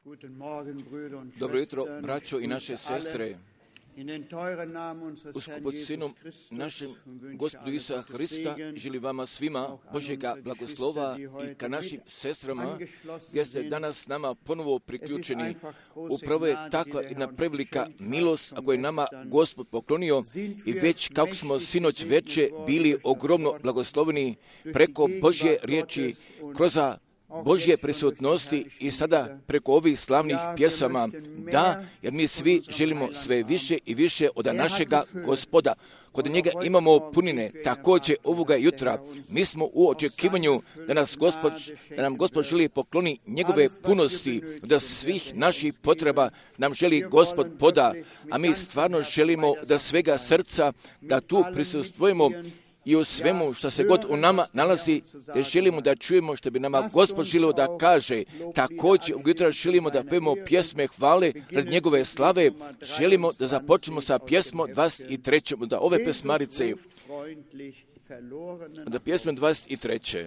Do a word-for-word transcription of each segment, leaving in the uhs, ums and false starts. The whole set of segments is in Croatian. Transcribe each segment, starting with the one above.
Dobro jutro, braćo i naše sestre. U skupocinom našem Gospodu Isusa Hrista želi vama svima Božjega blagoslova i ka našim sestrama, gdje ste danas nama ponovo priključeni. Upravo je takva jedna prevelika milost, ako je nama Gospod poklonio i već kako smo sinoć veče bili ogromno blagosloveni preko Božje riječi, kroz Božje prisutnosti i sada preko ovih slavnih pjesama, da, jer mi svi želimo sve više i više od našega Gospoda. Kod njega imamo punine, također ovoga jutra. Mi smo u očekivanju da, nas Gospod, da nam Gospod želi pokloni njegove punosti, da svih naših potreba nam želi Gospod poda, a mi stvarno želimo da svega srca, da tu prisustvujemo i u svemu što se god u nama nalazi, da želimo da čujemo što bi nama Gospod želio da kaže. Također ujutra želimo da pevemo pjesme hvale radi njegove slave. Želimo da započnemo sa pjesmom dvadeset tri. Da ove pesmarice, da pjesme dvadeset tri.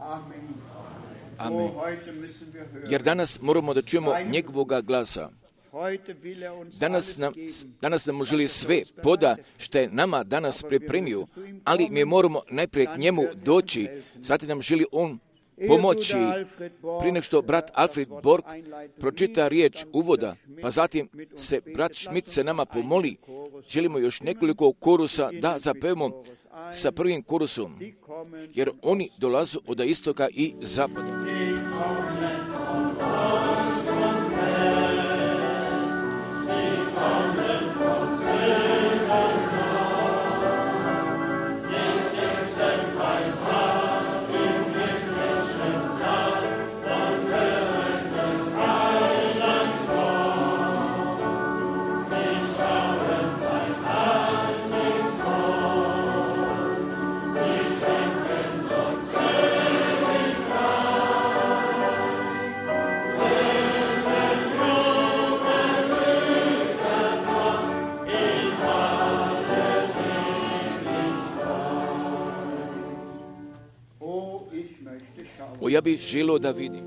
Jer danas moramo da čujemo njegovoga glasa. Danas nam, danas nam želi sve poda što je nama danas pripremio, ali mi moramo najprije k njemu doći, zatim nam želi on pomoći. Prije nego što brat Alfred Borg pročita riječ uvoda, pa zatim se brat Schmidt se nama pomoli, želimo još nekoliko korusa da zapevamo sa prvim korusom, jer oni dolaze od istoka i zapada. O, ja bih želio da vidim.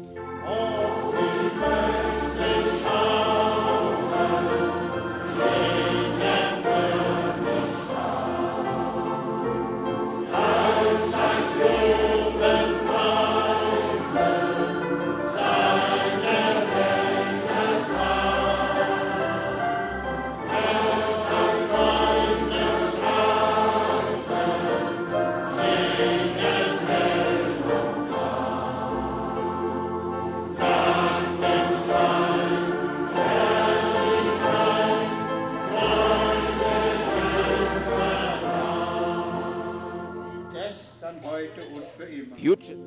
Juče.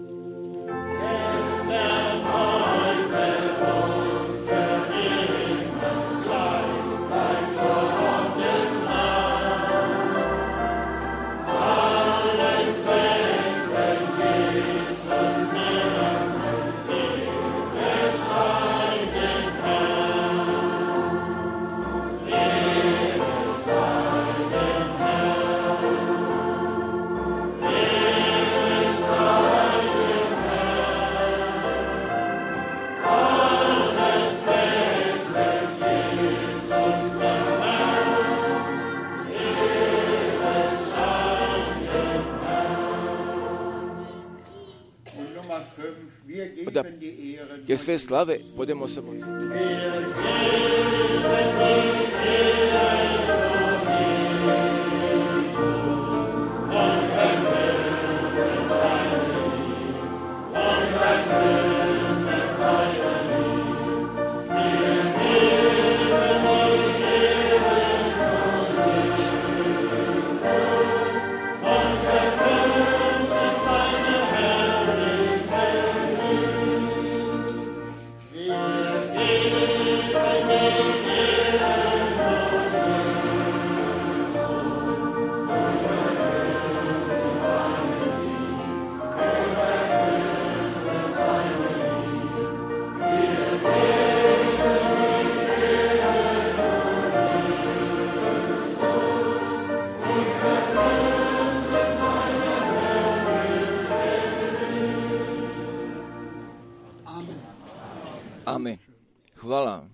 Da, jer sve slave podemo samo. Amen. Hvala.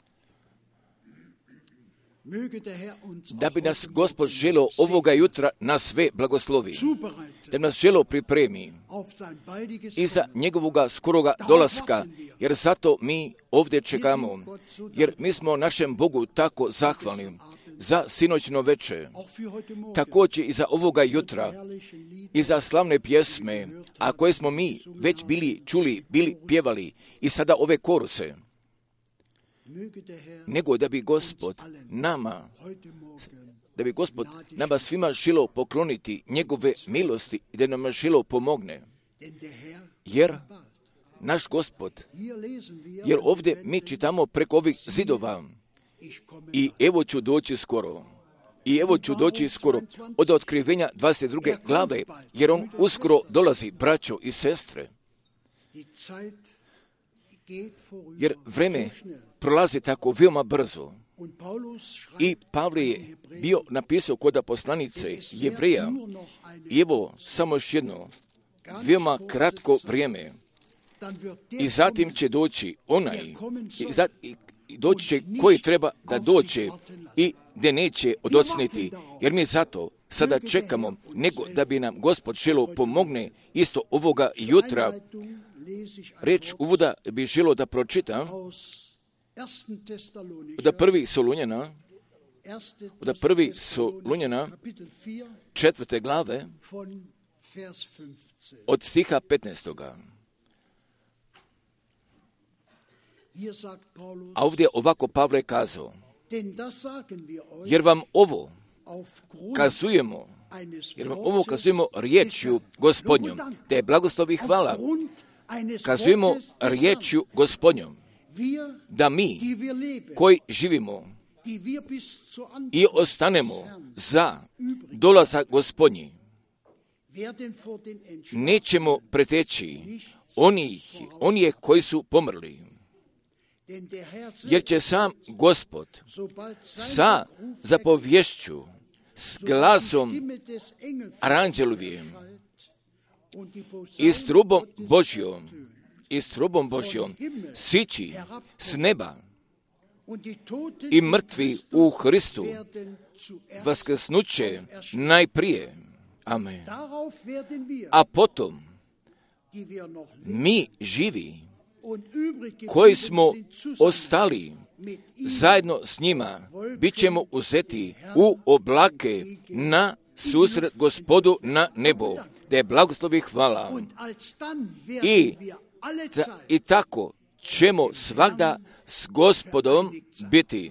Da bi nas Gospod želio ovoga jutra na sve blagoslovi, da nas želio pripremi i za njegovoga skoroga dolaska, jer zato mi ovdje čekamo, jer mi smo našem Bogu tako zahvalni za sinoćno veče, također i za ovoga jutra i za slavne pjesme, a koje smo mi već bili čuli, bili pjevali i sada ove koruse. Nego da bi Gospod nama, da bi Gospod nama svima želio pokloniti njegove milosti i da nam želio pomogne. Jer naš Gospod, jer ovdje mi čitamo preko ovih zidova i evo ću doći skoro. I evo ću doći skoro od otkrivenja dvadeset druge glave, jer on uskoro dolazi, braćo i sestre. Jer vreme prolazi tako veoma brzo. I Pavle je bio napisao kod poslanice Jevreja, i evo samo još jedno, veoma kratko vrijeme. I zatim će doći onaj, i, za, i, doći će koji treba da doće i gdje neće odocniti, jer mi zato sada čekamo, nego da bi nam Gospod želo pomogne isto ovoga jutra. Reč uvoda bi želo da pročitam od prvi Solunjana, od prvi Solunjana, četvrte glave, od stiha petnaestoga. A ovdje ovako Pavle kazao, jer vam ovo kazujemo, jer vam ovo kazujemo riječju Gospodnjom, da je blagoslov i hvala, kazujemo riječju Gospodnjom, da mi koji živimo i ostanemo za dolazak Gospodnji, nećemo preteći onih, onije koji su pomrli. Jer će sam Gospod sa zapovješću, s glasom aranđelovim i s trubom Božjom, i s trubom Božjom sići s neba i mrtvi u Hristu vaskrsnuće najprije. Amen. A potom mi živi, koji smo ostali zajedno s njima, bit ćemo uzeti u oblake na susret Gospodu na nebo, da je blagoslov i hvala. I, ta, I tako ćemo svagda s Gospodom biti.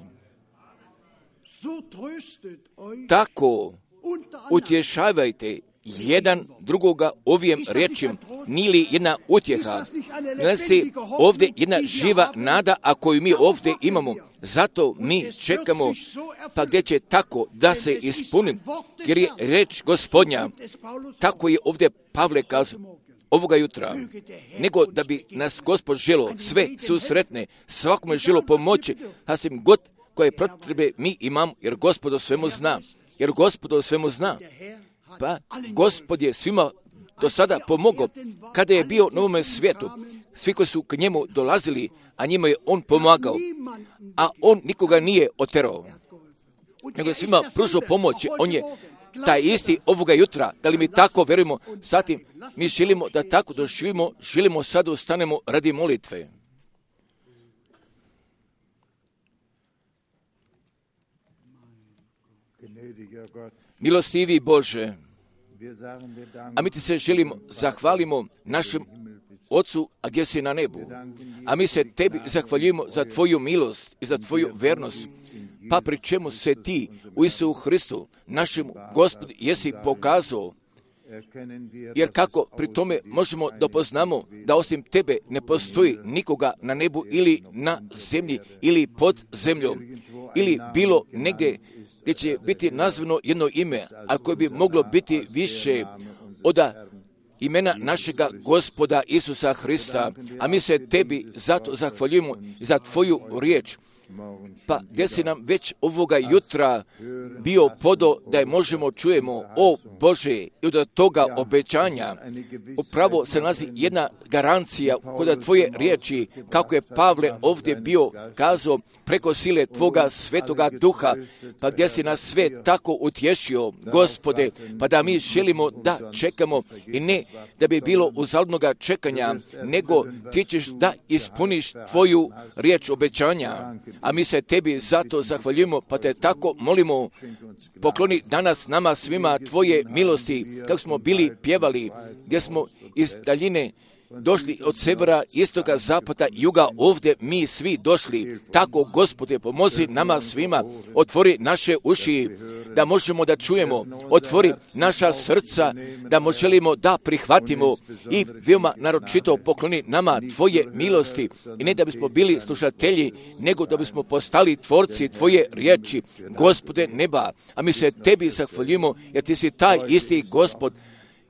Tako utješavajte jedan drugoga ovim riječima, nije li jedna utjeha, ne si ovdje jedna živa nada, a koju mi ovdje imamo. Zato mi čekamo, pa gdje će tako da se ispuni, jer je reč Gospodnja, tako je ovdje Pavle kazao ovoga jutra, nego da bi nas Gospod želo sve susretne, svakome želo pomoći, a svim god koje potrebe mi imamo, jer Gospod o svemu zna, jer Gospod o svemu zna. Pa Gospod je svima do sada pomogao kada je bio na ovome svijetu. Svi koji su k njemu dolazili, a njima je on pomagao, a on nikoga nije oterao, nego je svima pružao pomoć. On je taj isti ovoga jutra. Da li mi tako verujemo? Zatim mi želimo da tako doživimo, želimo sada ustanemo radi molitve. Milostivi Bože, a mi ti se želimo, zahvalimo našem Ocu, a gdje si na nebu. A mi se tebi zahvaljujemo za tvoju milost i za tvoju vernost, pa pri čemu se ti u Isusu Hristu, našem Gospodu, jesi pokazao. Jer kako pri tome možemo da poznamo da osim tebe ne postoji nikoga na nebu ili na zemlji ili pod zemljom ili bilo negdje gdje će biti nazvano jedno ime, a koje bi moglo biti više od imena našega Gospoda Isusa Hrista. A mi se tebi zato zahvaljujemo za tvoju riječ. Pa gdje si nam već ovoga jutra bio podo da je možemo čujemo, o Bože, i od toga obećanja upravo se nalazi jedna garancija kod tvoje riječi, kako je Pavle ovdje bio kazao, preko sile tvoga svetoga duha, pa gdje si nas sve tako utješio, Gospode, pa da mi želimo da čekamo i ne da bi bilo uzaludnoga čekanja, nego ti ćeš da ispuniš tvoju riječ obećanja. A mi se tebi zato zahvaljujemo, pa te tako molimo, pokloni danas nama svima tvoje milosti, kako smo bili pjevali, gdje smo iz daljine došli od severa, istoga, zapada, juga, ovdje mi svi došli. Tako, Gospode, pomozi nama svima, otvori naše uši, da možemo da čujemo, otvori naša srca, da možemo da prihvatimo i veoma naročito pokloni nama tvoje milosti. I ne da bismo bili slušatelji, nego da bismo postali tvorci tvoje riječi, Gospode neba. A mi se tebi zahvaljujemo, jer ti si taj isti Gospod,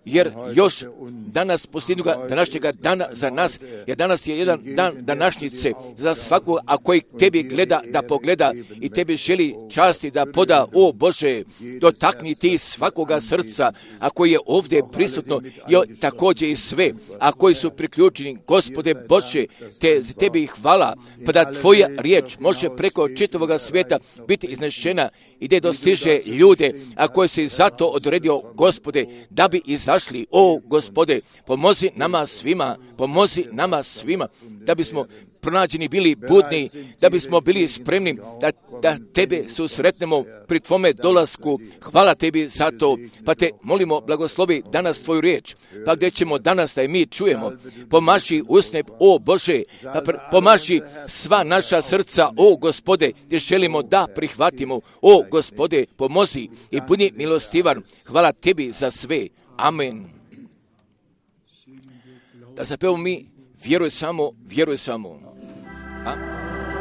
jer još danas, posljednjega današnjega dana za nas, jer danas je jedan dan današnjice za svakog, a koji tebi gleda da pogleda i tebi želi časti da poda, o Bože, dotakni ti svakoga srca, a koji je ovdje prisutno, i također i sve, a koji su priključeni, Gospode Bože, te, tebi hvala, pa da tvoja riječ može preko čitavoga svijeta biti iznešena i da dostiže ljude, a koji si zato odredio, Gospode, da bi izašli. O Gospode, pomozi nama svima, pomozi nama svima, da bismo pronađeni bili budni, da bismo bili spremni da, da tebe susretnemo pri tvome dolasku. Hvala tebi za to, pa te molimo, blagoslovi danas tvoju riječ, pa gdje ćemo danas da je mi čujemo, pomaši usne, o Bože, pa pomaši sva naša srca, o Gospode, gdje želimo da prihvatimo, o Gospode, pomozi i budi milostivan. Hvala tebi za sve. Amen. Da zapevamo mi, vjeruj samo, vjeruj samo. A?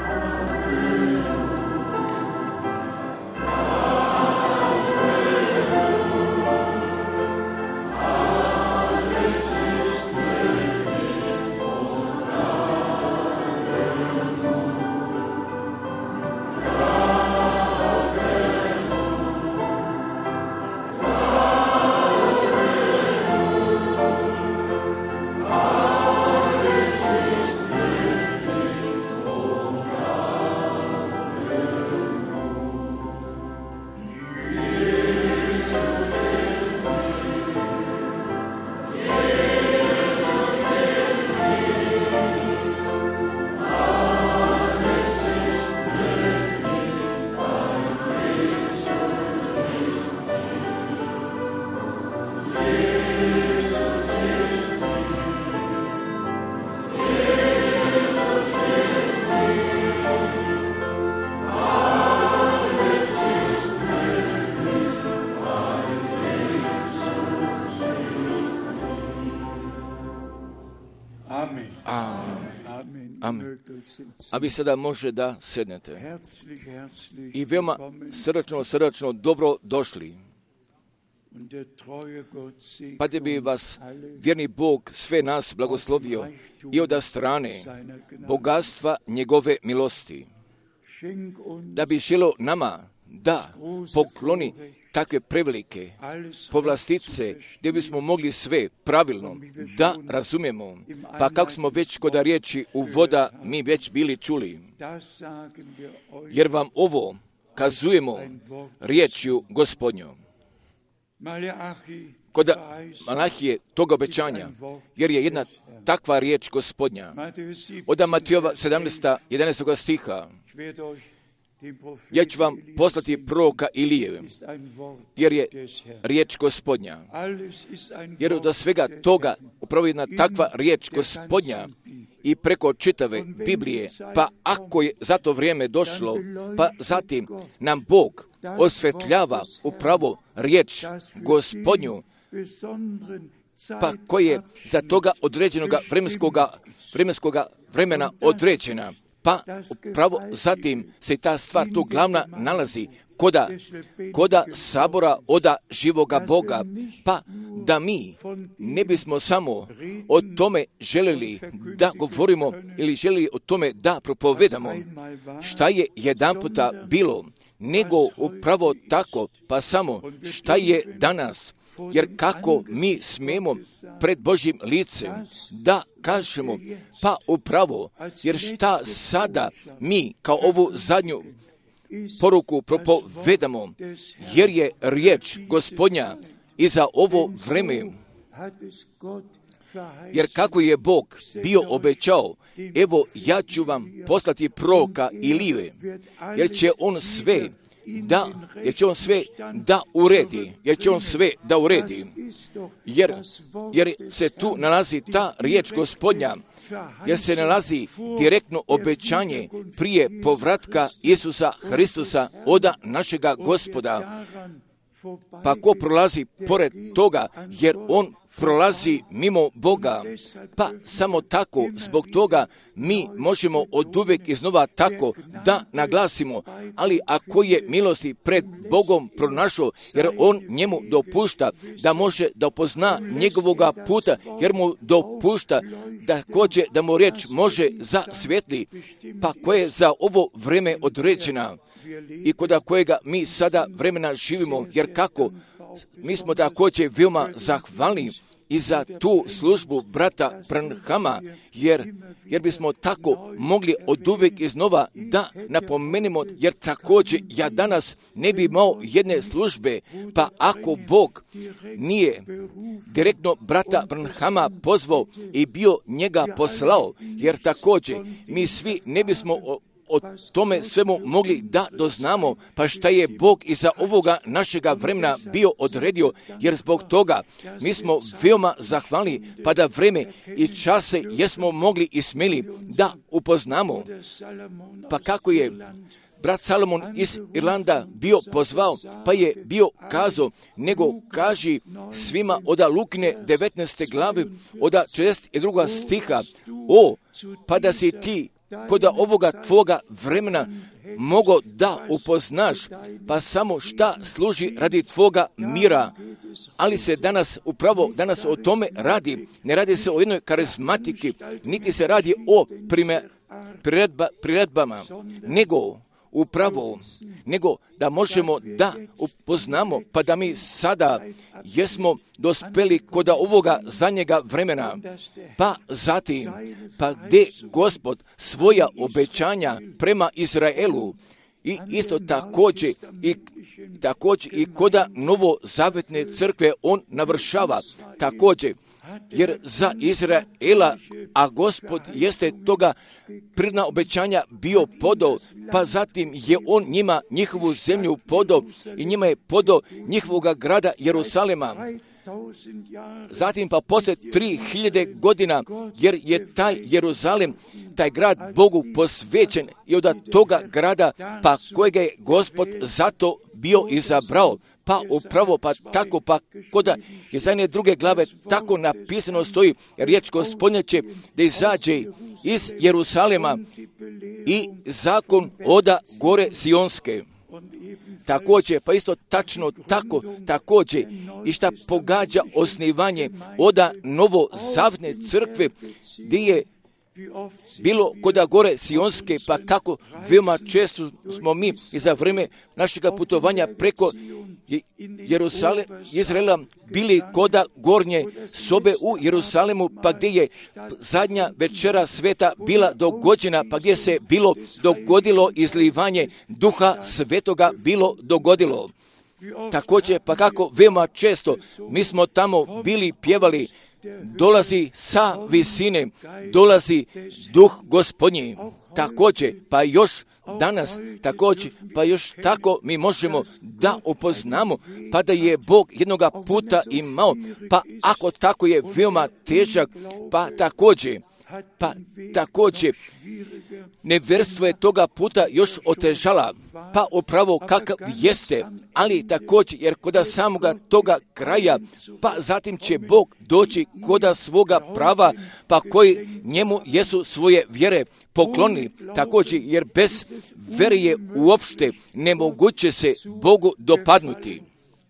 A vi sada može da sednete. I veoma srdačno, srdačno dobro došli. Pa da bi vas vjerni Bog sve nas blagoslovio i od strane bogatstva njegove milosti. Da bi želo nama da pokloni takve prevelike povlastice gdje bismo mogli sve pravilno da razumijemo. Pa kako smo već kod riječi uvoda mi već bili čuli. Jer vam ovo kazujemo riječju Gospodnjom. Kod Malahije toga obećanja, jer je jedna takva riječ Gospodnja. Od Matejova sedamnaest jedanaest stiha. Ja ću vam poslati proroka Ilije, jer je riječ Gospodnja. Jer od svega toga upravo jedna takva riječ Gospodnja i preko čitave Biblije, pa ako je za to vrijeme došlo, pa zatim nam Bog osvetljava upravo riječ Gospodnju, pa koje je za toga određenoga vremenskoga, vremenskoga vremena određena. Pa upravo zatim se ta stvar tu glavna nalazi koda, koda sabora oda živoga Boga, pa da mi ne bismo samo o tome željeli da govorimo ili željeli o tome da propovedamo šta je jedan puta bilo, nego upravo tako, pa samo šta je danas. Jer kako mi smemo pred Božjim licem da kažemo, pa upravo, jer šta sada mi kao ovu zadnju poruku propovedamo, jer je riječ Gospodnja i za ovo vreme. Jer kako je Bog bio obećao, evo ja ću vam poslati proroka Ilije, jer će on sve da, jer će on sve da uredi, jer će on sve da uredi, jer, jer se tu nalazi ta riječ Gospodnja, jer se nalazi direktno obećanje prije povratka Isusa Hristusa oda našega Gospoda. Pa ko prolazi pored toga, jer on prolazi mimo Boga. Pa samo tako, zbog toga mi možemo oduvijek iznova tako da naglasimo, ali ako je milosti pred Bogom pronašao, jer On njemu dopušta da može da upozna njegovoga puta, jer mu dopušta da hoće da mu riječ može za svijetli, pa koje je za ovo vreme određena i kod kojega mi sada vremena živimo, jer kako mi smo također veoma zahvalni i za tu službu brata Branhama, jer, jer bismo tako mogli od uvijek iznova da napomenemo, jer također ja danas ne bi imao jedne službe, pa ako Bog nije direktno brata Branhama pozvao i bio njega poslao, jer također mi svi ne bismo o tome svemu mogli da doznamo, pa šta je Bog iza ovoga našega vremena bio odredio, jer zbog toga mi smo veoma zahvalni, pa da vreme i čase jesmo mogli i smjeli da upoznamo. Pa kako je brat Salomon iz Irlanda bio pozvao, pa je bio kazao, nego kaži svima oda Lukine devetnaeste glave, oda četrdeset druga stiha, o, pa da si ti kod ovoga tvoga vremena mogo da upoznaš, pa samo šta služi radi tvoga mira. Ali se danas, upravo danas o tome radi. Ne radi se o jednoj karizmatiki, niti se radi o prime, priredba, priredbama, nego upravo, nego da možemo da upoznamo, pa da mi sada jesmo dospeli kod ovoga zadnjega vremena, pa zatim, pa gdje Gospod svoja obećanja prema Izraelu i isto također i također i koda novozavetne crkve on navršava također, jer za Izraela, a Gospod jeste toga prirodna obećanja bio podao, pa zatim je on njima njihovu zemlju podao i njima je podao njihovoga grada Jerusalema. Zatim pa poslije tri hiljade godina, jer je taj Jeruzalem, taj grad Bogu posvećen i od toga grada, pa kojega je Gospod zato bio izabrao. Pa upravo, pa tako, pa koda je zadnje druge glave tako napisano stoji, riječ Gospodnja će da izađe iz Jerusalema i zakon oda gore Sionske. Također, pa isto tačno tako, također, i šta pogađa osnivanje oda novozavetne crkve, gdje je bilo koda gore Sionske, pa kako veoma često smo mi i za vrijeme našega putovanja preko Jerusale, Izraela bili koda gornje sobe u Jerusalemu, pa gdje je zadnja večera sveta bila dogođena, pa gdje se bilo dogodilo izlivanje duha svetoga bilo dogodilo. Također, pa kako veoma često mi smo tamo bili pjevali, dolazi sa visine, dolazi duh Gospodnji. Također, pa još danas, također, pa još tako mi možemo da upoznamo, pa da je Bog jednoga puta imao, pa ako tako je veoma težak, pa također, pa također, nevjerstvo je toga puta još otežala, pa upravo kakav jeste, ali također, jer koda samoga toga kraja, pa zatim će Bog doći koda svoga prava, pa koji njemu jesu svoje vjere poklonili, također, jer bez vjere je uopšte nemoguće se Bogu dopadnuti.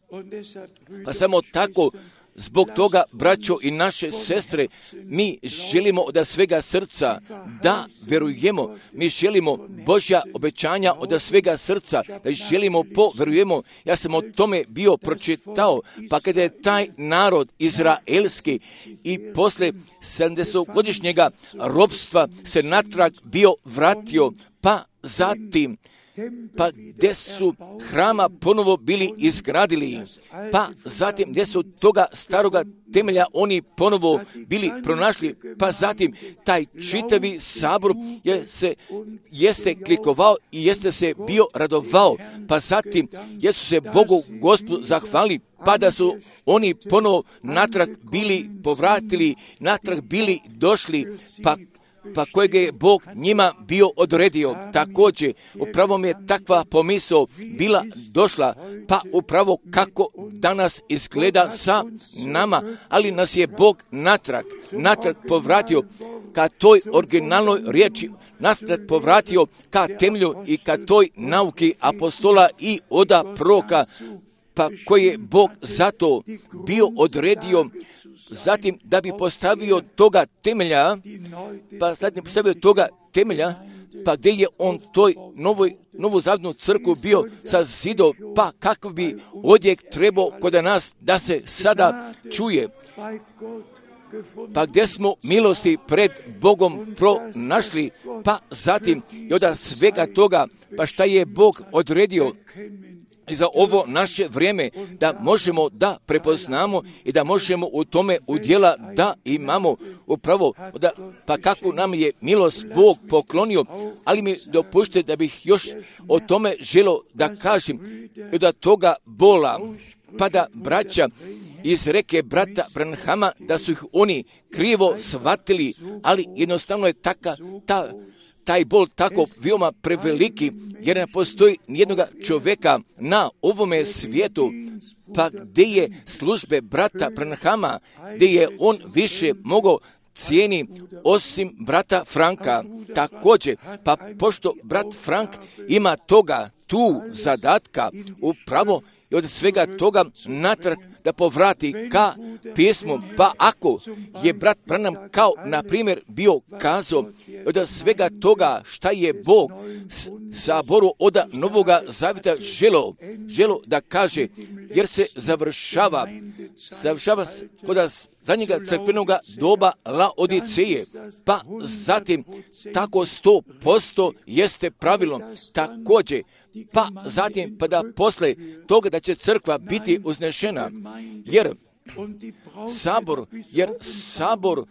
Pa samo tako, zbog toga, braćo i naše sestre, mi želimo od svega srca da vjerujemo, mi želimo Božja obećanja od svega srca, da želimo povjerujemo. Ja sam o tome bio pročitao, pa kada je taj narod izraelski i posle sedamdesetogodišnjega robstva se natrag bio vratio, pa zatim pa gdje su hrama ponovo bili izgradili, pa zatim gdje su toga staroga temelja oni ponovo bili pronašli, pa zatim taj čitavi sabor je se, jeste klikovao i jeste se bio radovao, pa zatim jesu se Bogu Gospodu zahvalili, pa da su oni ponovo natrag bili povratili, natrag bili došli, pa pa kojeg je Bog njima bio odredio. Također, upravo mi je takva pomisao bila došla, pa upravo kako danas izgleda sa nama, ali nas je Bog natrag, natrag povratio ka toj originalnoj riječi, natrag povratio ka temelju i ka toj nauki apostola i oda proroka, pa koji je Bog zato bio odredio, zatim da bi postavio toga temelja, pa zatim postavio toga temelja, pa gdje je on toj novoj, novu zavnu crkvu bio sa zido, pa kako bi odjek trebao kod nas da se sada čuje. Pa gdje smo milosti pred Bogom pronašli, pa zatim i od svega toga, pa šta je Bog odredio i za ovo naše vrijeme, da možemo da prepoznamo i da možemo u tome udjela da imamo upravo, da, pa kako nam je milost Bog poklonio, ali mi dopušte da bih još o tome želio da kažem i da toga bola, pa da braća iz reke brata Branhama, da su ih oni krivo shvatili, ali jednostavno je taka, ta, taj bol tako veoma preveliki, jer ne postoji nijednog čovjeka na ovome svijetu, pa gdje je službe brata Branhama, gdje je on više mogao cijeni osim brata Franka. Također, pa pošto brat Frank ima toga, tu zadatka, upravo i od svega toga natrag da povrati ka pismu, pa ako je brat Branham kao, na primjer, bio kazao od svega toga šta je Bog saboru od Novoga Zavjeta želo, želo da kaže, jer se završava, završava kod zadnjega crkvenog doba Laodiceje, pa zatim tako sto posto jeste pravilo, također, pa zatim pa da posle toga da će crkva biti uznešena, jer sabor, jer sabor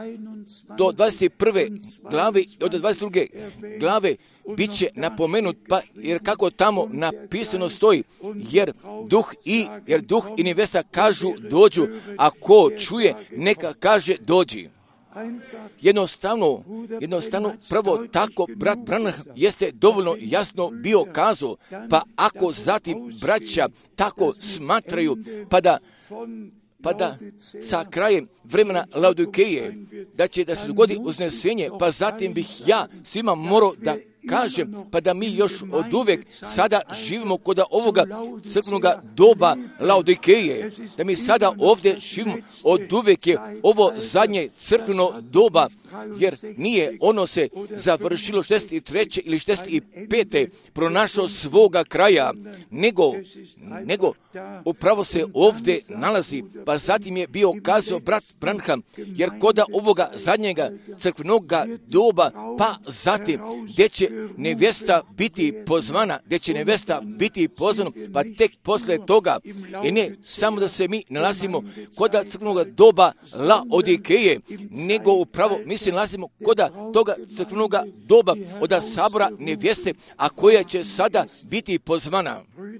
do dvadeset prve glave, od dvadeset druge glave bit će napomenut, pa jer kako tamo napisano stoji, jer duh i, jer duh i nevesta kažu dođu, a ko čuje neka kaže dođi. Jednostavno, jednostavno prvo tako brat Branham jeste dovoljno jasno bio kazao, pa ako zatim braća tako smatraju, pa da pa da sa krajem vremena Laodikeje, da će da se dogodi uznesenje, pa zatim bih ja svima morao da kažem, pa da mi još od uvijek sada živimo kod ovoga crkvenog doba Laodikeje, da mi sada ovdje živimo od uvijek je ovo zadnje crkveno doba, jer nije ono se završilo šezdeset treće ili šezdeset pete pronašao svoga kraja, nego, nego upravo se ovdje nalazi, pa zatim je bio kazao brat Branham, jer kod ovoga zadnjega crkvenog doba, pa zatim gdje će nevesta biti pozvana, gdje će nevesta biti pozvana, pa tek posle toga, i ne samo da se mi nalazimo kod crkvenog doba Laodikeje, nego upravo mi se nalazimo kod toga crkvenog doba od sabora neveste, a koja će sada biti pozvana.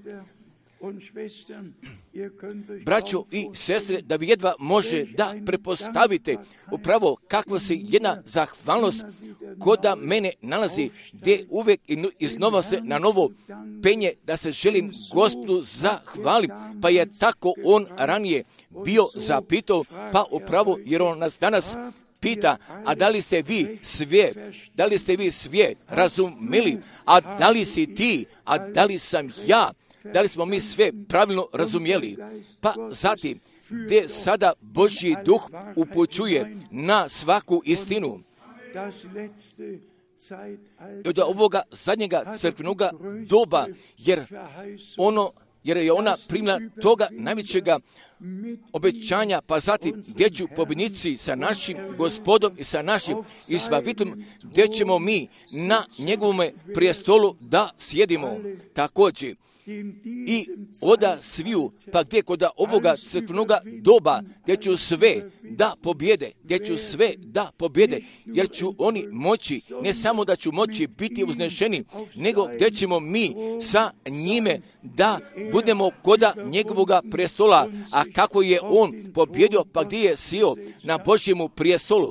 Braćo i sestre, da vi jedva može da prepostavite upravo kakva se jedna zahvalnost koda mene nalazi, gdje uvijek iznova se na novo penje da se želim Gospodu zahvalim, pa je tako on ranije bio zapitao, pa upravo jer on nas danas pita, a da li ste vi sve, da li ste vi sve razumili, a da li si ti, a da li sam ja, da li smo mi sve pravilno razumjeli? Pa zatim, gdje sada Božji duh upućuje na svaku istinu. Od ovoga zadnjega crkvenog doba, jer ono, jer je ona primila toga najvećega obećanja, pa zatim gdje ću pobjednici sa našim Gospodom i sa našim izbavitom, gdje ćemo mi na njegovom prijestolu da sjedimo. Također, i oda sviju, pa gdje kod ovoga crkvenog doba, gdje ću sve da pobjede, gdje ću sve da pobjede, jer ću oni moći, ne samo da ću moći biti uznešeni, nego gdje ćemo mi sa njime da budemo kod njegovoga prestola, a kako je on pobjedio, pa gdje je sio na Božjemu prijestolu.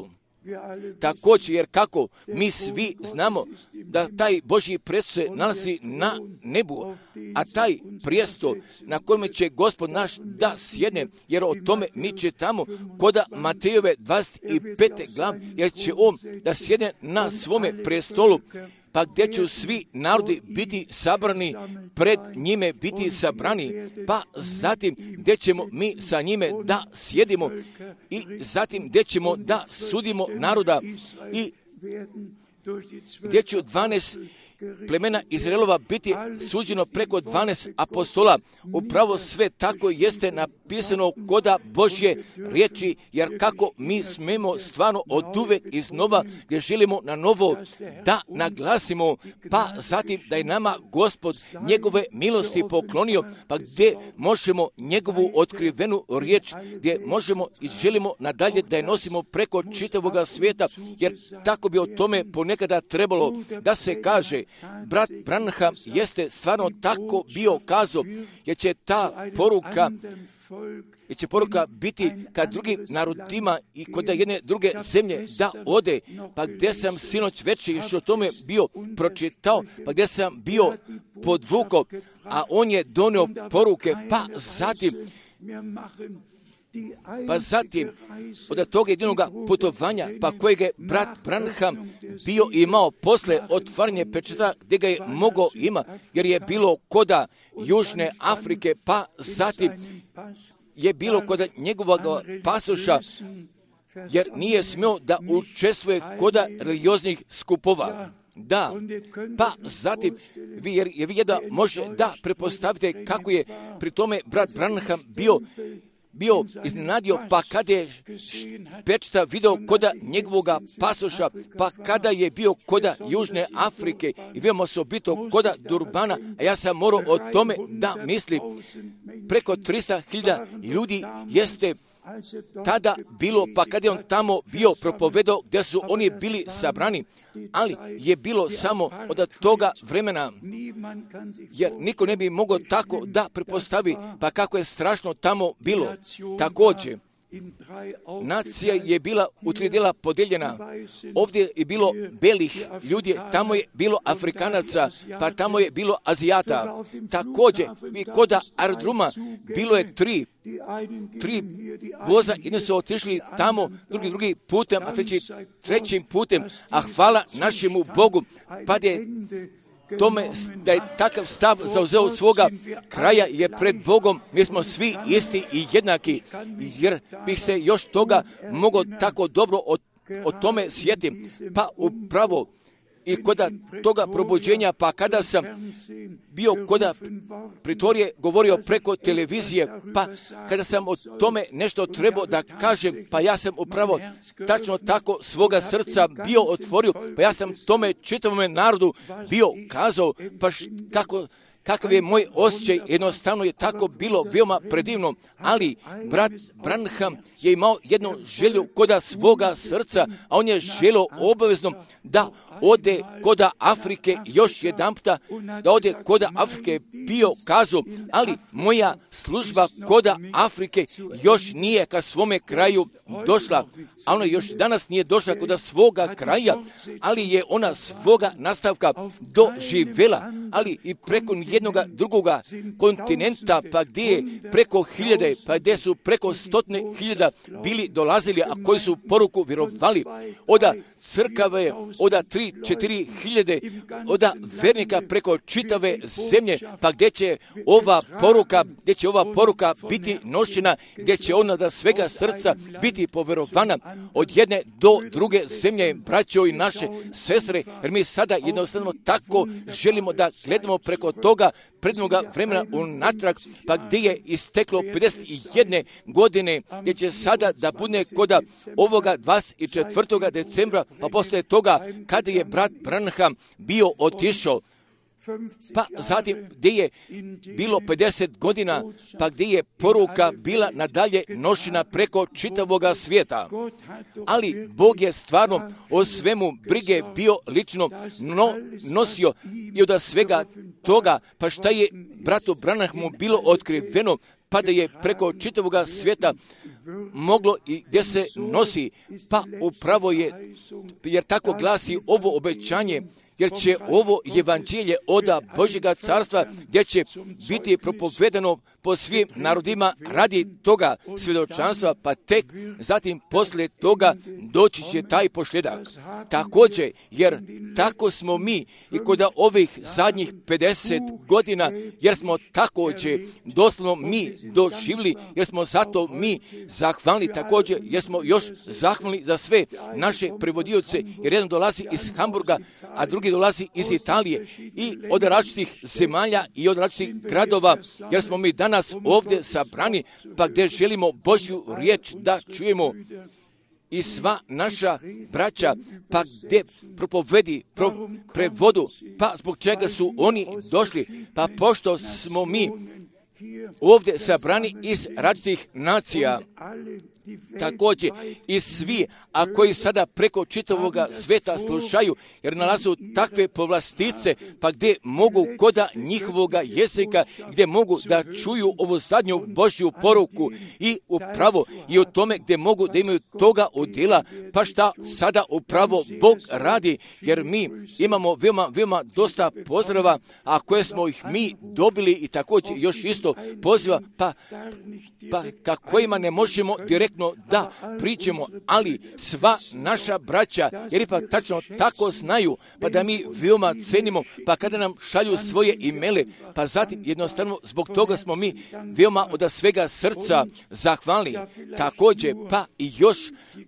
Također, jer kako mi svi znamo da taj Božji presto se nalazi na nebu, a taj prijesto na kojem će Gospod naš da sjedne, jer o tome mi čitamo koda Matejove dvadeset pete glave, jer će on da sjedne na svome prestolu, pa gdje će svi narodi biti sabrani, pred njime biti sabrani, pa zatim gdje ćemo mi sa njime da sjedimo i zatim gdje ćemo da sudimo naroda i gdje će dvanaest plemena Izraelova biti suđeno preko dvanaest apostola. Upravo sve tako jeste napisano koda Božje riječi, jer kako mi smemo stvarno od uvek iznova, gdje želimo na novo da naglasimo, pa zatim da je nama Gospod njegove milosti poklonio, pa gdje možemo njegovu otkrivenu riječ, gdje možemo i želimo nadalje da je nosimo preko čitavoga svijeta, jer tako bi o tome ponekada trebalo da se kaže. Brat Branham jeste stvarno tako bio kazao, jer će ta poruka jer će poruka biti kad drugim narodima i kod jedne druge zemlje da ode, pa gdje sam sinoć večer još o tome bio pročitao, pa gdje sam bio podvukao, a on je donio poruke, pa zatim Pa zatim, od toga jedinog putovanja, pa kojeg je brat Branham bio imao posle otvaranje pečata, gdje ga je mogao ima, jer je bilo koda Južne Afrike, pa zatim je bilo koda njegovog pasoša, jer nije smio da učestvuje koda religioznih skupova. Da, pa zatim, vi, jer je vi jedan može da prepostavite kako je pri tome brat Branham bio bio iznenadio, pa kada je pečata video koda njegovoga pasoša, pa kada je bio koda Južne Afrike i veoma osobito koda Durbana, a ja sam morao o tome da mislim, preko tristo hiljada ljudi jeste tada bilo, pa kada je on tamo bio propovedao gdje su oni bili sabrani, ali je bilo samo od toga vremena, jer niko ne bi mogao tako da prepostavi, pa kako je strašno tamo bilo. Također, nacija je bila u tri dijela podijeljena. Ovdje je bilo belih ljudi, tamo je bilo Afrikanaca, pa tamo je bilo Azijata. Također, i koda aerodroma bilo je tri, tri voza, jedni su otišli tamo, drugi drugi putem, a treći trećim putem, a hvala našemu Bogu, pa je tome da je takav stav zauzeo svoga kraja je pred Bogom, mi smo svi isti i jednaki, jer bih se još toga mogao tako dobro o, o tome sjetim, pa upravo i koda toga probuđenja, pa kada sam bio koda pritorije govorio preko televizije, pa kada sam o tome nešto trebao da kažem, pa ja sam upravo tačno tako svoga srca bio otvorio, pa ja sam tome čitavome narodu bio kazao, pa š, kako kakav je moj osjećaj, jednostavno je tako bilo veoma predivno, ali brat Branham je imao jednu želju koda svoga srca, a on je želio obavezno da ode koda Afrike još jedanputa, da ode koda Afrike bio kazao, ali moja služba koda Afrike još nije ka svome kraju došla, a ona još danas nije došla koda svoga kraja, ali je ona svoga nastavka doživjela, ali i preko jednog drugoga kontinenta, pa gdje je preko hiljade, pa gdje su preko stotne hiljada bili dolazili, a koji su poruku vjerovali, oda crkave, oda tri, četiri hiljade, oda vernika preko čitave zemlje, pa gdje će ova poruka, gdje će ova poruka biti nošena, gdje će ona da svega srca biti poverovana od jedne do druge zemlje, braćo i naše sestre, jer mi sada jednostavno tako želimo da gledamo preko toga prednoga vremena unatrag, pa gdje je isteklo pedeset jedne godine, gdje će sada da bude koda ovoga dvadeset četvrtog decembra, pa posle toga kada je brat Branham bio otišao, pa zatim gdje je bilo pedeset godina, pa gdje je poruka bila nadalje nošena preko čitavoga svijeta. Ali Bog je stvarno o svemu brige bio lično no, nosio i od svega toga, pa šta je bratu Branhamu bilo otkriveno, pa da je preko čitavoga svijeta moglo i gdje se nosi, pa upravo je, jer tako glasi ovo obećanje, jer će ovo evanđelje oda Božjega carstva, gdje će biti propovedano po svim narodima radi toga svjedočanstva, pa tek zatim poslije toga doći će taj posljedak. Također, jer tako smo mi i kod ovih zadnjih pedeset godina, jer smo također doslovno mi doživjeli, jer smo zato mi zahvalni također, jer smo još zahvalni za sve naše prevodioce, jer jedan dolazi iz Hamburga, a drugi dolazi iz Italije i od različitih zemalja i od različitih gradova, jer smo mi danas ovdje sabrani, pa gdje želimo Božju riječ da čujemo i sva naša braća, pa gdje propovedi, pro, prevodu, pa zbog čega su oni došli, pa pošto smo mi ovdje sabrani iz različitih nacija, također i svi, a koji sada preko čitavoga sveta slušaju, jer nalazu takve povlastice, pa gdje mogu koda njihovoga jezika, gdje mogu da čuju ovu zadnju Božju poruku i upravo i o tome gdje mogu da imaju toga udjela, pa šta sada upravo Bog radi, jer mi imamo veoma, veoma dosta pozdrava, a koje smo ih mi dobili i također još isto poziva, pa, pa ka kojima ne možemo direktno da pričamo, ali sva naša braća, jer ipak tačno tako znaju, pa da mi veoma cenimo, pa kada nam šalju svoje imele, pa zatim jednostavno zbog toga smo mi veoma od svega srca zahvalni. Također, pa i još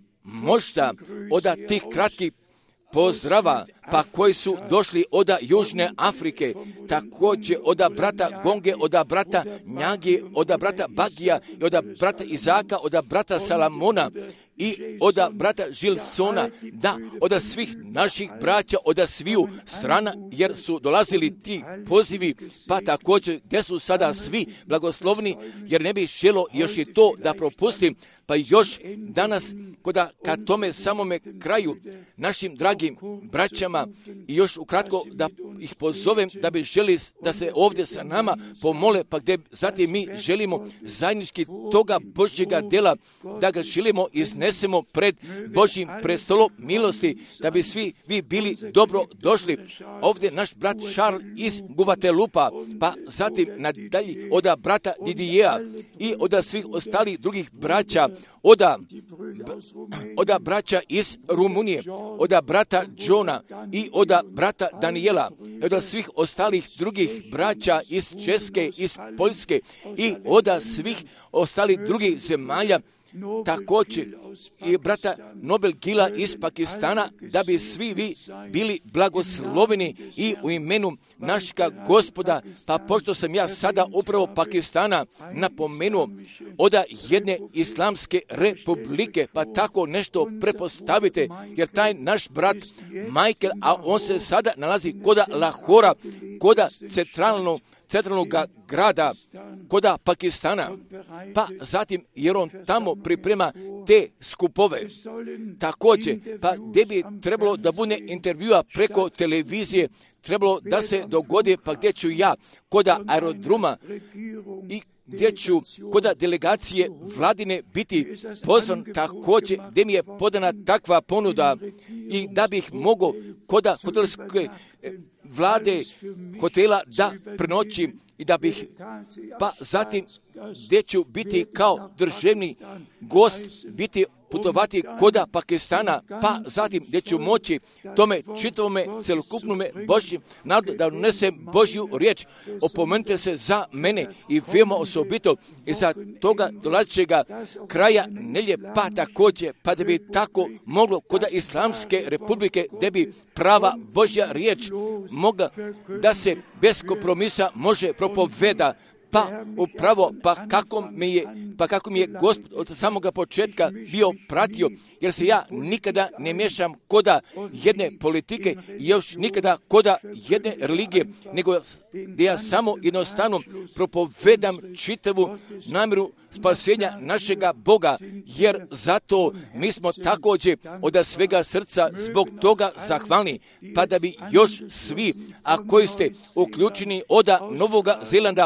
možda od tih kratkih pozdrava, pa koji su došli od Južne Afrike, također od brata Gonge, od brata Njage, od brata Bagija, i od brata Izaka, od brata Salamona i od brata Žilsona, da, od svih naših braća, od sviju strana, jer su dolazili ti pozivi, pa također gdje su sada svi blagoslovni, jer ne bi šelo još i to da propustim, pa još danas, koda ka tome samome kraju, našim dragim braćama, i još ukratko da ih pozovem da bi želi da se ovdje sa nama pomole, pa gdje zatim mi želimo zajednički toga Božjega dela, da ga želimo iznesemo pred Božjim prestolom milosti, da bi svi vi bili dobro došli. Ovdje naš brat Charles iz Guvatelupa, pa zatim nadalje od brata Didijeja i od svih ostalih drugih braća, od, od braća iz Rumunije, od brata Johna i od brata Daniela, i od svih ostalih drugih braća iz Česke, iz Poljske i od svih ostalih drugih zemalja, također i brata Nobel Gila iz Pakistana, da bi svi vi bili blagosloveni i u imenu našega Gospoda, pa pošto sam ja sada upravo Pakistana napomenuo od jedne islamske republike, pa tako nešto prepostavite, jer taj naš brat Michael, a on se sada nalazi koda Lahora, koda centralnog centralnog grada, koda Pakistana, pa zatim jer on tamo priprema te skupove. Također, pa gdje bi trebalo da bude intervjua preko televizije, trebalo da se dogodi, pa gdje ću ja koda aerodroma i gdje ću koda delegacije vladine biti pozvan, također gdje mi je podana takva ponuda i da bih mogao koda hotelske vlade hotela da prenoćim i da bih, pa zatim gdje ću biti kao državni gost, biti putovati koda Pakistana, pa zatim gdje ću moći tome čitavome celokupnome Božjem narodu da unesem Božju riječ. Opomenite se za mene i veoma osobito i za toga dolazećega kraja nelje, pa također, pa da bi tako moglo koda Islamske republike, gdje bi prava Božja riječ mogla da se bez kompromisa može propoveda. Pa upravo, pa kako mi je, pa kako mi je Gospod od samoga početka bio pratio, jer se ja nikada ne miješam koda jedne politike i još nikada koda jedne religije, nego da ja samo jednostavno propovedam čitavu namjeru spasenja našega Boga, jer zato mi smo također od svega srca zbog toga zahvalni, pa da bi još svi, a koji ste uključeni od Novoga Zelanda, od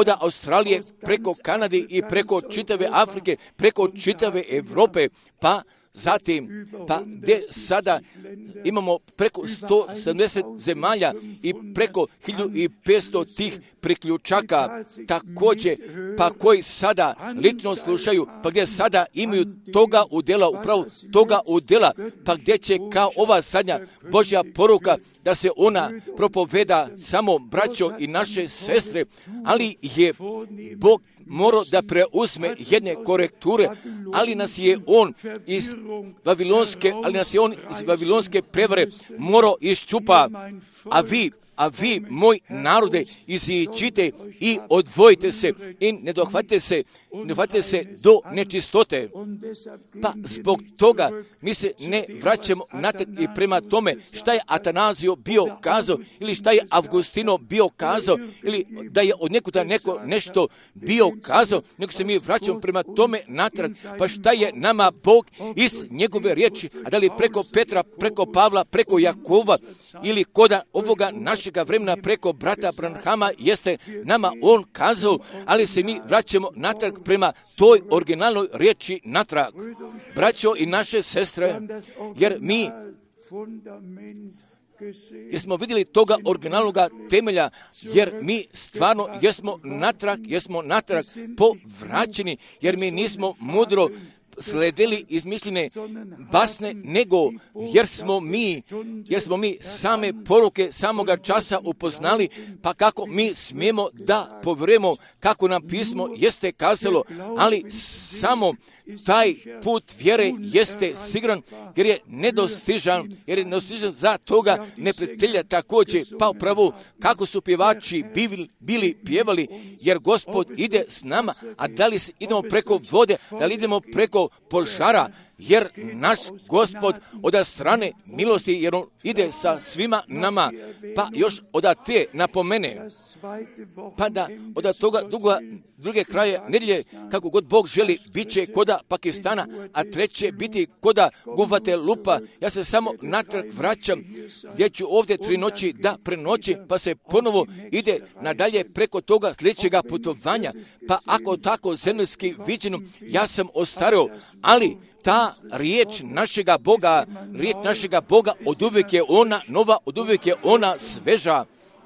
koda Australije, preko Kanade i preko čitave Afrike, preko čitave Europe, pa zatim, pa gdje sada imamo preko sto sedamdeset zemalja i preko hiljadu petsto tih priključaka također, pa koji sada lično slušaju, pa gdje sada imaju toga udjela, upravo toga udjela, pa gdje će kao ova zadnja Božja poruka da se ona propoveda samo braćo i naše sestre, ali je Bog morao da preuzme jedne korekture, ali nas je on iz Vavilonske, ali nas je on iz Vavilonske prevare morao iščupa, a vi, a vi, moj narode, iziđite i odvojite se i ne dohvatite se, ne dohvatite se do nečistote. Pa zbog toga mi se ne vraćamo natrag i prema tome šta je Atanazio bio kazao ili šta je Avgustino bio kazao ili da je od nekuda neko nešto bio kazao, nego se mi vraćamo prema tome natrag, pa šta je nama Bog iz njegove riječi, a da li preko Petra, preko Pavla, preko Jakova ili koda ovoga našega vremena preko brata Branhama jeste nama on kazao, ali se mi vraćamo natrag prema toj originalnoj riječi natrag. Braćo i naše sestre, jer mi jesmo vidjeli toga originalnog temelja, jer mi stvarno jesmo natrag, jesmo natrag povraćeni, jer mi nismo mudro sledili izmišljene basne, nego jer smo mi, jer smo mi same poruke samoga časa upoznali, pa kako mi smijemo da povjerujemo kako nam pismo jeste kazalo, ali samo taj put vjere jeste siguran, jer je nedostižan, jer je nedostižan za toga neprijatelja također, pa upravo kako su pjevači bili, bili pjevali, jer Gospod ide s nama, a da li idemo preko vode, da li idemo preko požara, jer naš Gospod od strane milosti, jer on ide sa svima nama, pa još od te napomene, pa da od toga druga, druge kraje nedjelje, kako god Bog želi, bit će koda Pakistana, a treće biti koda Guvatelupa. Ja se samo natrag vraćam, gdje ću ovdje tri noći da prenoći, pa se ponovo ide nadalje preko toga sljedećega putovanja. Pa ako tako zemaljski viđeno, ja sam ostario, ali ta riječ našega Boga, riječ našega Boga od uvijek je ona nova, od uvijek je ona sveža.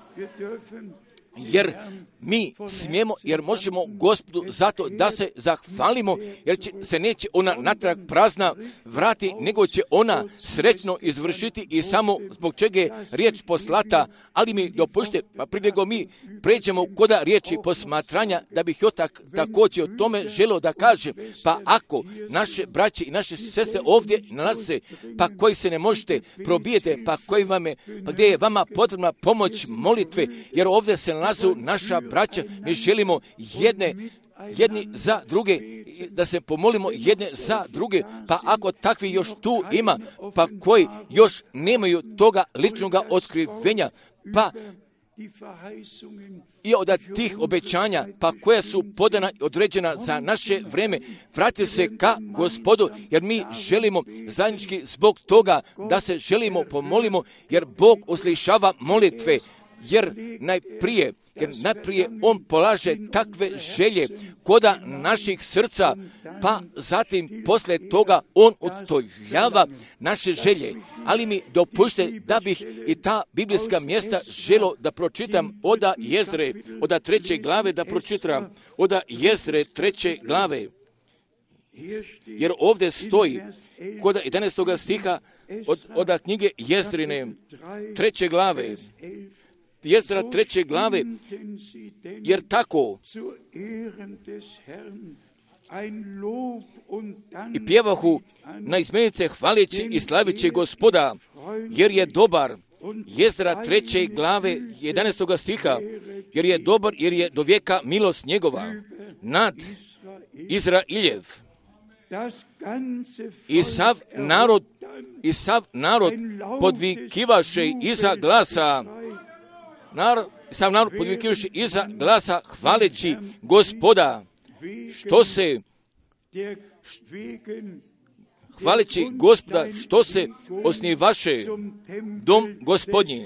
Jer mi smijemo, jer možemo Gospodu zato da se zahvalimo, jer će, se neće ona natrag prazna vrati, nego će ona srećno izvršiti i samo zbog čega je riječ poslata. Ali mi dopušte, pa prije nego mi pređemo koda riječi posmatranja, da bih joj tak, također o tome želio da kažem. Pa ako naše braće i naše sestre ovdje nalaze, pa koji se ne možete probijete, pa koji vam je, pa gdje je vama potrebna pomoć molitve, jer ovdje se nalazu naša braća, mi želimo jedne, jedni za druge, da se pomolimo jedne za druge, pa ako takvi još tu ima, pa koji još nemaju toga ličnog otkrivenja, pa i od tih obećanja, pa koja su podana i određena za naše vrijeme, vrati se ka Gospodu, jer mi želimo zajednički zbog toga da se želimo pomolimo, jer Bog uslišava molitve, jer najprije, jer najprije on polaže takve želje koda naših srca, pa zatim poslije toga on utoljava naše želje. Ali mi dopušte da bih i ta biblijska mjesta želo da pročitam oda Jezre, oda treće glave da pročitam, oda Jezre treće glave. Jer ovdje stoji kod jedanaestog stiha od, od knjige Jezrine, treće glave, Jezdra treće glave, jer tako i pjevahu na izmenice hvaleći i slavići Gospoda, jer je dobar. Jezdra treće glave, jedanaestog stiha, jer je dobar, jer je do vijeka milost njegova nad Izrailjev. I sav narod, i sav narod podvikivaše iza glasa, narod, sav narod podvikivaše iza glasa hvaleći Gospoda, što se hvaleći Gospoda, što se osnivaše dom Gospodnji,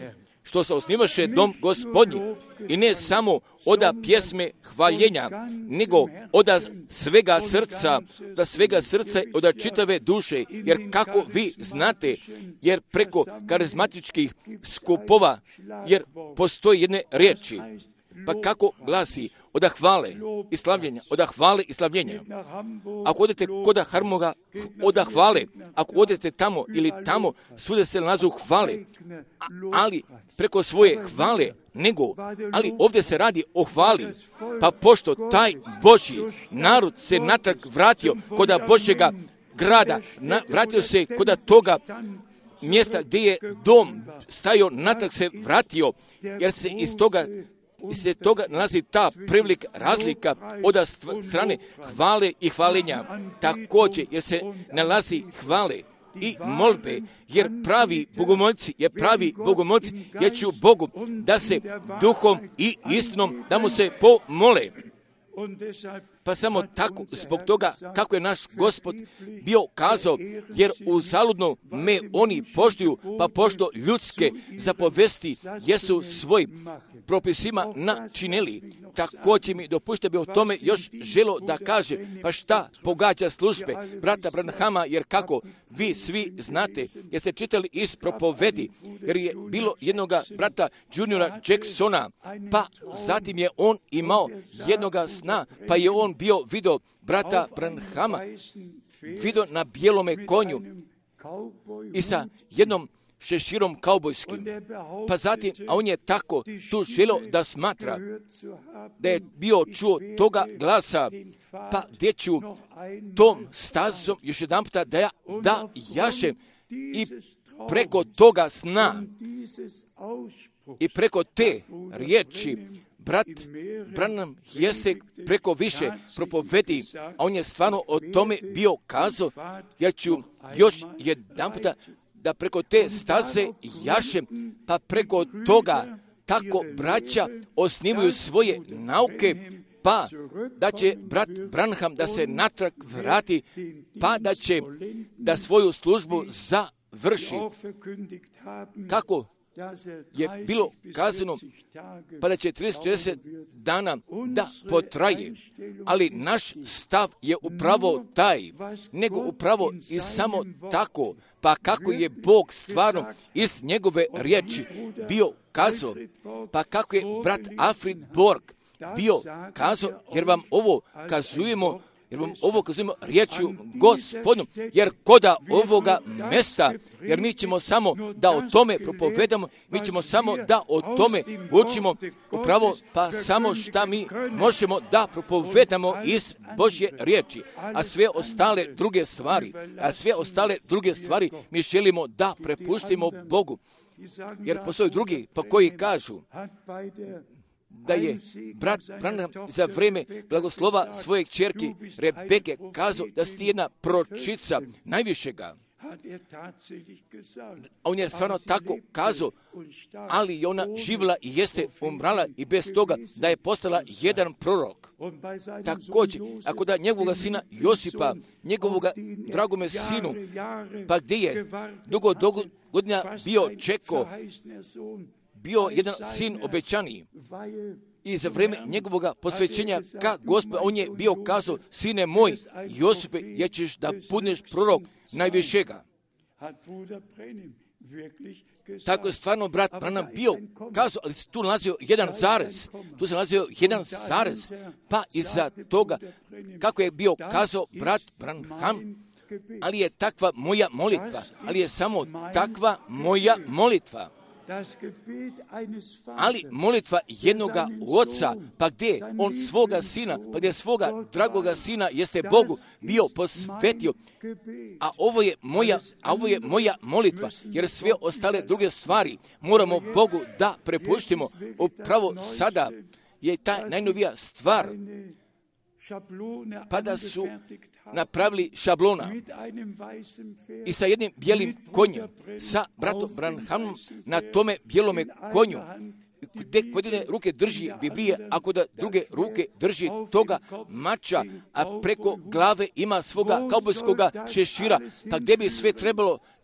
što se osnivaše dom Gospodnji, i ne samo oda pjesme hvaljenja, nego oda svega srca, da svega srca, oda čitave duše, jer kako vi znate, jer preko karizmatičkih skupova, jer postoji jedne riječi, pa kako glasi, oda hvale i slavljenja, oda hvale i slavljenja. Ako odete koda Harmoga, oda hvale, ako odete tamo ili tamo, svude se nalazu hvale, ali preko svoje hvale, nego, ali ovdje se radi o hvali, pa pošto taj Božji narod se natrag vratio koda Božjega grada, na, vratio se koda toga mjesta gdje je dom stajao, natrag se vratio, jer se iz toga iz se toga nalazi ta prevelika razlika od strane hvale i hvalenja. Također, jer se nalazi hvale i molbe, jer pravi bogomolci, jer pravi bogomolci, jer ću Bogu da se duhom i istinom da mu se pomole. Pa samo tako, zbog toga kako je naš Gospod bio kazao, jer u zaludno me oni poštuju, pa pošto ljudske zapovesti jesu svoj propisima načinili. Također mi dopušte bi o tome još želo da kaže, pa šta pogađa službe brata Branhama, jer kako vi svi znate, jer ste čitali iz propovedi, jer je bilo jednoga brata Juniora Jacksona, pa zatim je on imao jednoga sna, pa je on bio vidio brata Branhama, vidio na bijelome konju i sa jednom šeširom kaubojskim. Pa zatim, a on je tako tu želio da smatra da je bio čuo toga glasa, pa gdje ću tom stazom još jedan puta da ja da jašem i preko toga sna i preko te riječi brat Branham jeste preko više propovedi, a on je stvarno o tome bio kazao, jer ću još jedan puta da preko te staze jašem, pa preko toga tako braća osnivuju svoje nauke, pa da će brat Branham da se natrag vrati, pa da će da svoju službu završi. Kako je bilo kazano, pa da će trideset četrdeset dana da potraje, ali naš stav je upravo taj, nego upravo i samo tako, pa kako je Bog stvarno iz njegove riječi bio kazao, pa kako je brat Alfred Borg bio kazao, jer vam ovo kazujemo, jer vam ovo kazujemo riječju Gospodnu, jer koda ovoga mesta, jer mi ćemo samo da o tome propovedamo, mi ćemo samo da o tome učimo upravo, pa samo šta mi možemo da propovedamo iz Božje riječi, a sve ostale druge stvari, a sve ostale druge stvari mi želimo da prepuštimo Bogu, jer postoje drugi pa koji kažu da je brat Branham za vrijeme blagoslova svoje kćerki Rebeke kazao da si jedna pročica najvišega. A on je stvarno tako kazao, ali je ona živjela i jeste umrala i bez toga da je postala jedan prorok. Također, ako da njegovoga sina Josipa, njegovoga dragome sinu, pa gdje je dugo, dugo godina bio čekao, bio jedan sin obećaniji. I za vrijeme njegovog posvećenja ka Gospodu, on je bio kazao, sine moj, Josipe, jer ćeš da budeš prorok najvišega. Tako je stvarno brat Branham bio kazao, ali se tu nalazio jedan zarez. Tu se nalazio jedan zarez. Pa iza toga, kako je bio kazao brat Branham, ali je takva moja molitva, ali je samo takva moja molitva. Ali molitva jednoga oca, pa gdje on svoga sina, pa gdje svoga dragoga sina jeste Bogu bio posvetio, a ovo je moja, a ovo je moja molitva, jer sve ostale druge stvari moramo Bogu da prepuštimo. Upravo sada je ta najnovija stvar, pa da su napravili šablona i sa jednim bijelim konjem, sa bratom Branhamom na tome bijelome konju, gdje kod jedne ruke drži Biblije, a kod druge ruke drži toga mača, a preko glave ima svoga kaubojskoga šešira, pa gdje bi sve trebalo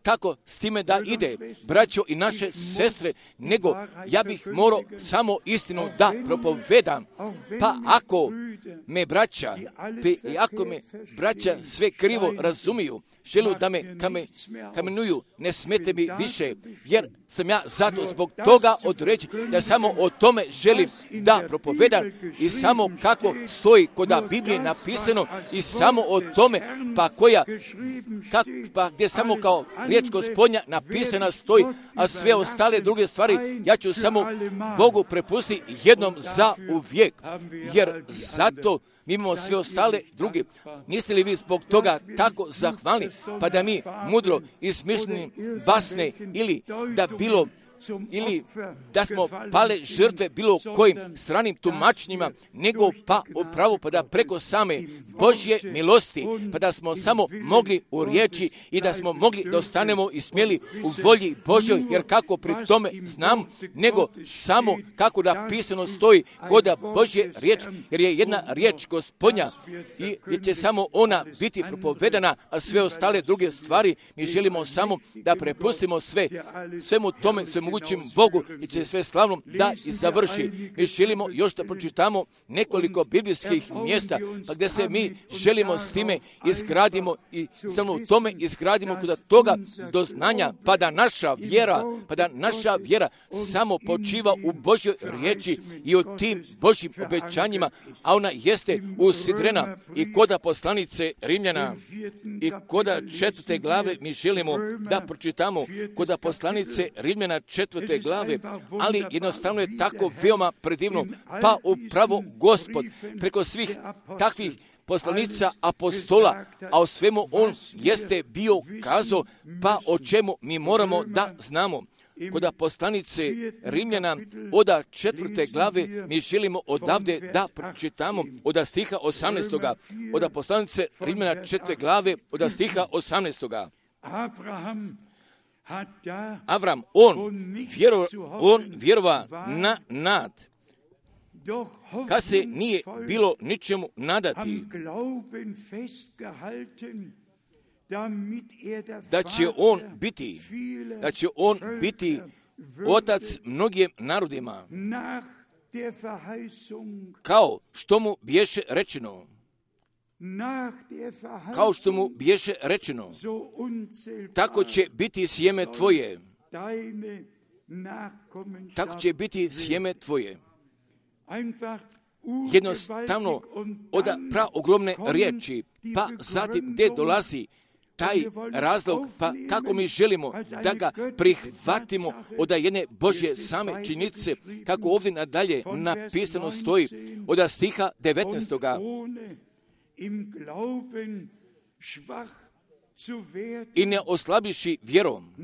tako s time da ide, braćo i naše sestre, nego ja bih morao samo istinu da propovedam. Pa ako me braća, pa i ako me braća sve krivo razumiju, želu da me kame, kamenuju, ne smete mi više, jer sam ja zato zbog toga određen da samo o tome želim da propovedam i samo kako stoji kod Biblije napisano i samo o tome pa koja, kak, pa gdje samo kao riječ Gospodnja napisana stoji, a sve ostale druge stvari ja ću samo Bogu prepustiti jednom za uvijek, jer zato mi imamo sve ostale druge. Niste li vi zbog toga tako zahvalni, pa da mi mudro izmišljeni basne ili da bilo ili da smo pale žrtve bilo kojim stranim tumačenjima, nego pa upravo pa da preko same Božje milosti, pa da smo samo mogli u riječi i da smo mogli da ostanemo i smjeli u volji Božjoj, jer kako pri tome znam, nego samo kako da pisano stoji kod Božje riječ, jer je jedna riječ Gospodnja i gdje će samo ona biti propovedana, a sve ostale druge stvari mi želimo samo da prepustimo sve, svemu tome, svemu mogućim Bogu i će sve slavno da i završi. Mi želimo još da pročitamo nekoliko biblijskih mjesta, pa gdje se mi želimo s time izgradimo i samo u tome izgradimo kod toga doznanja, pa da naša vjera, pa da naša vjera samo počiva u Božjoj riječi i u tim Božjim obećanjima, a ona jeste usidrena i koda poslanice Rimljana i koda četvrte glave mi želimo da pročitamo koda poslanice Rimljana četvrte glave, ali jednostavno je tako veoma predivno, pa upravo Gospod preko svih takvih poslanica apostola, a o svemu on jeste bio kazao, pa o čemu mi moramo da znamo. Koda poslanice Rimljana oda četvrte glave mi želimo odavde da pročitamo oda stiha osamnaestoga. Oda poslanice Rimljana četvrte glave oda stiha osamnaestoga. Avram, on, vjero, on vjerova na nad, kad se nije bilo ničemu nadati, da će on biti, da će on biti otac mnogim narodima, kao što mu biješe rečeno, kao što mu biješe rečeno, tako će biti sjeme tvoje, tako će biti sjeme tvoje. Jednostavno, od pra ogromne riječi, pa zatim gdje dolazi taj razlog, pa kako mi želimo da ga prihvatimo od jedne Božje same činjenice, kako ovdje nadalje napisano stoji od stiha devetnaestoga. I ne oslabiši vjerom,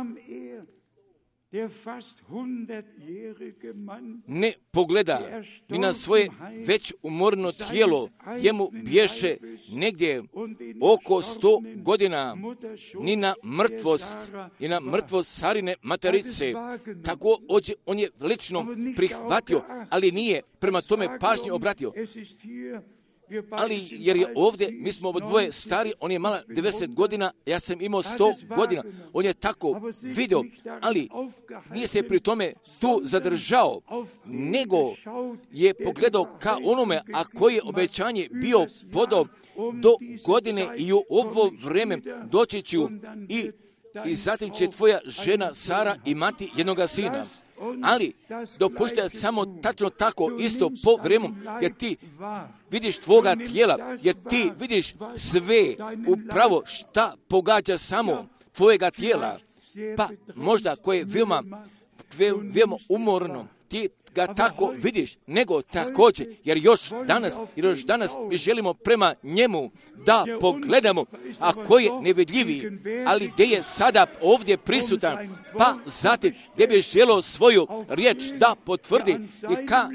ne pogleda ni na svoje već umorno tijelo, jemu bješe negdje oko sto godina, ni na mrtvost, ni na mrtvost Sarine materice. Tako on je lično prihvatio, ali nije prema tome pažnju obratio. Ali jer je ovdje, mi smo ovo dvoje stari, on je mala devedeset godina, ja sam imao sto godina, on je tako vidio, ali nije se pri tome tu zadržao, nego je pogledao ka onome, a koje obećanje bio podao do godine i u ovo vrijeme doći ću i, i zatim će tvoja žena Sara imati jednoga sina. Ali dopuštaj samo tačno tako isto po vremenu, jer ti vidiš tvoga tijela, jer ti vidiš sve upravo šta pogađa samo tvojega tijela, pa možda koje je veoma, veoma umorno, ti ga tako vidiš, nego također, jer još danas, jer još danas mi želimo prema njemu da pogledamo, a koji je nevidljivi, ali gdje je sada ovdje prisutan, pa zatim gdje bi želio svoju riječ da potvrdi i ka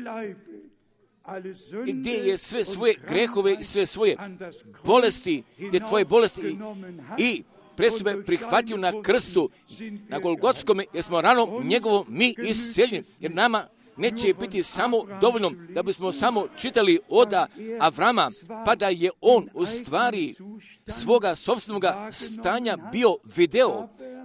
i gdje je sve svoje grehove i sve svoje bolesti, gdje tvoje bolesti i, i prestupe prihvatio na krstu, na Golgotskome, jer smo ranom njegovom mi isceljeni, jer nama neće biti samo dovoljno da bismo samo čitali od Avrama, pa da je on u stvari svoga sopstvenoga stanja bio video,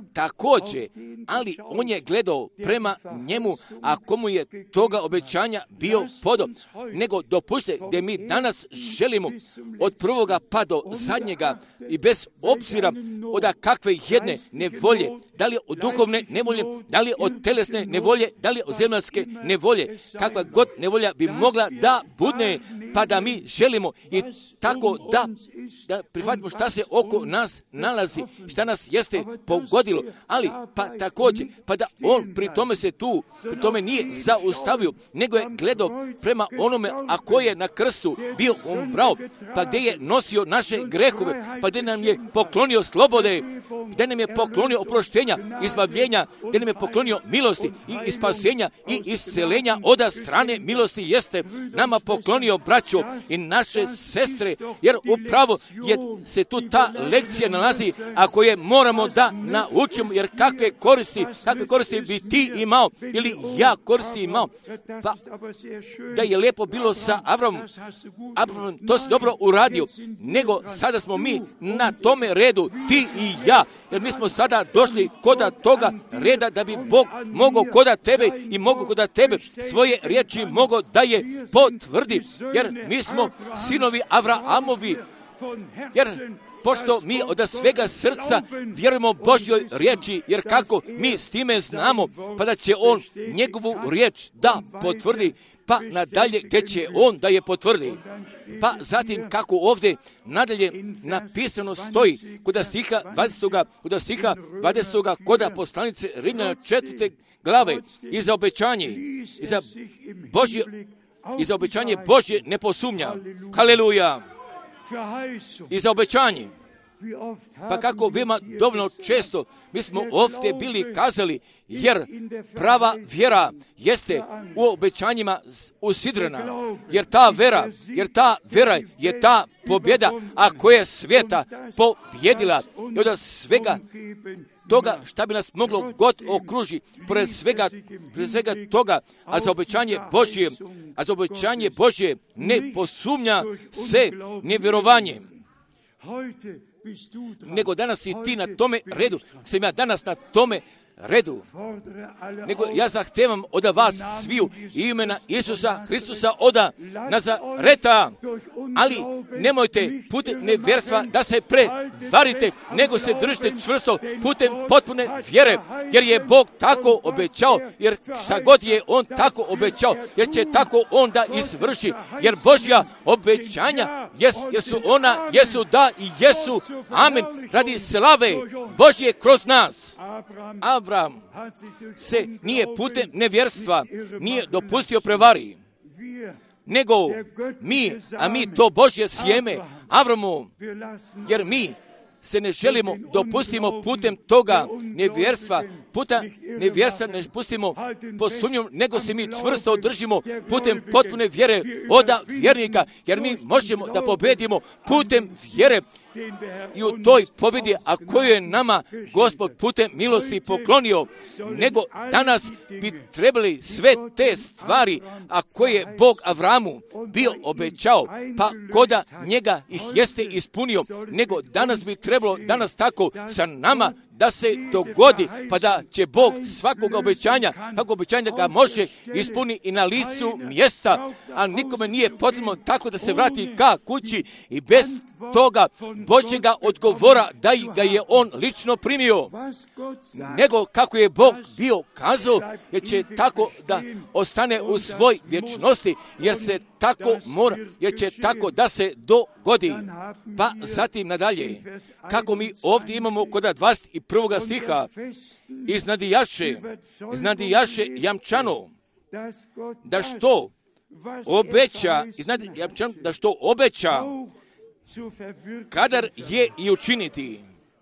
također, ali on je gledao prema njemu, a komu je toga obećanja bio podob. Nego dopušte da mi danas želimo od prvoga pa do zadnjega i bez obzira od kakve jedne nevolje, da li od duhovne nevolje, da li od telesne nevolje, da li od zemaljske nevolje, kakva god nevolja bi mogla da budne, pa da mi želimo i tako da, da prihvatimo šta se oko nas nalazi, šta nas jeste pogodilo, ali pa također, pa da on pri tome se tu, pri tome nije zaustavio, nego je gledao prema onome, a koji je na krstu bio umrao, pa gdje je nosio naše grehove, pa gdje nam je poklonio slobode, gdje nam je poklonio oproštenja, izbavljenja, gdje nam je poklonio milosti i spasenja i iscelenja od strane milosti jeste nama poklonio braćo i naše sestre, jer upravo je se tu ta lekcija nalazi, a koje moramo da naučimo, jer kakve koristi, kakve koristi bi ti imao ili ja koristi imao. Pa da je lijepo bilo sa Avramom, Avram, to si dobro uradio, nego sada smo mi na tome redu, ti i ja, jer mi smo sada došli koda toga reda da bi Bog mogao koda tebe i mogao koda tebe svoje riječi mogao da je potvrdi, jer mi smo sinovi Avrahamovi, jer pošto mi od svega srca vjerujemo Božjoj riječi, jer kako mi s time znamo, pa da će on njegovu riječ da potvrdi, pa nadalje gdje će on da je potvrdi. Pa zatim kako ovdje nadalje napisano stoji kod stiha dvadesetog, kod stiha dvadesetog koda poslanice Rimljana četvrte glave, i za obećanje, i za Božje, i za obećanje Božje ne posumnja. Haleluja! I za obećanje. Pa kako vima dovoljno često mi smo ovdje bili kazali, jer prava vjera jeste u obećanjima usidrena, jer ta vera, jer ta vera je ta pobjeda, a koja je svijeta pobjedila. I od svega toga šta bi nas moglo god okruži, pored svega, pored svega toga, a za obećanje Božje, a za obećanje Božje ne posumnja se nevjerovanjem. Nego danas si ti na tome redu, sam ja danas na tome redu, nego ja zahtevam od vas sviju imena Isusa Hristusa oda Nazareta, ali nemojte putem nevjerstva da se prevarite, nego se držite čvrsto putem potpune vjere, jer je Bog tako obećao, jer šta god je on tako obećao, jer će tako on da izvrši, jer Božja obećanja jes, jer su ona, jesu da i jesu, amen, radi slave Božje kroz nas. Avram se nije putem nevjerstva nije dopustio prevari, nego mi, a mi to Božje sjeme Avramu, jer mi se ne želimo dopustimo putem toga nevjerstva, puta nevjerstva ne pustimo po sumnjom, nego se mi čvrsto održimo putem potpune vjere oda vjernika, jer mi možemo da pobedimo putem vjere i u toj pobjedi, a koju je nama Gospod putem milosti poklonio, nego danas bi trebali sve te stvari, a koje je Bog Avramu bio obećao, pa koda njega ih jeste ispunio, nego danas bi trebalo danas tako sa nama da se dogodi, pa da će Bog svakog obećanja, kako obećanja ga može ispuni i na licu mjesta, a nikome nije potrebno tako da se vrati ka kući i bez toga Božjega odgovora da ga je on lično primio, nego kako je Bog bio kazao, jer će tako da ostane u svoj vječnosti, jer se tako mora, jer će tako da se dogodi. Pa zatim nadalje, kako mi ovdje imamo kod dvadeset prvog stiha, iznadijaše, iznadijaše jamčano, da što obeća, iznad jamčano, da što obeća, kadar je i učiniti.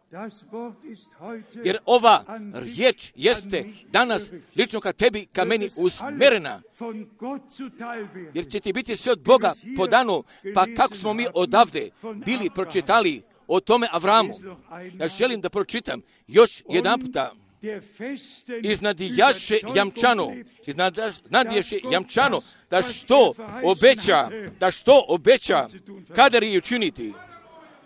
Jer ova riječ jeste danas lično ka tebi, ka meni usmjerena. Jer će ti biti sve od Boga podano, pa kako smo mi odavde bili pročitali o tome Avramu. Ja želim da pročitam još jedan puta. Iznadijaše jamčano, iznadijaše jamčano, da što obeća, da što obeća, kadar je učiniti.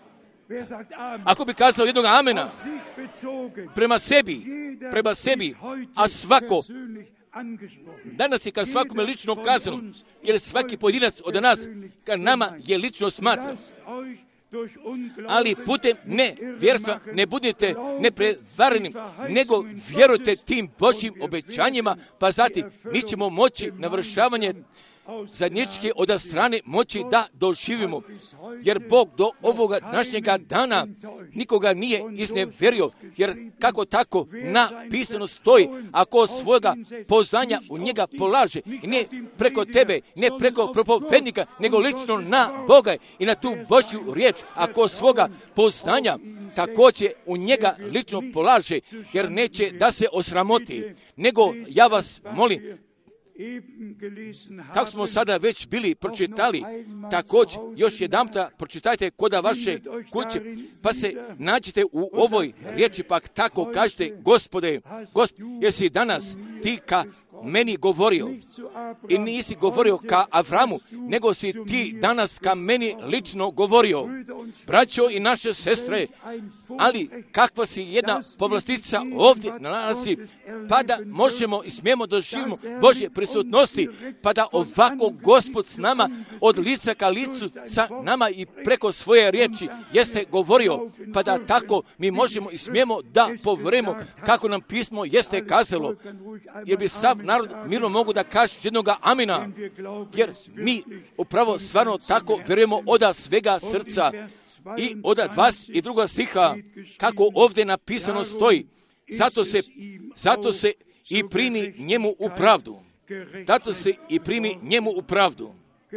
Ako bi kazao jednog amena prema sebi, prema sebi, a svako, danas je kad svakome lično kazano, jer svaki pojedinac od nas, kad nama je lično smatra. Ali putem ne vjerstva ne budete neprevareni, nego vjerujte tim Božjim obećanjima, pa zatim mi ćemo moći navršavanje zajedničke od strane moći da doživimo. Jer Bog do ovoga današnjega dana nikoga nije izneverio, jer kako tako napisano stoji, ako svoga poznanja u njega polaže, i ne preko tebe, ne preko propovednika, nego lično na Boga i na tu Božju riječ, ako svoga poznanja također u njega lično polaže, jer neće da se osramoti, nego ja vas molim, kako smo sada već bili pročitali, također još jedanputa pročitajte koda vaše kuće, pa se nađete u ovoj riječi, pa tako kažete, Gospode, Gospod, jesi danas ti ka meni govorio i nisi govorio ka Avramu, nego si ti danas ka meni lično govorio. Braćo i naše sestre, ali kakva si jedna povlastica ovdje nalazi, pa da možemo i smijemo doživimo Božje prisutnosti, pa da ovako Gospod s nama od lica ka licu sa nama i preko svoje riječi jeste govorio, pa da tako mi možemo i smijemo da povremo kako nam pismo jeste kazalo, jer bi sav narod mirno mogu da kaže jednoga amina, jer mi upravo stvarno tako vjerujemo oda svega srca. I oda dvadeset druga stiha, kako ovdje napisano stoji, zato se, zato se i primi njemu u pravdu. Zato se i primi njemu u pravdu.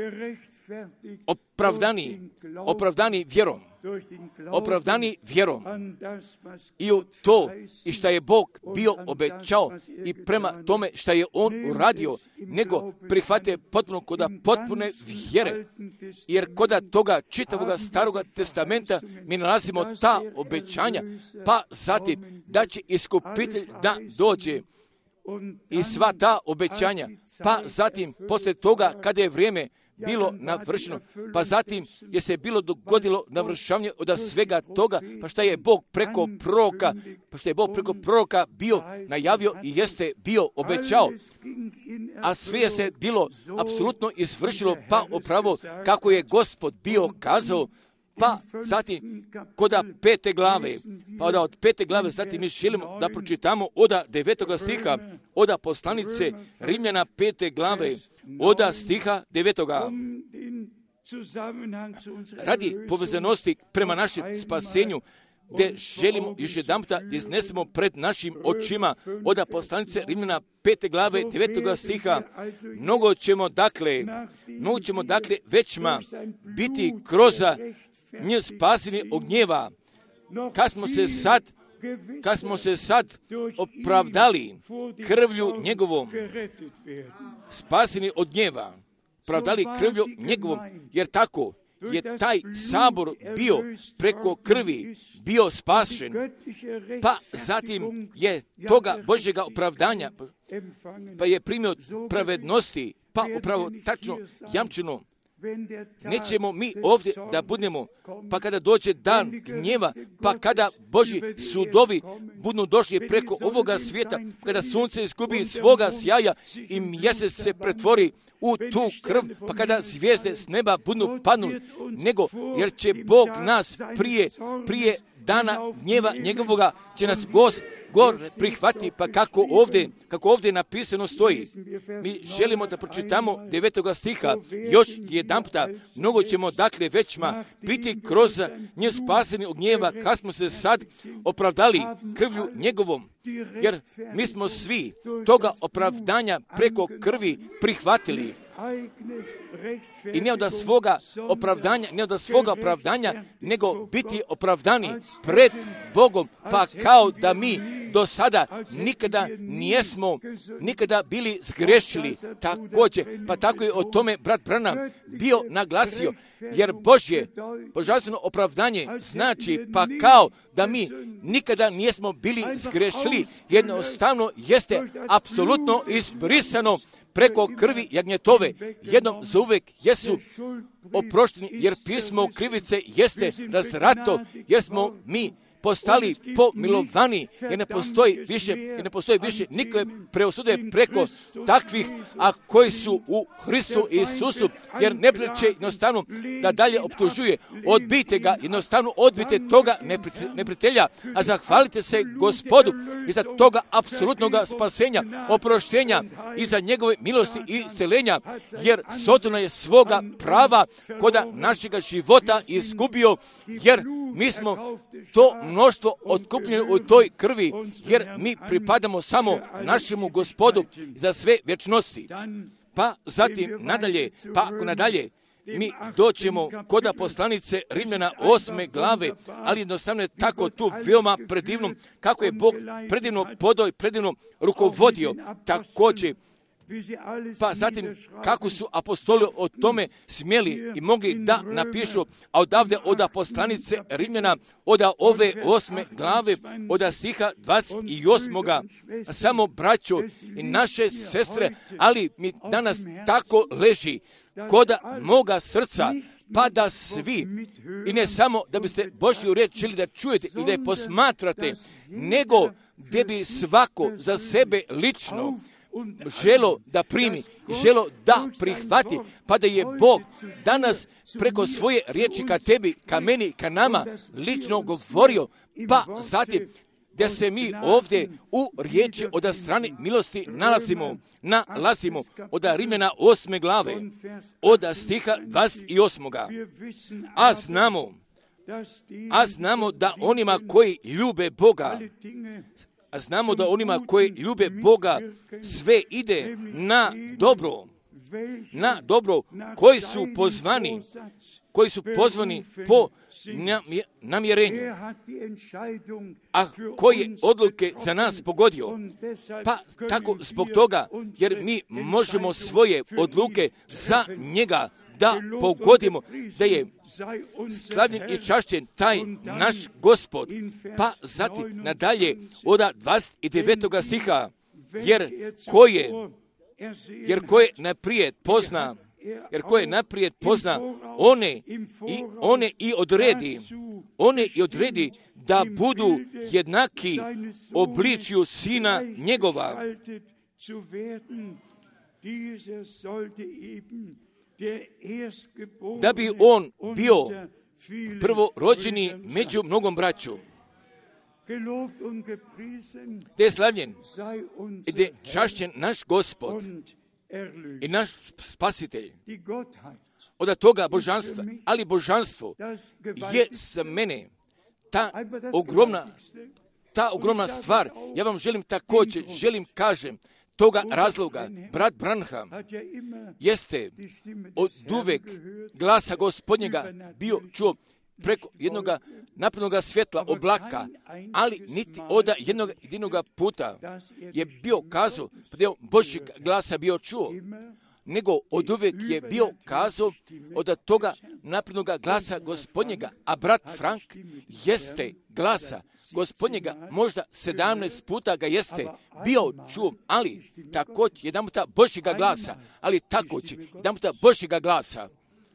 Opravdani, opravdani vjerom. Opravdani vjerom i u to i što je Bog bio obećao i prema tome što je On uradio, nego prihvate potpuno koda potpune vjere, jer koda toga čitavoga staroga testamenta mi nalazimo ta obećanja, pa zatim da će iskupitelj da dođe i sva ta obećanja, pa zatim poslije toga kada je vrijeme bilo navršeno, pa zatim je se bilo dogodilo navršavanje od svega toga, pa što je Bog preko proroka, pa što je Bog preko proroka bio najavio i jeste bio obećao, a sve je se bilo apsolutno izvršilo, pa upravo kako je Gospod bio kazao. Pa zatim koda pete glave, pa onda od pete glave zatim mi želimo da pročitamo oda devetoga stiha, oda poslanice Rimljana pete glave, oda stiha devetoga. Radi povezanosti prema našem spasenju, gdje želimo još jedan puta da iznesemo pred našim očima oda poslanice Rimljana pete glave devetoga stiha. Mnogo ćemo dakle, mnogo ćemo dakle većma biti kroz nje spaseni od gnjeva, kad smo se sad, kad smo se sad opravdali krvlju njegovom, spaseni od gnjeva, opravdali krvlju njegovom, jer tako je taj sabor bio preko krvi, bio spašen, pa zatim je toga Božjega opravdanja, pa je primio pravednosti, pa upravo tačno jamčeno. Nećemo mi ovdje da budemo, pa kada dođe dan gnjeva, pa kada Božji sudovi budu došli preko ovoga svijeta, kada sunce izgubi svoga sjaja i mjesec se pretvori u tu krv, pa kada zvijezde s neba budu padnuli, nego jer će Bog nas prije, prije dana gnjeva njegovoga će nas Gospod gor prihvati, pa kako ovdje, kako ovdje napisano stoji. Mi želimo da pročitamo devetoga stiha još jedan puta. Mnogo ćemo dakle većma biti kroz nje spaseni od gnjeva, kad smo se sad opravdali krvlju njegovom, jer mi smo svi toga opravdanja preko krvi prihvatili. I ne od svoga opravdanja, ne od svoga opravdanja, nego biti opravdani pred Bogom, pa kao da mi do sada nikada nijesmo nikada bili zgrešili. Također, pa tako je o tome brat Branham bio naglasio, jer Božje božanstveno opravdanje znači pa kao da mi nikada nijesmo bili zgrešili, jednostavno jeste apsolutno izbrisano preko krvi jagnjetove, jednom za uvek jesu oprošteni, jer pismo krivice jeste razrato, jer smo mi postali pomilovani, jer ne postoji više, jer ne postoji više nikakve preosude preko takvih, a koji su u Hristu Isusu, jer ne priče jednostavno da dalje optužuje. Odbijte ga, jednostavno odbijte toga neprijatelja, a zahvalite se Gospodu i za toga apsolutnog spasenja, oproštenja i za njegove milosti i isceljenja, jer Sotona je svoga prava koda našega života izgubio, jer mi smo to mnoštvo otkupljeno u toj krvi, jer mi pripadamo samo našemu Gospodu za sve vječnosti. Pa zatim nadalje, pa ako nadalje, mi doćemo kod poslanice Rimljana osme glave, ali jednostavno je tako tu veoma predivno, kako je Bog predivno podao i predivno rukovodio, također. Pa zatim, kako su apostoli o tome smjeli i mogli da napišu, a odavde od poslanice Rimljana, od ove osme glave, od stiha dvadeset osmoga samo braćo i naše sestre, ali mi danas tako leži koda moga srca, pa da svi, i ne samo da biste Božju riječ želi da čujete i da je posmatrate, nego gdje bi svako za sebe lično želo da primi, želo da prihvati, pa da je Bog danas preko svoje riječi ka tebi, ka meni, ka nama lično govorio, pa zatim da se mi ovdje u riječi od strane milosti nalazimo, nalazimo od Rimljana osme glave, od stiha dvadeset osmoga. A znamo, a znamo da onima koji ljube Boga, a znamo da onima koji ljube Boga sve ide na dobro, na dobro, koji su pozvani, koji su pozvani po namjerenju, a koje odluke za nas pogodio. Pa tako zbog toga, jer mi možemo svoje odluke za njega da pogodimo, da je skladnjen i čašćen taj naš Gospod. Pa zatim nadalje od dvadeset devetog stiha, jer ko je, jer ko je naprijed pozna, jer ko je naprijed pozna one i one i odredi, one i odredi da budu jednaki obličju sina njegova. Da bi on bio prvorođeni među mnogom braću. Da je slavljen i da je čašćen naš Gospod i naš Spasitelj od toga božanstva, ali božanstvo je za mene ta ogromna, ta ogromna stvar. Ja vam želim također, želim kažem, toga razloga, brat Branham jeste od uvek glasa Gospodnjega bio čuo preko jednog naprednog svjetla oblaka, ali niti od jednog jedinog puta je bio kazao, da je Božjeg glasa bio čuo, nego od uvek je bio kazao od toga naprednog glasa Gospodnjega, a brat Frank jeste glasa Gospodnjega, možda sedamnaest puta ga jeste bio čuo, ali također jedan puta Božjega glasa, ali također jedan puta Božjega glasa.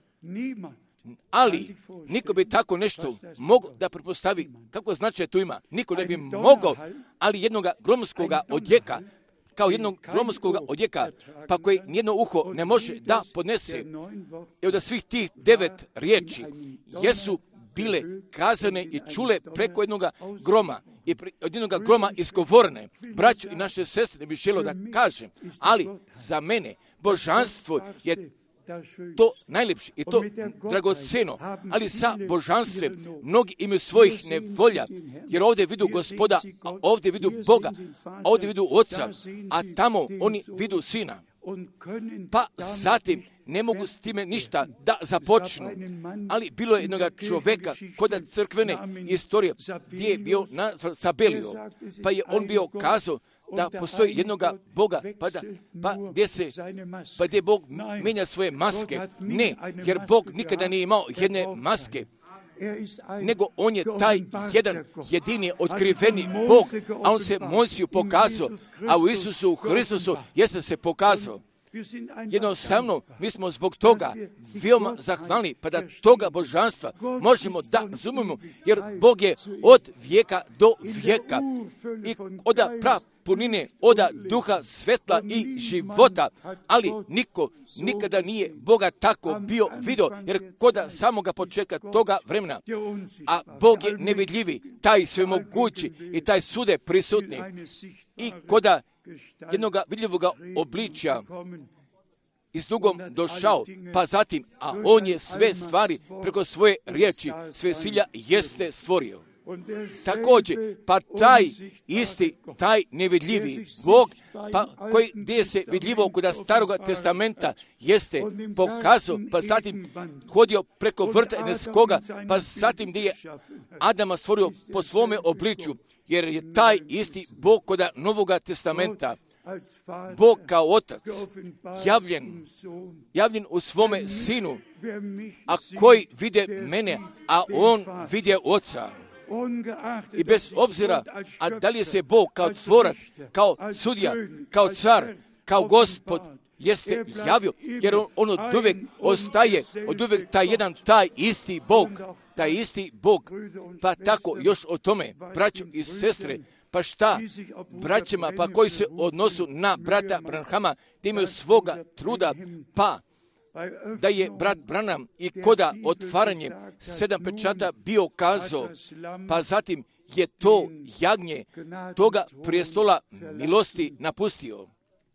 Ali niko bi tako nešto mogao da pretpostavi kako značaj tu ima. Niko ne bi mogao, ali jednog gromskog odjeka, kao jednog gromskog odjeka, pa koji nijedno uho ne može da podnese. Evo da svih tih devet riječi jesu bile kazane i čule preko jednog groma i od jednog groma izgovorene. Braćo i naše sestre, ne bih želio da kažem, ali za mene božanstvo je to najljepše i to dragoceno, ali sa božanstvem mnogi imaju svojih nevolja, jer ovdje vidu Gospoda, a ovdje vidu Boga, a ovdje vidu Oca, a tamo oni vidu Sina. Pa zatim ne mogu s time ništa da započnu. Ali bilo je jednog čovjeka kod crkvene istorije gdje je bio nazvan Sabelio, pa je on bio kazao da postoji jednog Boga, pa, da, pa gdje se, pa gdje Bog mijenja svoje maske. Ne, jer Bog nikada nije imao jedne maske, nego on je taj jedan jedini otkriveni Bog, a on se Mojsiju pokazao, a u Isusu, u Hristusu, jeste se pokazao. jednostavno mi smo zbog toga veoma zahvalni, pa da toga božanstva možemo da razumemo, jer Bog je od vijeka do vijeka i od prav punine, oda duha svetla i života, ali niko nikada nije Boga tako bio vidio, jer koda samoga početka toga vremena, a Bog je nevidljivi, taj svemogući i taj sude prisutni i koda jednoga vidljivoga obličja iz dugom došao, pa zatim, a on je sve stvari preko svoje riječi, sve silja jeste stvorio. Također, pa taj isti, taj nevidljivi Bog, pa koji gdje se vidljivo kod Staroga testamenta jeste pokazao, pa zatim hodio preko vrta Edenskoga, pa zatim gdje je Adama stvorio po svome obličju, jer je taj isti Bog kod Novoga testamenta, Bog kao otac, javljen, javljen u svome sinu, a koji vide mene, a on vide oca. I bez obzira, a da li je se Bog kao tvorac, kao sudija, kao car, kao gospod, jeste javio, jer on, on od uvijek ostaje, od uvijek taj jedan, taj isti Bog, taj isti Bog, pa tako još o tome, braćo i sestre, pa šta, braćima, pa koji se odnosu na brata Branhama, da imaju svoga truda, pa da je brat Branham i koda otvaranje sedam pečata bio kazao, pa zatim je to jagnje toga prijestola milosti napustio.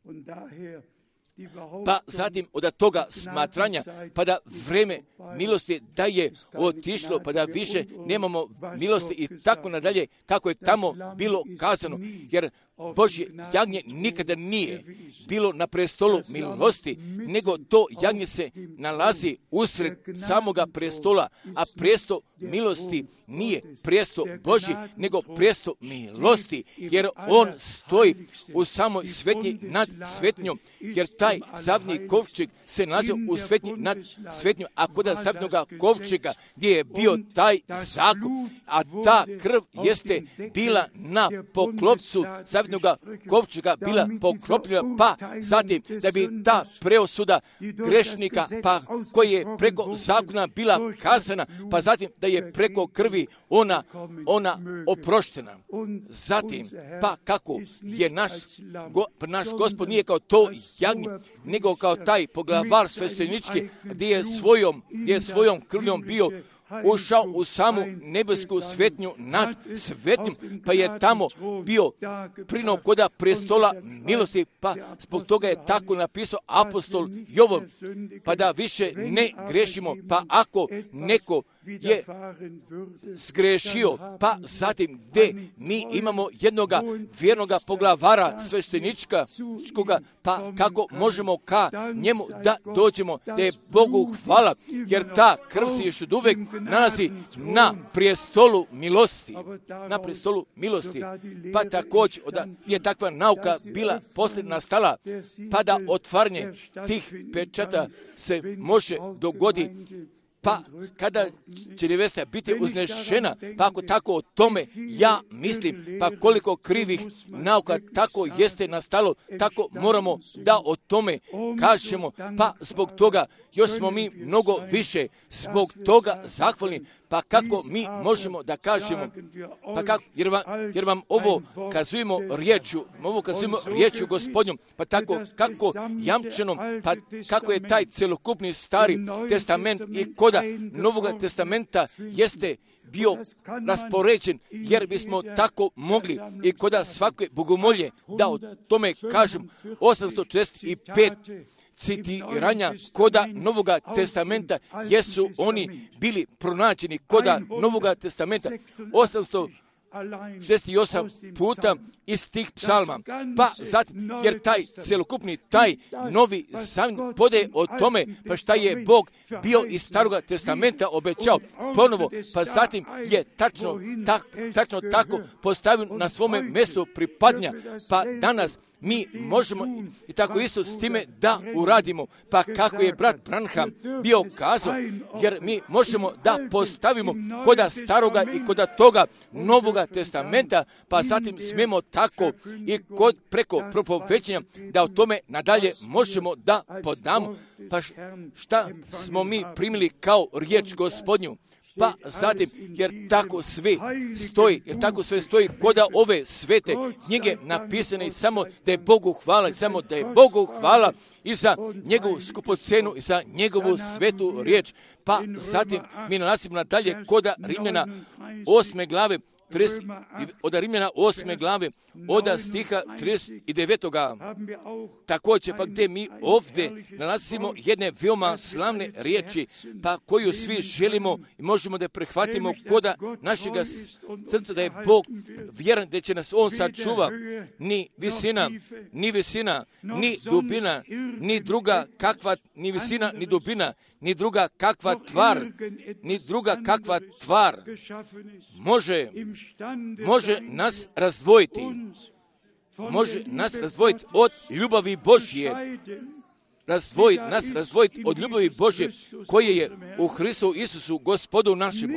Pa zatim od toga smatranja, pa da vreme milosti da je otišlo, pa da više nemamo milosti i tako nadalje, kako je tamo bilo kazano, jer Božje jagnje nikada nije bilo na prestolu milosti, nego to jagnje se nalazi usred samoga prestola, a presto milosti nije presto Božji, nego presto milosti, jer on stoji u samoj svetnji nad svetnjom, jer taj zavni kovčeg se nalazi u svetnji nad svetnjom, a kod zavnoga kovčega gdje je bio taj zakup, a ta krv jeste bila na poklopcu zavnoga kovčega bila poklopljena, pa zatim da bi ta preosuda grešnika, pa koji je preko zakona bila kazana, pa zatim da je preko krvi ona, ona oproštena. Zatim, pa kako je naš, go, naš Gospod nije kao to jagnje, nego kao taj poglavar sveštenički, gdje je svojom, gdje je svojom krvljom bio ušao u samu nebesku svetnju nad svetnjom, pa je tamo bio prino koda prestola milosti, pa zbog toga je tako napisao apostol Jovan, pa da više ne grešimo, pa ako neko je zgrešio, pa zatim gdje mi imamo jednoga vjernoga poglavara sveštenička, pa kako možemo ka njemu da dođemo, da je Bogu hvala, jer ta krv se još od uvijek nalazi na prijestolu milosti, na prijestolu milosti, pa također da je takva nauka bila poslije nastala, pa da otvaranje tih pečata se može dogoditi, pa kada će nevesta biti uznešena, pa ako tako o tome ja mislim, pa koliko krivih nauka tako jeste nastalo, tako moramo da o tome kažemo, pa zbog toga još smo mi mnogo više zbog toga zahvalni, pa kako mi možemo da kažemo, pa kako, jer vam, jer vam ovo kazujemo riječju, ovo kazujemo riječju Gospodnjom, pa tako kako jamčenom, pa kako je taj celokupni stari testament i koda Novoga testamenta jeste bio raspoređen, jer bismo tako mogli i koda svake bogomolje da o tome kažem osamsto četrdeset pet citiranja koda Novoga testamenta, jesu oni bili pronađeni koda Novoga testamenta osamsto šezdeset osam puta iz tih psalma. Pa zatim, jer taj celokupni, taj novi zavjet podaje o tome, pa šta je Bog bio iz Staroga testamenta obećao ponovo, pa zatim je tačno, tak, tačno tako postavio na svome mjestu pripadnja, pa danas mi možemo i tako isto s time da uradimo. Pa kako je brat Branham bio kazao, jer mi možemo da postavimo koda staroga i koda toga Novoga testamenta, pa zatim smijemo tako i kod preko propovećenja da o tome nadalje možemo da podamo. Pa šta smo mi primili kao riječ Gospodnju? Pa zatim, jer tako sve stoji, jer tako sve stoji koda ove svete knjige napisane i samo da je Bogu hvala, samo da je Bogu hvala i za njegovu skupocenu i za njegovu svetu riječ. Pa zatim mi nalazimo nadalje koda Rimljana osme glave, od Rimljana osme glave, od stiha trideset devetog. Također, pa gdje mi ovdje nalazimo jedne veoma slavne riječi, pa koju svi želimo i možemo da prihvatimo koda našega srca, da je Bog vjeran da će nas On sačuva, ni visina, ni visina, ni dubina, ni druga kakva, ni visina, ni dubina, ni druga kakva tvar, ni druga kakva tvar može, može nas razdvojiti, može nas razdvojiti od ljubavi Božje, razdvojiti, nas razdvojiti od ljubavi Božje koje je u Hristu Isusu Gospodu našemu.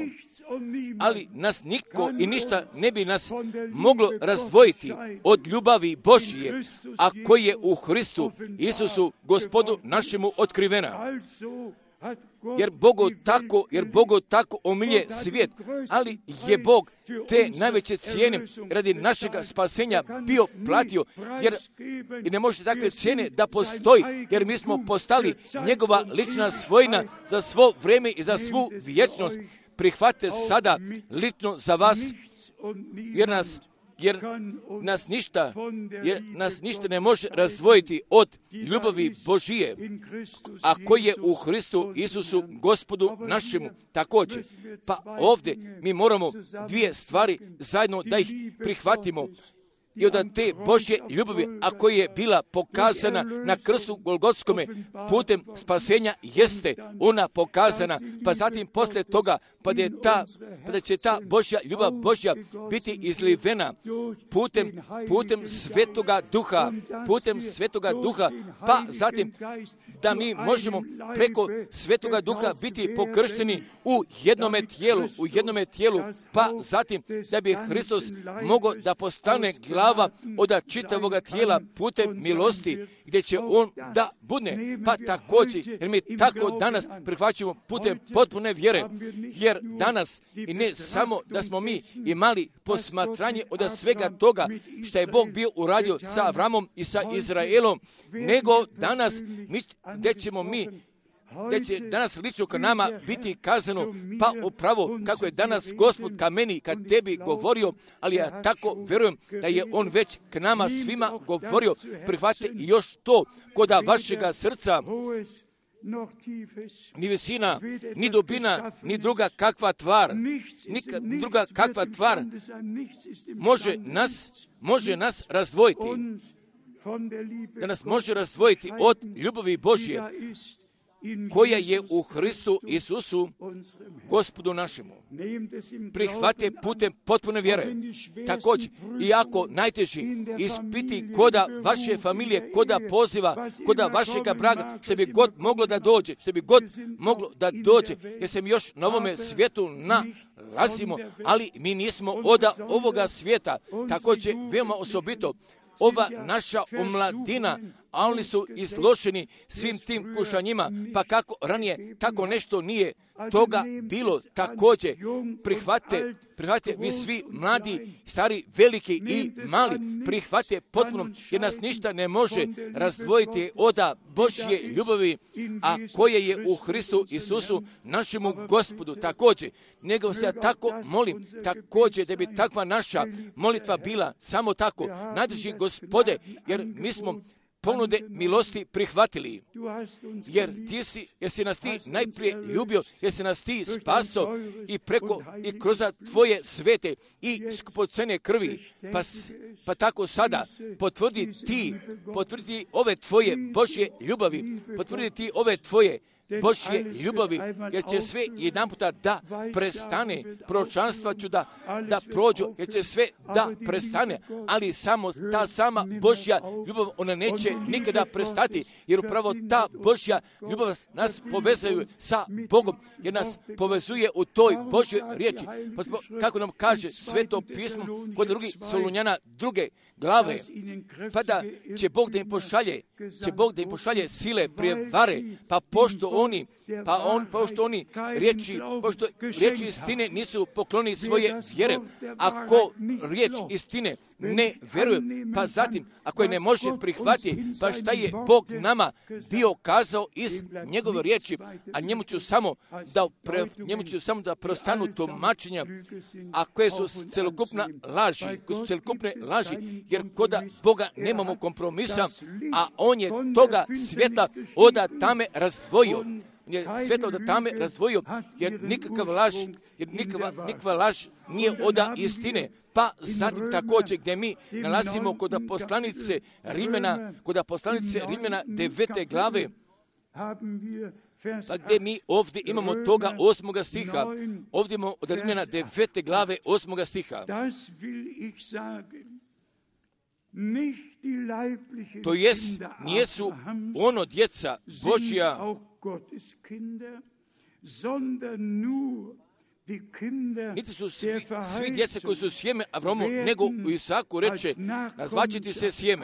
Ali nas niko i ništa ne bi nas moglo razdvojiti od ljubavi Božje, a koje je u Hristu Isusu Gospodu našemu otkrivena. Jer Bogu tako, jer Bogu tako omilje svijet, ali je Bog te najveće cijene radi našega spasenja bio platio, jer i ne može takve cijene da postoji, jer mi smo postali njegova lična svojina za svo vrijeme i za svu vječnost. Prihvate sada lično za vas, jer nas jer nas ništa, jer nas ništa ne može razdvojiti od ljubavi Božije, a koji je u Hristu Isusu Gospodu našemu također. Pa ovdje mi moramo dvije stvari zajedno da ih prihvatimo. I od te Božje ljubavi, a koja je bila pokazana na krstu Golgotskome putem spasenja, jeste ona pokazana, pa zatim poslije toga, pa da, je ta, pa da će ta Božja ljubav Božja biti izlivena putem, putem Svetoga Duha, putem Svetoga Duha, pa zatim da mi možemo preko Svetoga Duha biti pokršteni u jednome tijelu, u jednome tijelu, pa zatim da bi Hristos mogao da postane glava od čitavoga tijela putem milosti, gdje će On da budne, pa također, jer mi tako danas prihvaćamo putem potpune vjere, jer danas i ne samo da smo mi imali posmatranje od svega toga što je Bog bio uradio sa Avramom i sa Izraelom, nego danas mi, gdje ćemo mi gdje će danas lično ka nama biti kazano, pa upravo kako je danas Gospod ka meni, ka tebi govorio, ali ja tako vjerujem da je On već k nama svima govorio. Prihvatite još to koda vašega srca, ni visina, ni dubina, ni druga kakva tvar, ni druga kakva tvar može nas, može nas razdvojiti, da nas može razdvojiti od ljubavi Božje, koja je u Hristu Isusu Gospodu našemu. Prihvate putem potpune vjere. Također, iako najteži ispiti koda vaše familije, koda poziva, koda vašega braga, što bi god moglo da dođe, što bi god moglo da dođe, jer se mi još na ovome svijetu nalazimo, ali mi nismo od ovoga svijeta. Također, veoma osobito, ova naša omladina, a oni su izloženi svim tim kušanjima, pa kako ranije tako nešto nije toga bilo. Također, prihvate, prihvate vi svi mladi, stari, veliki i mali, prihvate potpuno, jer nas ništa ne može razdvojiti od Božje ljubavi, a koje je u Hristu Isusu našemu Gospodu. Također, nego se ja tako molim, također da bi takva naša molitva bila samo tako, najdraži Gospode, jer mi smo ponude milosti prihvatili, jer ti si, jer si nas ti najprije ljubio, jer si nas ti spaso i preko i kroz tvoje svete i skupocene krvi, pa, pa tako sada potvrdi ti, potvrdi ove tvoje Božje ljubavi, potvrdi ti ove tvoje Božje ljubavi, jer će sve jedan puta da prestane, proročanstva ću da, da prođu, jer će sve da prestane, ali samo ta sama Božja ljubav, ona neće nikada prestati, jer upravo ta Božja ljubav nas povezuje sa Bogom, jer nas povezuje u toj Božjoj riječi. Pa kako nam kaže Sveto pismo kod drugih Solunjana druge glave, pa da će Bog da im pošalje, će Bog da im pošalje sile prijevare, pa pošto oni, pa on, pošto oni riječi, pošto riječi istine nisu pokloni svoje vjere, ako riječ istine ne veruje, pa zatim, ako je ne može prihvatiti, pa šta je Bog nama bio kazao iz njegove riječi, a njemu ću samo da, pre, njemu ću samo da prostanu tumačenja, a koje su celokupna laži, koje su celokupne laži, jer kod Boga nemamo kompromisa, a on je toga svijeta oda tame razdvojio. Je sveta od tame razdvojio, jer nikakav laž, jer nikakva, nikakva laž nije oda istine. Pa zatim također gdje mi nalazimo kod poslanice Rimljana, kod poslanice Rimljana devete glave, pa gdje mi ovdje imamo toga osmoga stiha, ovdje imamo od Rimljana devete glave osmoga stiha. To jest, nijesu ono djeca Božja, niti su svi, svi djece koji su sjeme Avramu, nego u Isaku reče, nazvaćete se sjeme.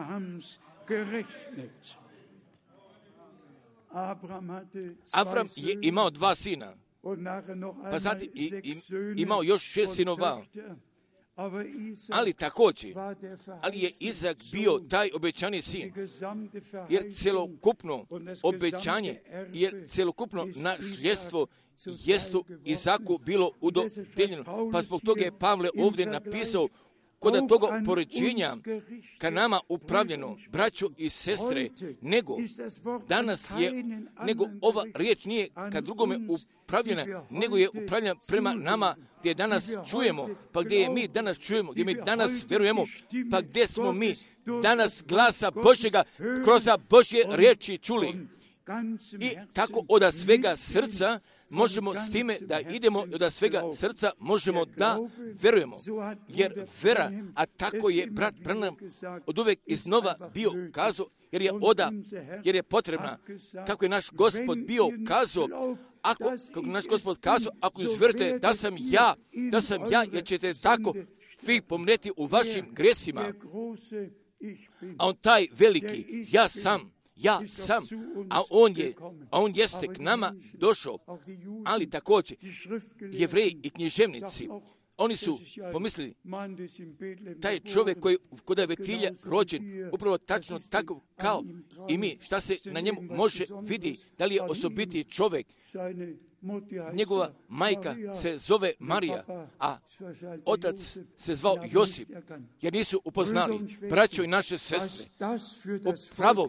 Avram je imao dva sina, pa zatim i, i, imao još šest sinova. Ali također, ali je Izak bio taj obećani sin, jer celokupno obećanje, jer celokupno nasljedstvo jestu Izaku bilo udodijeljeno. Pa zbog toga je Pavle ovdje napisao, kod toga poređenja ka nama upravljeno, braćo i sestre, nego danas je, nego ova riječ nije ka drugome upravljena, nego je upravljena prema nama, gdje danas čujemo, pa gdje je mi danas čujemo, gdje mi danas vjerujemo, pa gdje smo mi danas glasa Božjega kroz Božje riječi čuli. I tako od svega srca možemo s time da idemo, i od svega srca možemo da verujemo. Jer vera, a tako je brat Branham od uvek iznova bio kazao, jer je oda, jer je potrebna, kako je naš Gospod bio kazao, ako, kako naš Gospod kazao, ako izvjerujete da sam ja, da sam ja, jer ćete tako vi pomreti u vašim gresima, a on taj veliki, ja sam, ja sam, a on je, a on jeste k nama došao, ali također Jevreji i književnici, oni su pomislili, taj čovjek koji kod je Vetilja rođen, upravo tačno tako kao i mi, šta se na njemu može vidi, da li je osobiti čovjek. Njegova majka se zove Marija, a otac se zvao Josip, jer nisu upoznali, braćo i naše sestre. Upravo,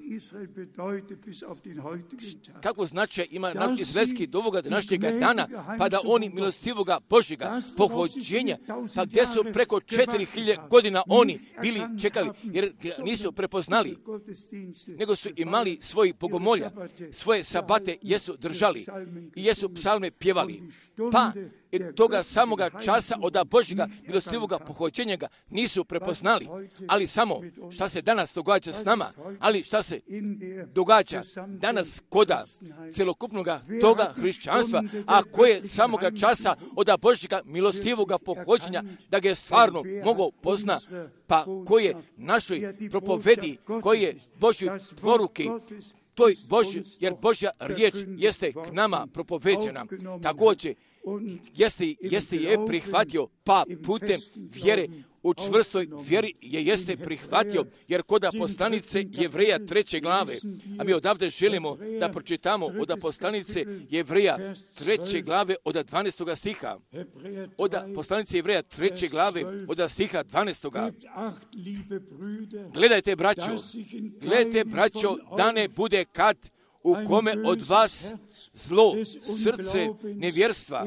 kako značaj ima naš izraelski do ovoga današnjega dana, pa da oni milostivoga Božjega pohođenja, pa gdje su preko četiri hiljade godina oni bili čekali, jer nisu prepoznali, nego su imali svoji bogomolja, svoje sabate jesu držali i jesu psalme pjevali. Pa i toga samoga časa od Božjega milostivoga pohođenja nisu prepoznali. Ali samo šta se danas događa s nama, ali šta se događa danas koda celokupnoga toga hrišćanstva, a koje samoga časa od Božjega milostivoga pohođenja da ga je stvarno mogao pozna, pa koje našoj propovedi, koje Božjoj poruki, toj Božju, jer Božja riječ jeste k nama propoveđena. Također, jeste, jeste je prihvatio, pa putem vjere, u čvrstoj vjeri je jeste prihvatio, jer kod poslanice Jevreja treće glave, a mi odavde želimo da pročitamo od poslanice Jevreja treće glave od dvanaestoga stiha. Od poslanice Jevreja treće glave od stiha dvanaestoga. Gledajte, braćo, gledajte, braćo, da ne bude kad u kome od vas zlo, srce nevjerstva,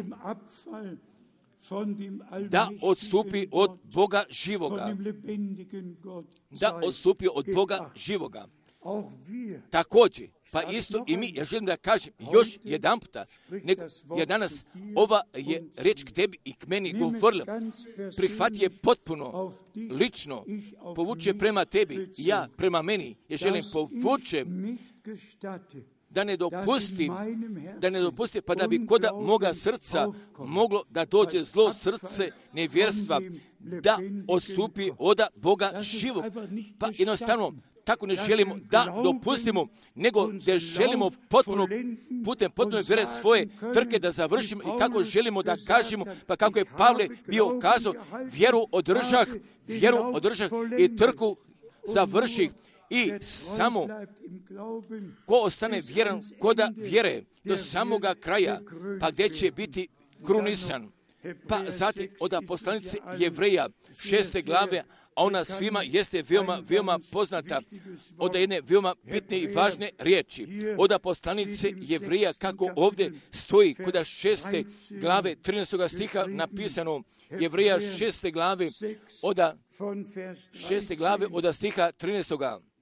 da odstupi od Boga živoga. Da odstupi od Boga živoga. također, pa isto i mi, ja želim da kažem još jedan puta, nego ja danas, ova je riječ k tebi i k meni govorila, prihvati je potpuno, lično, povuče prema tebi, ja prema meni, ja želim povučem, da ne dopustim, da ne dopustim, pa da bi koda moga srca moglo da dođe zlo srce nevjerstva, da odstupi od Boga živog. Pa jednostavno, tako ne želimo da dopustimo, nego da želimo potpuno, putem potpuno vjere svoje trke da završimo i tako želimo da kažemo, pa kako je Pavle bio kazao, vjeru održah, vjeru održah i trku završih. I samo ko ostane vjeran koda vjere do samoga kraja, pa gdje će biti krunisan. Pa zatim od poslanice Jevreja šeste glave, a ona svima jeste veoma, veoma poznata od jedne veoma bitne i važne riječi. Od poslanice Jevreja, kako ovdje stoji kod šeste glave trinaestog stiha napisano, Jevreja šeste glave od šeste glave od stiha trinaestog.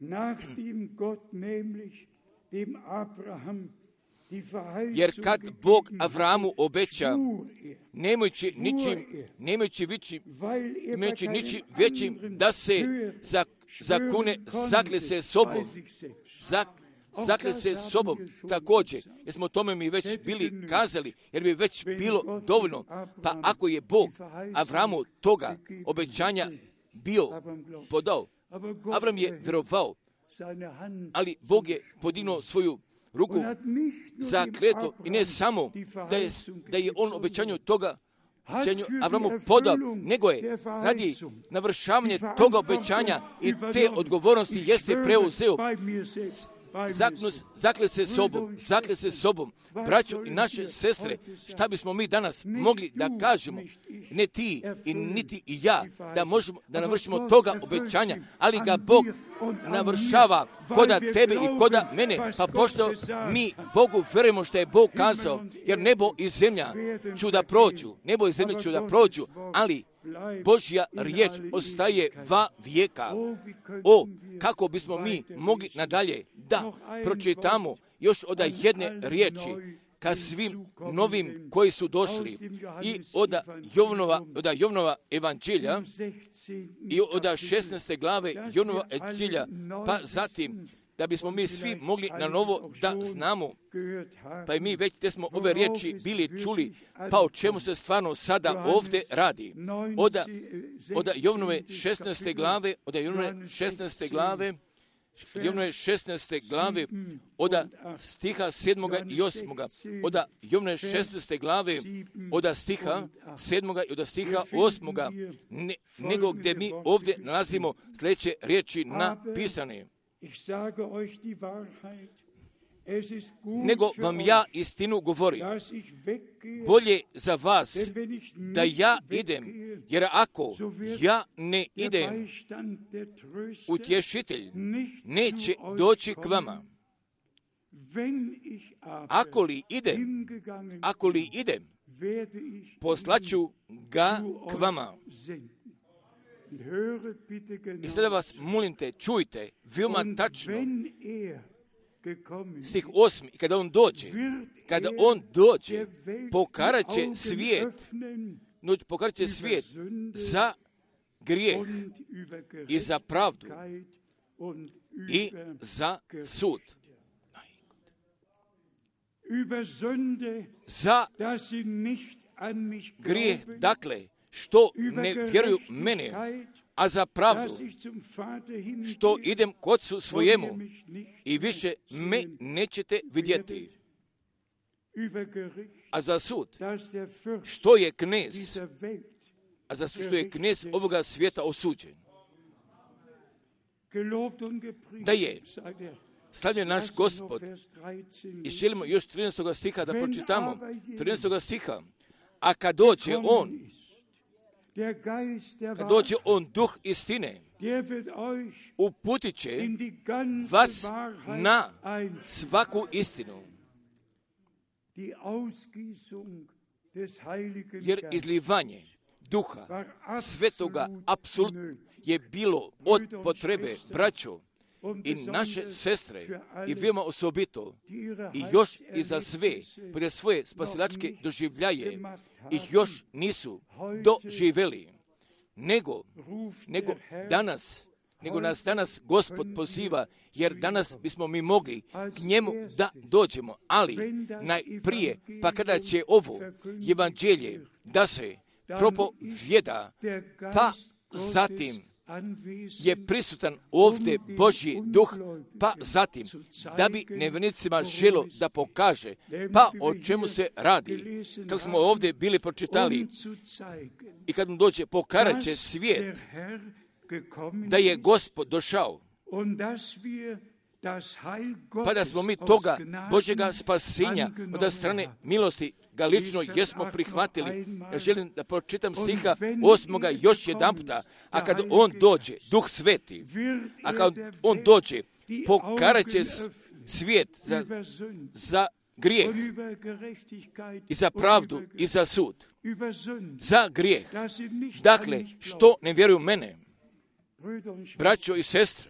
Jer kad Bog Avramu obeća, nemajući ničim, nemajući vići, nemajući ničim većim da se zakune, zakle se sobom, zak, zakle se sobom također, jer smo o tome mi već bili kazali, jer bi već bilo dovoljno, pa ako je Bog Avramu toga obećanja bio podao, Avram je vjerovao, ali Bog je podignuo svoju ruku za kletvu i ne samo da je, da je on obećanju toga obećanju Avramu podao, nego je radi navršavanje toga obećanja i te odgovornosti jeste preuzeo. Zaknus, zakle se sobom, zakle se sobom, braćo i naše sestre, šta bismo mi danas mogli da kažemo, ne ti i niti i ja, da možemo da navršimo toga obećanja, ali ga Bog navršava koda tebe i koda mene, pa pošto mi Bogu verujemo što je Bog kazao, jer nebo i zemlja ću da prođu, nebo i zemlja ću da prođu, ali Božja riječ ostaje va vijeka. O, kako bismo mi mogli nadalje da pročitamo još od jedne riječi ka svim novim koji su došli i od Jovnova, od Jovnova evanđelja i od šesnaeste glave Jovnova evanđelja, pa zatim da bismo mi svi mogli na novo da znamo, pa i mi već te smo ove riječi bili čuli, pa o čemu se stvarno sada ovdje radi. Od, od Jovnove šesnaeste glave, od Jovnove šesnaeste glave, Jovnove šesnaeste glave, od stiha sedmoga i osmoga, od Jovnove šesnaeste glave, od stiha sedmoga i od stiha osmoga, ne, nego gdje mi ovdje nalazimo sljedeće riječi napisane. Nego vam ja istinu govorim, bolje za vas da ja idem, jer ako ja ne idem, utješitelj neće doći k vama. Ako li idem, ako li idem, poslaću ga k vama. I sada vas molim te, čujte, veoma tačno, stih osmi, i kada on dođe, kada on dođe, pokarat će svijet, no, pokarat će svijet za grijeh i za pravdu i za sud. Za grijeh, dakle, što ne vjeruju mene, a za pravdu, što idem k Otcu svojemu i više me nećete vidjeti. A za sud, što je knez, a za sud, što je knez ovoga svijeta osuđen. Da je slavljen naš Gospod. I želimo još trinaestog stiha da pročitamo. trinaestog stiha. A kad dođe on, kad dođe on duh istine, uputit će vas na svaku istinu. Jer izlivanje duha svetoga apsolutno je bilo od potrebe, braćo, i naše sestre, i veoma osobito, i još i za sve, pod svoje spasilačke doživljaje, ih još nisu doživjeli, nego, nego danas, nego nas danas Gospod poziva, jer danas bismo mi mogli k njemu da dođemo, ali najprije, pa kada će ovo evanđelje da se propovjeda, pa zatim je prisutan ovdje Božji duh, pa zatim da bi nevjernicima želo da pokaže, pa o čemu se radi, kako smo ovdje bili pročitali, i kad mu dođe pokarat će svijet da je Gospod došao, pa da smo mi toga Božjega spasenja od strane milosti ga lično jesmo prihvatili. Ja želim da pročitam stiha osmoga još jedan puta. A kad on dođe, Duh Sveti, a kad on dođe, pokarat će svijet za, za grijeh i za pravdu i za sud. Za grijeh. Dakle, što ne vjeruju mene, braćo i sestre,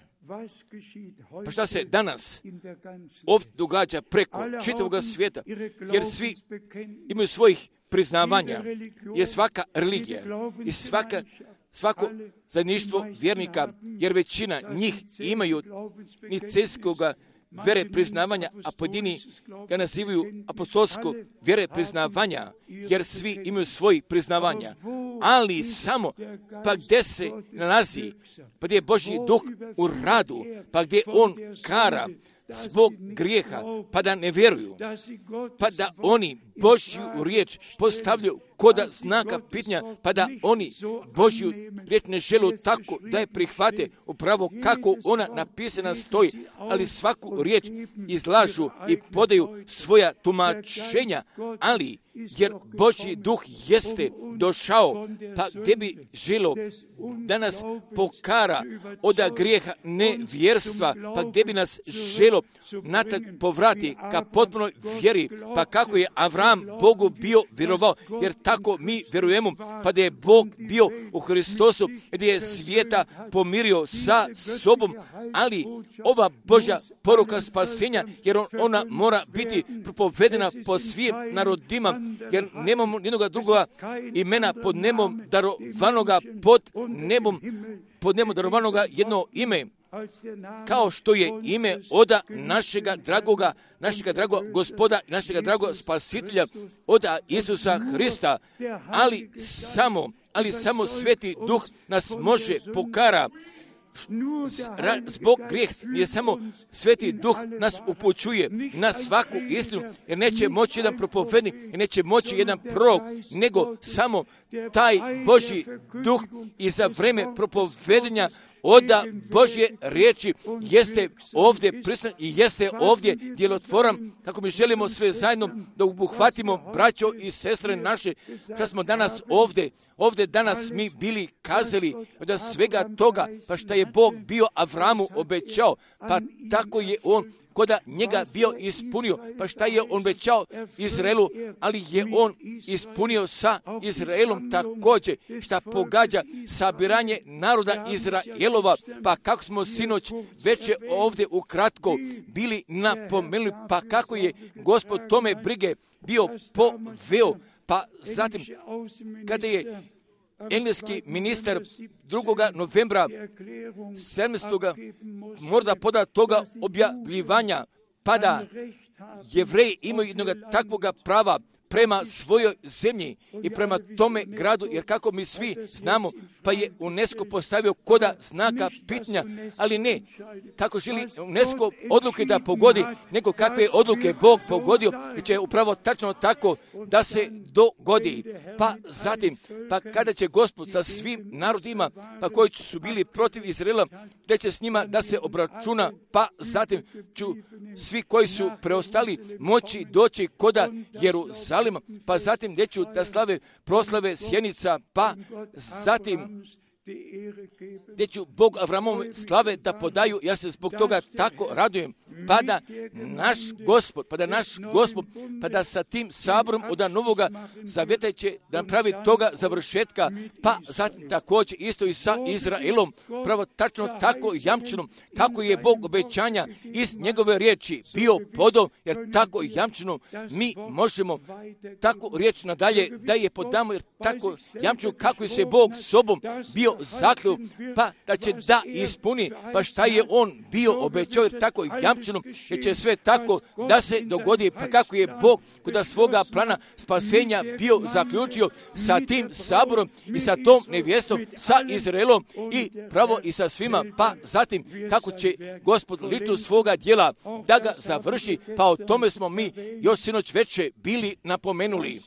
pa šta se danas ovdje događa preko čitavog svijeta, jer svi imaju svojih priznavanja, jer svaka religija i svaka, svako zajedništvo vjernika, jer većina njih imaju nicejskog vjere priznavanja, a pojedini ga nazivaju apostolsko vjere priznavanja, jer svi imaju svojih priznavanja. Ali samo pa gdje se nalazi, pa gdje je Božji duh u radu, pa gdje on kara zbog grijeha, pa da ne vjeruju, pa da oni Božju riječ postavljaju koda znaka pitanja, pa da oni Božju riječ ne žele tako da je prihvate upravo kako ona napisana stoji, ali svaku riječ izlažu i podaju svoja tumačenja, ali jer Božji duh jeste došao, pa gdje bi želo da nas pokara od grijeha nevjerstva, pa gdje bi nas želo natrag povrati ka potpunoj vjeri, pa kako je Avram Bogu bio vjerovao, jer tako mi vjerujemo, pa da je Bog bio u Hristosu, gdje je svijeta pomirio sa sobom, ali ova Božja poruka spasenja, jer on, ona mora biti propovedena po svim narodima, jer nemamo nijednog drugoga imena pod nebom darovanoga, pod nebom, pod nebom darovanoga jedno ime, kao što je ime oda našega dragoga, našega dragog Gospoda, našega dragog Spasitelja, oda Isusa Hrista, ali samo, ali samo Sveti Duh nas može pokara zbog grijeh, jer samo Sveti Duh nas upućuje na svaku istinu, jer neće moći jedan propovednik, jer neće moći jedan prorok, nego samo taj Božji Duh i za vreme propovedenja oda Božje riječi jeste ovdje prisutan i jeste ovdje djelotvoran, kako mi želimo sve zajedno da obuhvatimo, braćo i sestre naše, što smo danas ovdje, ovdje danas mi bili kazali od svega toga, pa što je Bog bio Avramu obećao, pa tako je on koda njega bio ispunio, pa šta je on obećao Izraelu, ali je on ispunio sa Izraelom također, šta pogađa sabiranje naroda Izraelova, pa kako smo sinoć već ovdje ukratko bili napomenuli, pa kako je Gospod tome brige bio poveo, pa zatim kada je engleski ministar drugog novembra sedamnaestog mora da poda toga objavljivanja, pa da Jevreji imaju jednog takvoga prava prema svojoj zemlji i prema tome gradu, jer kako mi svi znamo, pa je UNESCO postavio koda znaka pitanja, ali ne, tako želi UNESCO odluke da pogodi, nego kakve odluke Bog pogodio, i će upravo tačno tako da se dogodi. Pa zatim, pa kada će Gospod sa svim narodima, pa koji su bili protiv Izraela, gdje će s njima da se obračuna, pa zatim ću svi koji su preostali moći doći koda Jeruzalema, pa zatim gdje ću da slave proslave sjenica, pa zatim gdje ću Bog Avramom slave da podaju. Ja se zbog toga tako radujem, pa da naš Gospod, pa da naš Gospod, pa da sa tim saborom od Novoga Zavjeta će da napravi toga završetka, pa zatim također isto i sa Izraelom, pravo tačno tako jamčeno, kako je Bog obećanja iz njegove riječi bio podao, jer tako jamčeno mi možemo tako riječ nadalje da je podamo, jer tako jamčeno kako je se Bog sobom bio zakleo, pa da će da ispuni, pa šta je on bio obećao, jer tako jamčeno, jer će sve tako da se dogodi, pa kako je Bog kod svoga plana spasenja bio zaključio sa tim saborom i sa tom nevjestom, sa Izraelom i pravo i sa svima, pa zatim kako će Gospod liču svoga djela da ga završi, pa o tome smo mi još sinoć veće bili napomenuli.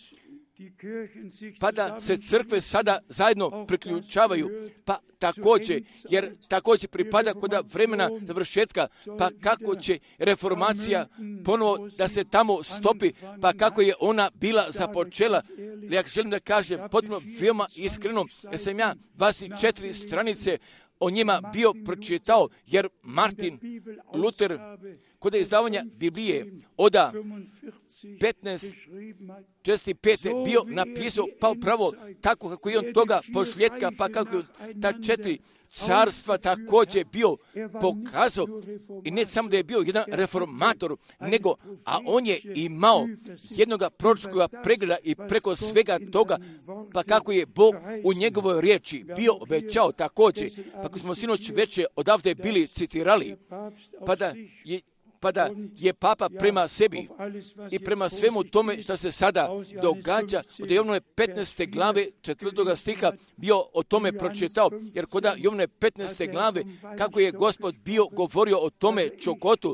Pa da se crkve sada zajedno priključavaju, pa također, jer također pripada kod vremena završetka, pa kako će reformacija ponovo da se tamo stopi, pa kako je ona bila započela. Ja želim da kažem potpuno veoma iskreno, jer sam ja dvadeset četiri stranice o njima bio pročitao, jer Martin Luther kod izdavanja Biblije oda petnaest šezdeset pet bio napisao pa upravo tako kako je on toga pošljetka, pa kako je ta četiri carstva također bio pokazao, i ne samo da je bio jedan reformator, nego, a on je imao jednoga proročkoga pregleda i preko svega toga, pa kako je Bog u njegovoj riječi bio obećao također, pa kako smo sinoć veće odavde bili citirali, pa da je pa da je Papa prema sebi i prema svemu tome što se sada događa od Jovnove petnaeste glave četvrtoga stiha bio o tome pročitao, jer kod Jovnove petnaeste glave kako je Gospod bio govorio o tome čokotu,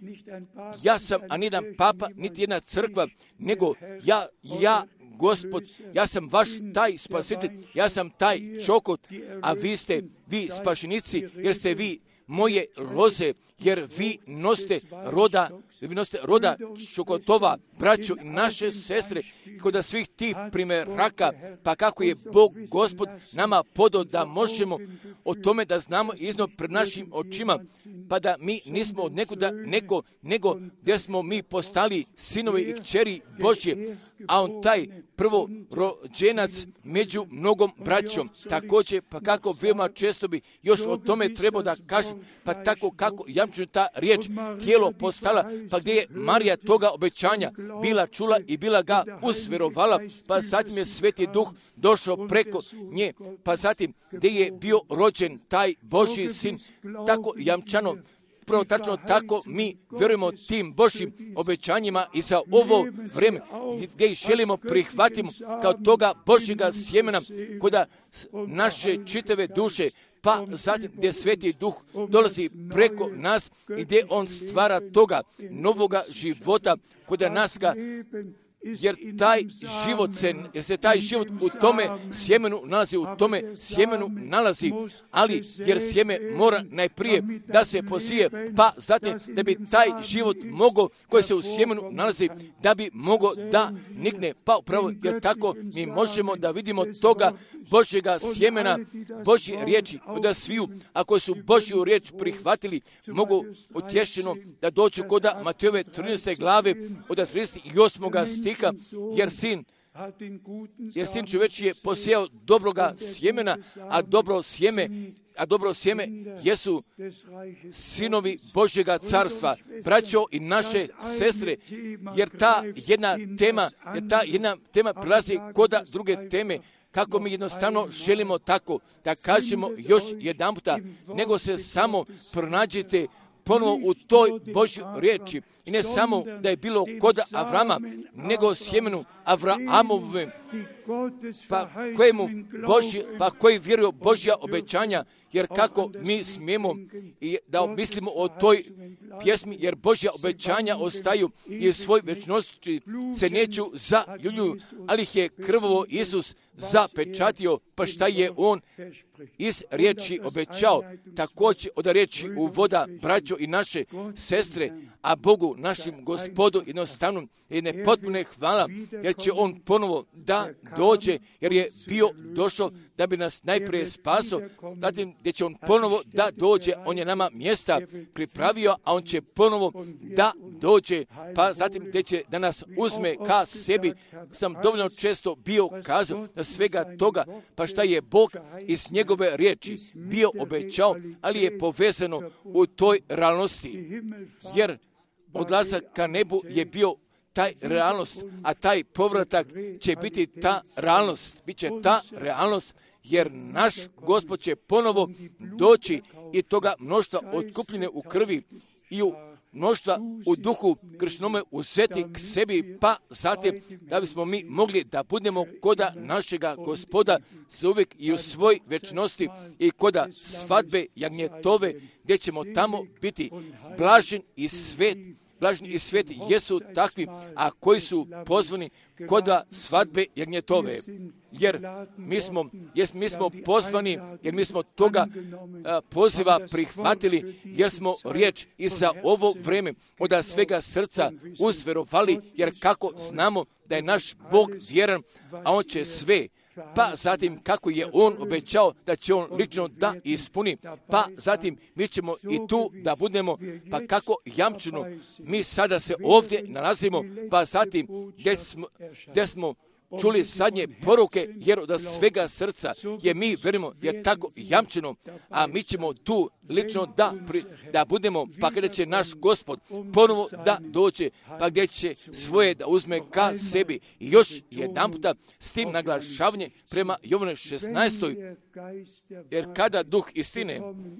ja sam, a ni jedan papa, niti jedna crkva, nego ja, ja, Gospod, ja sam vaš taj spasitelj, ja sam taj čokot, a vi ste, vi spašenici, jer ste vi moje loze, jer vi nosite roda, vi nosite roda čokotova, braćo i naše sestre, kod svih tih primjeraka, pa kako je Bog Gospod nama podao da možemo o tome da znamo izno pred našim očima, pa da mi nismo od nekuda neko, nego gdje smo mi postali sinovi i kćeri Božje, a on taj prvorođenac među mnogom braćom. Također, pa kako veoma često bi još o tome trebao da kažem, pa tako kako jamčeno ta riječ tijelo postala, pa gdje je Marija toga obećanja bila čula i bila ga usvjerovala, pa zatim je Sveti Duh došao preko nje, pa zatim gdje je bio rođen taj Božji sin, tako jamčano, prvo tačno tako mi vjerujemo tim Božjim obećanjima i za ovo vrijeme gdje ih želimo prihvatimo kao toga Božjega sjemena kod naše čitave duše, pa zatim gdje Sveti Duh dolazi preko nas i gdje on stvara toga novoga života kod nas ga, jer taj život se, jer se taj život u tome sjemenu nalazi, u tome sjemenu nalazi, ali jer sjeme mora najprije da se posije, pa zatim da bi taj život mogao, koji se u sjemenu nalazi, da bi mogao da nikne, pa upravo jer tako mi možemo da vidimo toga Božjega sjemena, Božje riječi, da sviju, ako su Božju riječ prihvatili, mogu utješeno da dođu kod Matejove trinaeste glave od trideset osmog stiha, jer sin jer sin čovječiji je posijao dobroga sjemena, a dobro sjeme, a dobro sjeme jesu sinovi Božjega carstva, braćo i naše sestre, jer ta jedna tema, jer ta jedna tema prilazi kod druge teme, kako mi jednostavno želimo tako da kažemo još jedan puta, nego se samo pronađite ponovo u toj Božjoj riječi. I ne samo da je bilo kod Avrama, nego sjemenu Avraamove, pa kojemu Božje, pa koji vjeruju Božja obećanja, jer kako mi smijemo i da mislimo o toj pjesmi, jer Božja obećanja ostaju i svoj večnosti se neću zaljubljuju, ali ih je krvovo Isus zapečatio, pa šta je on iz riječi obećao, također od riječi u voda, braćo i naše sestre, a Bogu, našim Gospodu, jednostavno i nepotpune hvala, jer će on ponovo da dođe, jer je bio došao da bi nas najprije spaso, zatim gdje će on ponovo da dođe, on je nama mjesta pripravio, a on će ponovo da dođe, pa zatim gdje će da nas uzme ka sebi. Sam dovoljno često bio kazao na svega toga, pa šta je Bog iz njegove riječi bio obećao, ali je povezano u toj realnosti, jer odlazak ka nebu je bio taj realnost, a taj povratak će biti ta realnost, bit će ta realnost, jer naš Gospod će ponovo doći i toga mnoštva otkupljene u krvi i u mnoštva u duhu kršnome uzeti k sebi, pa zatim da bismo mi mogli da budemo koda našega Gospoda za uvijek i u svoj večnosti i koda svadbe jagnjetove, gdje ćemo tamo biti blažen i svet. Blažni i sveti jesu takvi, a koji su pozvani koda svadbe jagnjetove. Jer mi smo, jes, mi smo pozvani, jer mi smo toga a, poziva prihvatili, jer smo riječ i za ovo vrijeme od svega srca uzverovali, jer kako znamo da je naš Bog vjeran, a on će sve. Pa zatim kako je on obećao da će on lično da ispuni, pa zatim mi ćemo i tu da budemo, pa kako jamčeno mi sada se ovdje nalazimo, pa zatim gdje smo, gdje smo čuli zadnje poruke, jer od svega srca je mi verimo, jer tako jamčeno, a mi ćemo tu lično da, pri, da budemo, pa kada će naš Gospod ponovo da dođe, pa gdje će svoje da uzme ka sebi. I još jedan puta s tim naglašavanje prema Jovanu šesnaestoj, jer kada duh istine,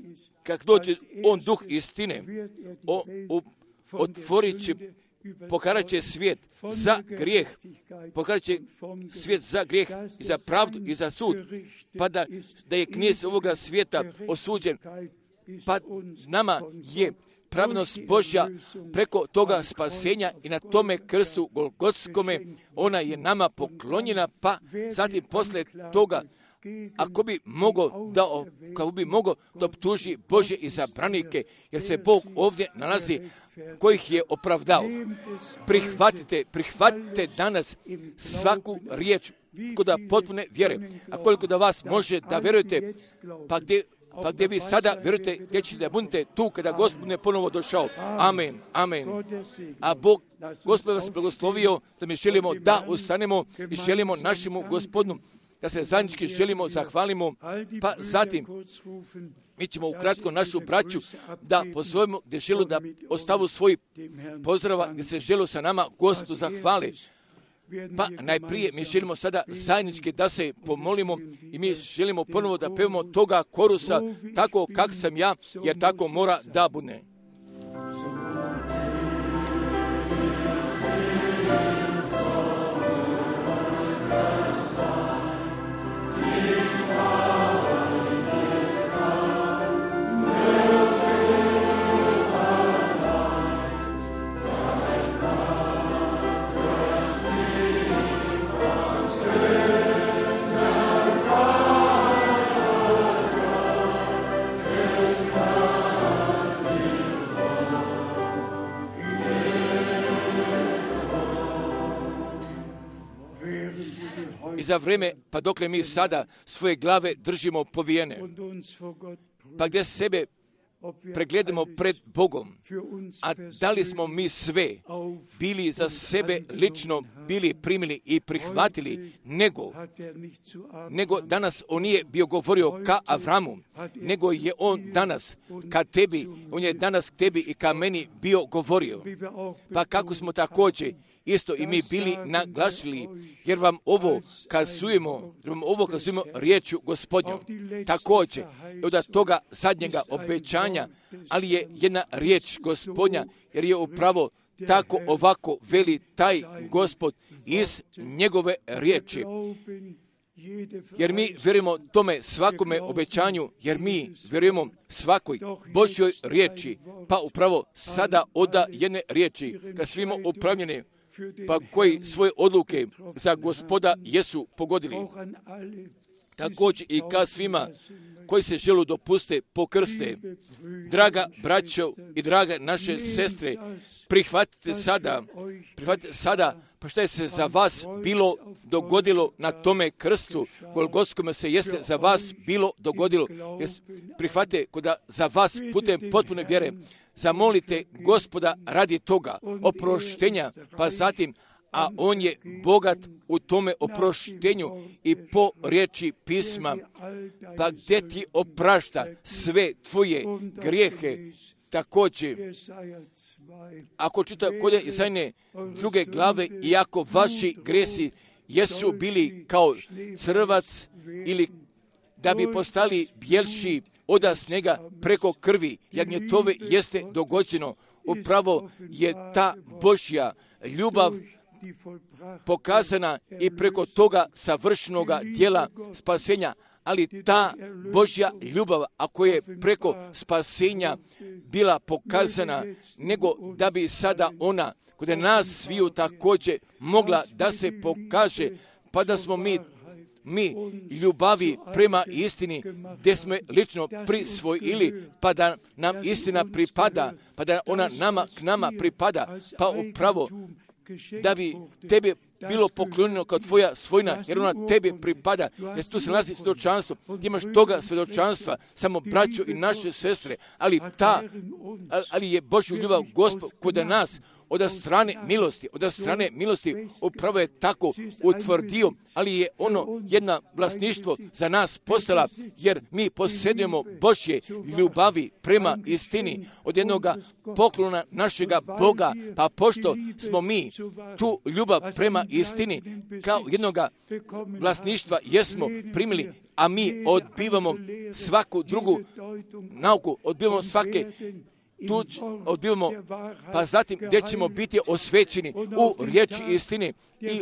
kad dođe on duh istine, o, o, otvorit će, pokarat će svijet za grijeh, pokarat će svijet za grijeh i za pravdu i za sud, pa da, da je knjez ovoga svijeta osuđen, pa nama je pravednost Božja preko toga spasenja i na tome krstu Golgotskome, ona je nama poklonjena, pa zatim posle toga, ako bi mogao da, kako bi mogao da optuži Božje izabranike, jer se Bog ovdje nalazi, kojih je opravdao. Prihvatite, prihvatite danas svaku riječ koda potpune vjere. A koliko da vas može da vjerujete, pa gdje, pa gdje vi sada vjerujete, gdje ćete da budete tu kada Gospod ne ponovo došao. Amen, amen. A Bog, Gospod vas blagoslovio, da mi želimo da ustanemo i želimo našemu Gospodinu, da se zajednički želimo, zahvalimo, pa zatim mi ćemo ukratko našu braću da pozovemo gdje želu da ostavu svoj pozdrava, gdje se želu sa nama Gospodu zahvali. Pa najprije mi želimo sada zajednički da se pomolimo i mi želimo ponovo da pevamo toga korusa tako kak sam ja, jer tako mora da bude. I za vrijeme, pa dokle mi sada svoje glave držimo povijene, pa gdje sebe pregledamo pred Bogom, a da li smo mi sve bili za sebe lično bili primili i prihvatili, nego, nego danas on nije bio govorio ka Avramu, nego je on danas ka tebi, on je danas k tebi i ka meni bio govorio. Pa kako smo također isto i mi bili naglasili, jer vam ovo kazujemo, jer vam ovo kazujemo riječju Gospodnjom. Također, od toga zadnjega obećanja, ali je jedna riječ Gospodnja, jer je upravo tako ovako veli taj Gospod iz njegove riječi. Jer mi vjerujemo tome svakome obećanju, jer mi vjerujemo svakoj Božjoj riječi, pa upravo sada oda jedne riječi, kad svimo upravljene pa koji svoje odluke za Gospoda jesu pogodili. Također i ka svima koji se žele dopuste pokrste. Draga braćo i draga naše sestre, prihvatite sada, prihvatite sada, pa što je se za vas bilo dogodilo na tome krstu, Golgotskome se jeste za vas bilo dogodilo. Jer prihvatite da za vas putem potpune vjere zamolite Gospoda radi toga oproštenja, pa zatim, a on je bogat u tome oproštenju i po riječi pisma, pa gdje ti oprašta sve tvoje grijehe. Također, ako čita kod Isajne druge glave, iako vaši gresi jesu bili kao crvac ili da bi postali bjelši od snega preko krvi, jagnjetove jeste dogođeno. Upravo je ta Božja ljubav pokazana i preko toga savršenoga djela spasenja. Ali ta Božja ljubav, ako je preko spasenja bila pokazana, nego da bi sada ona kod nas sviju također mogla da se pokaže, pa da smo mi mi ljubavi prema istini, gdje smo lično prisvojili, pa da nam istina pripada, pa da ona nama k nama pripada, pa upravo da bi tebi bilo poklonjeno kao tvoja svojina, jer ona tebi pripada, jer tu se nalazi svjedočanstvo, ti imaš toga svjedočanstva, samo braćo i naše sestre, ali ta, ali je Božju ljubav Gospod kod nas, od strane milosti, od strane milosti upravo je tako utvrdio, ali je ono jedna vlasništvo za nas postala, jer mi posjedujemo Božje ljubavi prema istini, od jednoga poklona našega Boga, pa pošto smo mi tu ljubav prema istini kao jednoga vlasništva jesmo primili, a mi odbivamo svaku drugu nauku, odbivamo svake tu odbivamo, pa zatim gdje ćemo biti osvećeni u riječi istini i,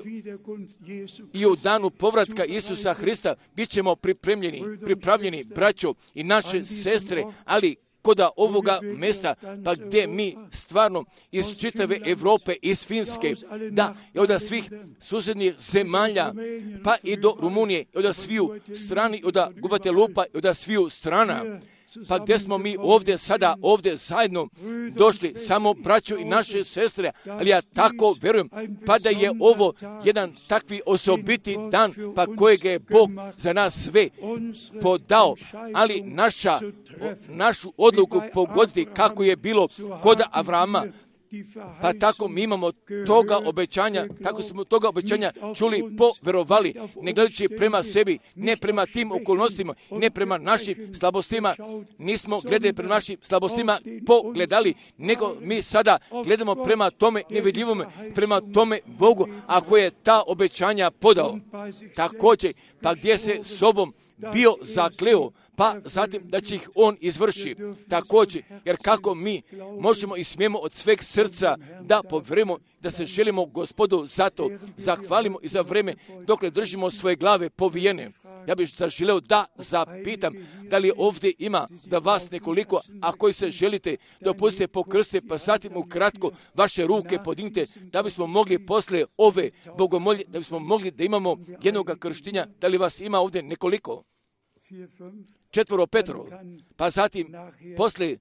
i u danu povratka Isusa Hrista bit ćemo pripremljeni, pripravljeni braćo i naše sestre, ali koda ovoga mjesta, pa gdje mi stvarno iz čitave Europe, iz Finske, da, i od svih susjednih zemalja, pa i do Rumunije, i od sviju strani, i od Guatelupa, i od sviju strana, pa gdje smo mi ovdje sada, ovdje zajedno došli, samo braćo i naše sestre, ali ja tako vjerujem, pa da je ovo jedan takvi osobiti dan, pa kojeg je Bog za nas sve podao, ali naša, našu odluku pogoditi kako je bilo kod Avrama, pa tako mi imamo toga obećanja, tako smo toga obećanja čuli, poverovali, ne gledajući prema sebi, ne prema tim okolnostima, ne prema našim slabostima, nismo gledali prema našim slabostima pogledali, nego mi sada gledamo prema tome nevidljivome, prema tome Bogu, ako je ta obećanja podao. Također, pa gdje se sobom bio zakleo, pa zatim da će ih on izvrši. Također, jer kako mi možemo i smijemo od sveg srca da povjerujemo, da se želimo Gospodu zato zahvalimo i za vrijeme dokle držimo svoje glave povijene. Ja bih zaželeo da zapitam da li ovdje ima da vas nekoliko, a koji se želite dopustite pokrste, pa zatim ukratko vaše ruke podignite, da bismo mogli posle ove bogomolje, da bismo mogli da imamo jednoga krštenja, da li vas ima ovdje nekoliko? Četvoro petro, pa zatim posle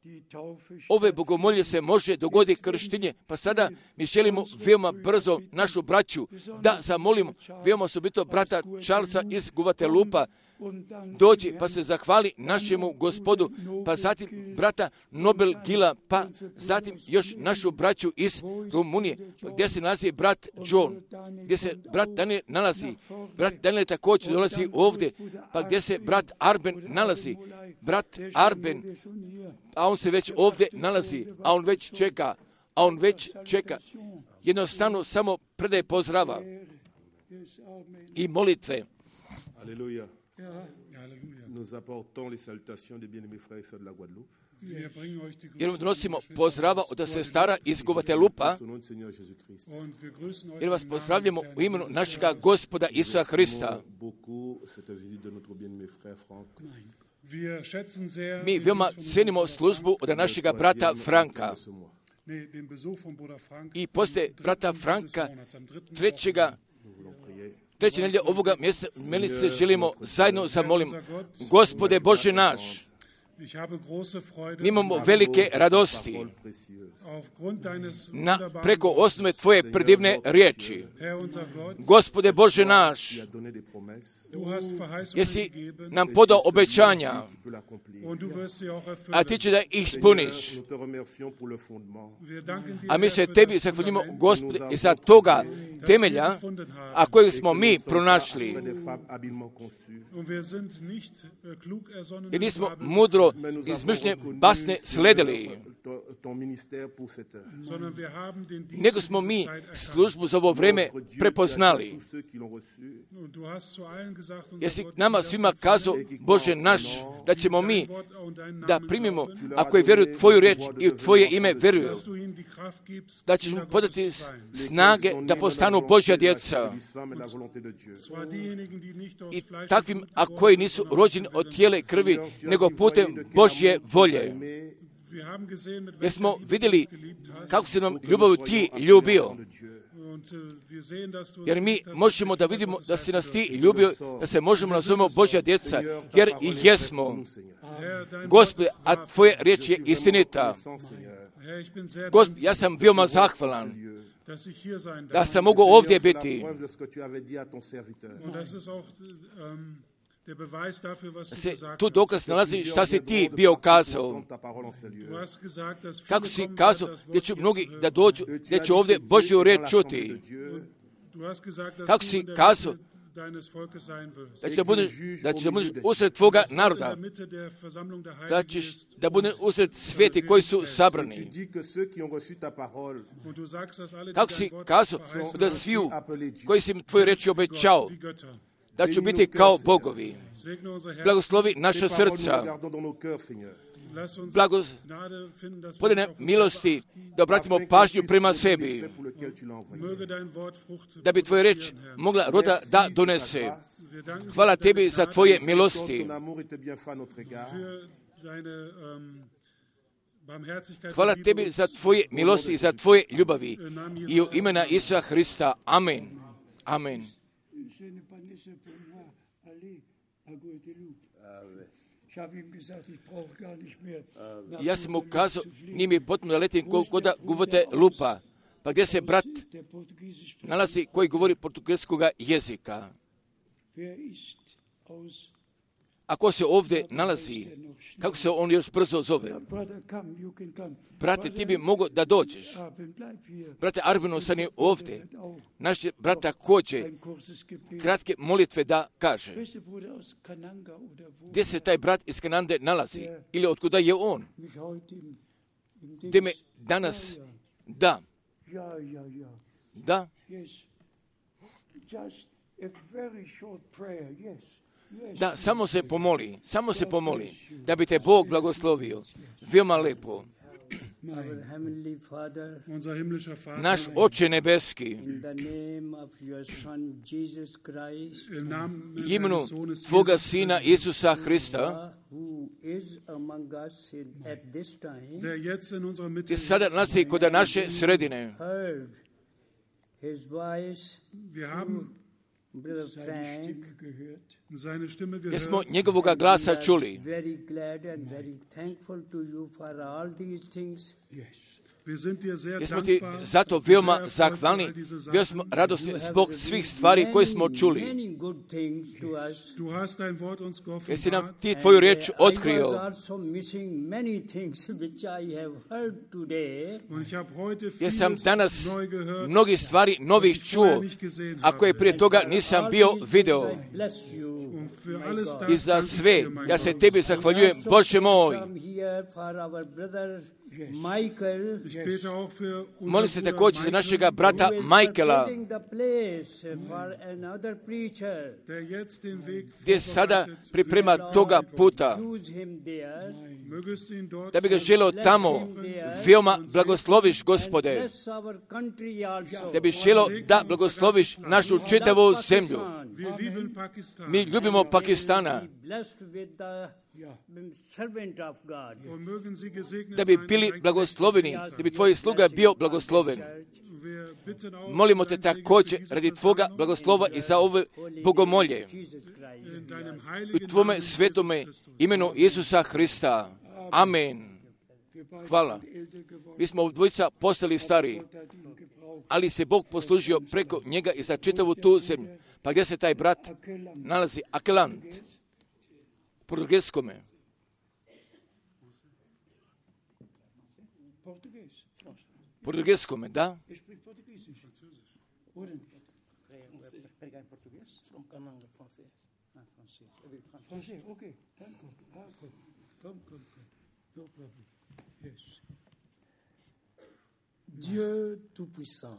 ove bogomolje se može dogoditi krštenje, pa sada mi želimo veoma brzo našu braću da zamolimo, veoma osobito brata Charlesa iz Guatelupa, dođi pa se zahvali našemu Gospodu, pa zatim brata Nobel Gila, pa zatim još našu braću iz Rumunije, gdje se nalazi brat John, gdje se brat Daniel nalazi, brat Daniel također dolazi ovdje, pa gdje se brat Arben nalazi, brat Arben, a on se već ovdje nalazi, a on već čeka, a on već čeka, jednostavno samo predaje pozdrava i molitve. Alléluia. Nous apportons les salutations des bien-aimés frères et sœurs de la Guadeloupe. Jer donosimo pozdrava od sestara iz Guatelupa, jer vas pozdravljamo u imenu našega Gospoda Isusa Hrista. Mi veoma cenimo službu od našega brata Franka. i poslije brata Franka trećega treće nedjelje ovoga mjeseca meni se želimo zajedno zamolim. Gospode Bože naš, mi imamo velike radosti na, preko osnove Tvoje predivne riječi. Gospode Bože naš, jesi nam podao obećanja, a Ti će da ih ispuniš. A mi se Tebi zahvaljujemo, Gospode, i za toga temelja, a kojeg smo mi pronašli. I nismo mudro izmišljene basne sledili, nego smo mi službu za ovo vrijeme prepoznali. Jesi nama svima kazao, Bože naš, da ćemo mi da primimo, ako je vjeruju Tvoju riječ i u Tvoje ime vjeruju, da ćeš mu podati snage da postanu Božja djeca. I takvim, a koji nisu rođeni od tijela i krvi, nego putem Božje volje. Jer smo vidjeli kako se nam ljubav Ti ljubio. Jer mi možemo da vidimo da si nas Ti ljubio, da se možemo nazovemo Božja djeca, jer i jesmo. Gospode, a Tvoje riječ je istinita. Gospode, ja sam veoma zahvalan da sam mogu ovdje biti. Se tu dokaz nalazi šta si Ti bio kazao. Kako si kazao da će mnogi da dođu, da će ovdje Božju riječ čuti. Kako si kazao da će da budeš, da će da budeš usred Tvoga naroda, da ćeš da budeš usred sveti koji su sabrani. Kako si kazao da sviju koji si Tvoju riječ obećao, da ću biti kao bogovi. Blagoslovi naša srca. Gospodine milosti, da obratimo pažnju prema sebi, da bi Tvoja riječ mogla roda da donese. Hvala Tebi za Tvoje milosti. Hvala Tebi za Tvoje milosti i za Tvoje ljubavi. I u imena Isusa Hrista. Amen. Amen. Ja sam mu kazao, nije mi potpuno da letim kod da govorite lupa. Pa gdje se brat nalazi koji govori portugalskog jezika? Ako se ovdje nalazi, kako se on još brzo zove? Brate, ti bi mogao da dođeš. Brate, Arbino ostani ovdje. Naš brat također kratke molitve da kaže. Gdje se taj brat iz Kanade nalazi? Ili otkuda je on? Gdje me danas... Da. Da. Da, samo se pomoli, samo se pomoli, da bi te Bog blagoslovio. Veoma lepo. Naš Oče nebeski, imenu Tvoga Sina Isusa Hrista, ti sada nalazi kod naše sredine. Jer smo njegovoga glasa čuli. Jer smo ti zato veoma zahvalni, veoma smo radosni zbog svih stvari koje smo čuli. Jer si nam ti Tvoju riječ otkrio. Jer sam danas mnogi stvari novih čuo, a koje prije toga nisam bio video. I za sve, ja se Tebi zahvaljujem, Bože moj. Molim se također za našega brata Michaela, gdje sada priprema toga puta, da bi ga želeo tamo veoma blagosloviš, Gospode, da bi želeo da blagosloviš našu čitavu zemlju. Mi ljubimo Pakistana da bi bili blagosloveni, da bi tvoj sluga bio blagosloven. Molimo te također radi tvoga blagoslova i za ove bogomolje. U tvome svetome imenu Isusa Hrista. Amen. Hvala. Mi smo dvojica postali stariji, ali se Bog poslužio preko njega i za čitavu tu zemlju. Pa gdje se taj brat nalazi? Akelant. U portugalskome. Portugalskome, da? Dieu tout-puissant,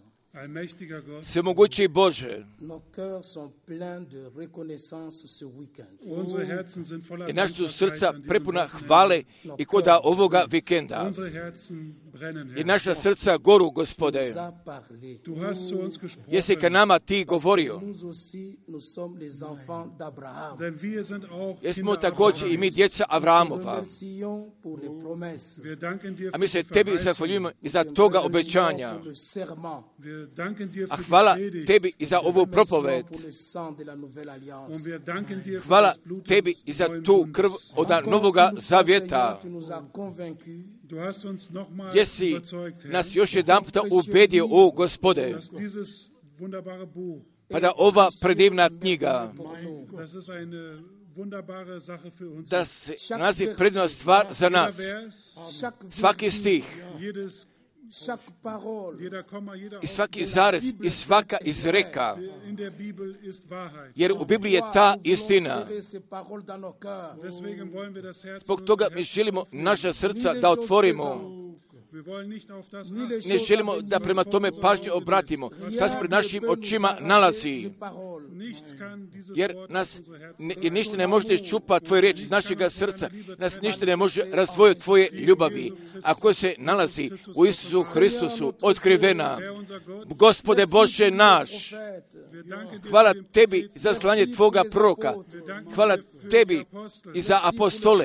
Svemogući Bože, nos cœurs sont pleins de reconnaissance ce week-end. Unsere Herzen sind voller i naša su Dankbarkeit srca an diesem prepuna Wochenende. hvale i koda ovoga vikenda. Unsere Herzen brennen, I Herr. naša srca goru, Gospode. Nous a parlé. Du hast zu uns gesprochen, Jesi ka nama ti govorio. Nous aussi, nous sommes les enfants d'Abraham. denn wir sind auch Jesmo Kinder također i mi Abrahams. djeca Nous Avramova. remercions pour les promesses. Wir danken dir A für mi se die tebi Verheißung. zahvaljujemo i za toga Nous remercions obećanja. pour le serment. Wir danken dir A für die hvala Predigt. tebi i za ovu Nous propoved. remercions pour le sang de la nouvelle Und alliance. wir danken dir für Hvala das Blut tebi des i za neuen tu Bundes. krv od Encore novoga une fois, zavjeta. Seigneur, tu nous as convaincus Du hast uns nochmal Jesi überzeugt, Herr, nas još jedan puta ubedio, o Gospode, dass dieses wunderbare Buch, pa da ova predivna knjiga, das ist eine wunderbare Sache für uns. da se nalazi predivna stvar za nas. Jeder Vers, chaque Svaki stih jedes, chaque parole, jeder Komma, jeder i svaki zarez i svaka izreka, Ausdruck in der Bibel ist Wahrheit. jer u Bibliji je ta istina. ces paroles dans nos cœurs. Deswegen wollen wir das Herz Zbog in toga unser mi Herz želimo öffnen. naša srca da otvorimo. Wir wollen nicht auf das Ni les achten, Ne choses želimo à da venir. prema tome pažnju obratimo. Šta se pred našim očima nalazi. nichts kann dieses Jer Wort nas, aus unser Herz ne, jer ništa ne može čupa tvoje riječi iz našega srca. Nas ništa ne može razvojiti tvoje ljubavi. Ako se nalazi u Isusu Hristusu otkrivena. Herr unser Gott. Gospode Bože naš, Wir danken dir hvala für den tebi za slanje tvoga proroka. Hvala tebi i za apostole.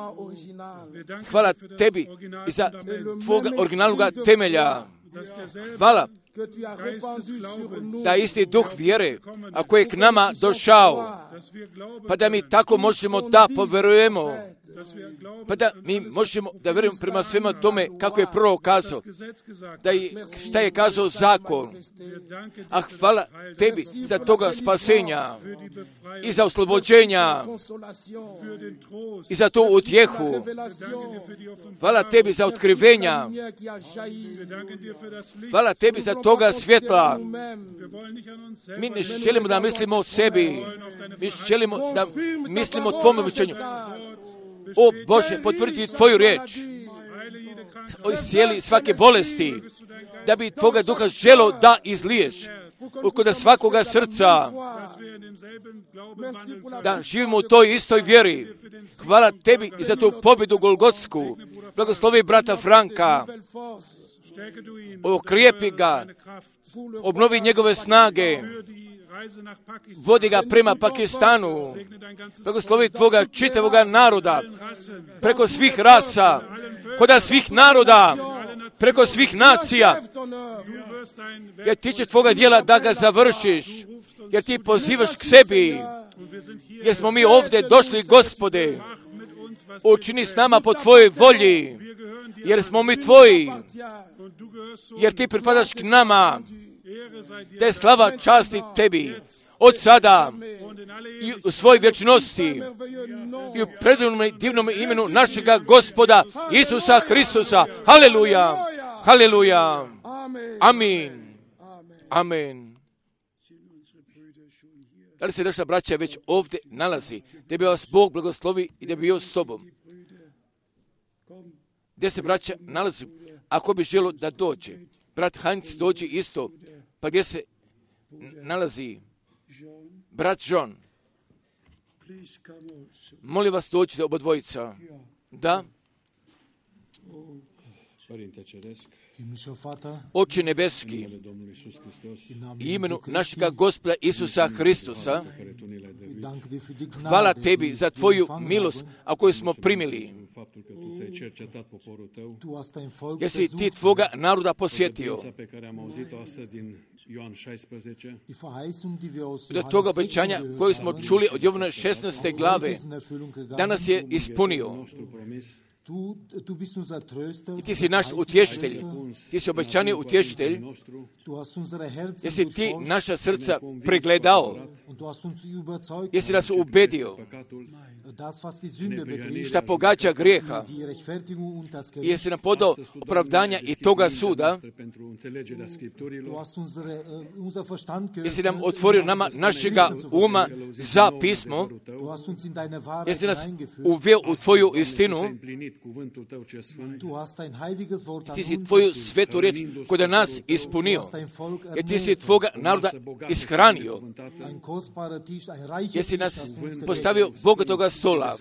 Wir danken Hvala dir für das tebi i za Originalfundament, tvoga originalnog temelja. dass derselbe Hvala Que tu as répandu sur nous. da isti duh vjere, a koji je k nama došao, dass wir glauben, pa da mi tako možemo da poverujemo, dass wir glauben, pa da mi možemo da vjerujemo prema svema tome kako je prvo kazao, Gesetz gesagt, da je, šta je kazao zakon. wir danken dir A für das hvala Heil, tebi za toga spasenja für die Befreiung, i za oslobođenja Consolation. für den Trost. i za tu utjehu. Wir danken dir für die Offenbarung. Hvala tebi za otkrivenja. Lumière qui a jailli. Wir danken dir für das Licht. Hvala tebi za toga svjetla. Wir wollen nicht an uns selber Mi ne denken, želimo da mislimo o sebi. Mi želimo da mislimo o tvome učenju. O Bože, potvrdi tvoju riječ. heile jede Krankheit, O, iscijeli svake bolesti. Da bi tvoga duha želo da izliješ. Kod svakoga srca. dass wir in demselben Glauben wandeln können. Da živimo u toj istoj vjeri. Hvala tebi i za tu pobjedu Golgotsku. Blagoslovi brata Franka. Stärke du ihn, Okrijepi ga. seine Kraft, Obnovi njegove snage. für die Reise nach Pakistan. Vodi ga prema Pakistanu. Segne dein ganzes Blagoslovi tvoga čitavoga naroda. Rassen, Preko svih rasa. Koda svih naroda. Preko svih nacija. du wirst dein Werk Jer ti će tvoga dijela da ga završiš. Jer ti pozivaš k sebi. und wir sind hier. Jer smo mi ovdje došli, Gospode. Mach mit uns, was Učini s nama po tvojoj volji. wir gehören dir Jer smo mi tvoji. und du gehörst zu Jer ti pripadaš k nama. Ehre sei dir Te slava časti tebi. Od sada und in alle i u svoj vječnosti i u predivnom i divnom imenu našega Gospoda Isusa Hristusa. Haleluja. Haleluja. Amin. Amen. Da li se naša braća već ovdje nalazi? Da bi vas Bog blagoslovi i da bi bio s tobom. Gdje se braća nalazi? Ako bi želo da dođe. Brat Heinz dođe isto. Pa gdje se nalazi brat John? Molim vas dođite obodvojica. Da? Oče nebeski, imenu našega Gospoda Isusa Hristusa, hvala Tebi za Tvoju milost, a koju smo primili. Jer si Ti Tvoga naroda posjetio. Do toga obećanja koje smo čuli od Jovana šesnaeste glave, danas je ispunio. I Ti si naš utješitelj, Ti si obećani utješitelj, jer si Ti naša srca pregledao, jer si nas ubedio, šta pogađa grijeha, jer si nam podao opravdanja i toga suda, jer si nam otvorio nama našega uma za pismo, jer si nas uveo u Tvoju istinu, Ti si Tvoju svetu riječ koja nas ispunio, jer Ti si Tvoga naroda ishranio, jer si nas postavio bogatoga stola,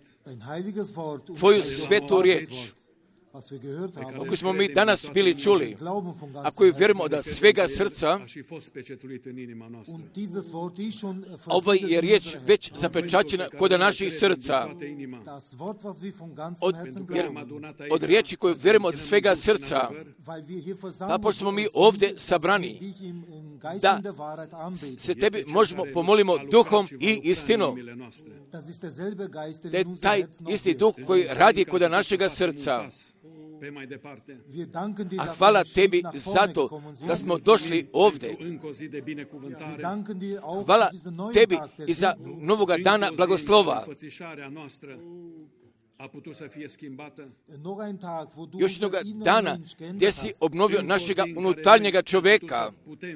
Tvoju svetu riječ, ako smo mi danas bili čuli, ako ju vjerujemo da svega srca, ova je riječ već zapečaćena kod naših srca. Od, jer, od riječi koju vjerujemo od svega srca, pa pošto smo mi ovdje sabrani, da se Tebi možemo pomolimo duhom i istinom, da je taj isti duh koji radi kod našega srca. A hvala Tebi zato da smo došli ovdje. Hvala Tebi i za novoga dana blagoslova. Još jednoga dana gdje si obnovio našega unutarnjega čovjeka.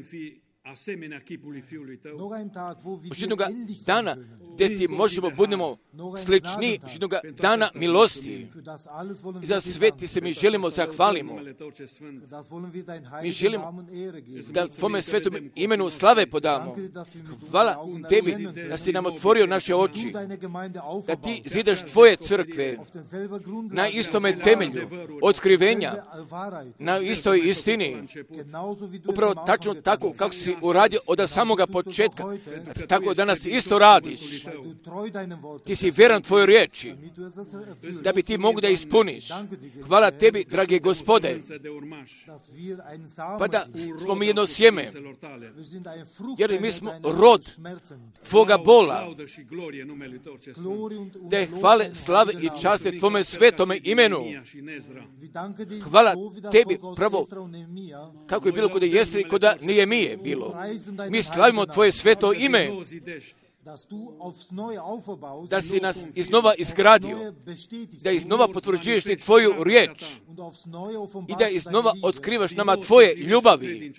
Još jednoga dana gdje Ti možemo budemo slični, još jednoga dana milosti. I za sve Ti se mi želimo zahvalimo. Mi želimo da Tvome svetom imenu slave podamo. Hvala Tebi da si nam otvorio naše oči, da Ti zidaš Tvoje crkve na istome temelju otkrivenja, na istoj istini. Upravo tačno tako kako si uradio od samoga početka, tako danas isto radiš. Ti si vjeran Tvojoj riječi, da bi Ti mogu da ispuniš. Hvala Tebi, dragi Gospode, pa da smo mi jedno sjeme, jer mi smo rod Tvoga bola, da je hvale, slave i časte Tvome svetome imenu. Hvala Tebi, pravo, kako je bilo kod Jestre i kod Nehemije bilo. Mi slavimo Tvoje sveto ime, da si nas iznova izgradio, da iznova potvrđuješ Ti Tvoju riječ i da iznova otkrivaš nama Tvoje ljubavi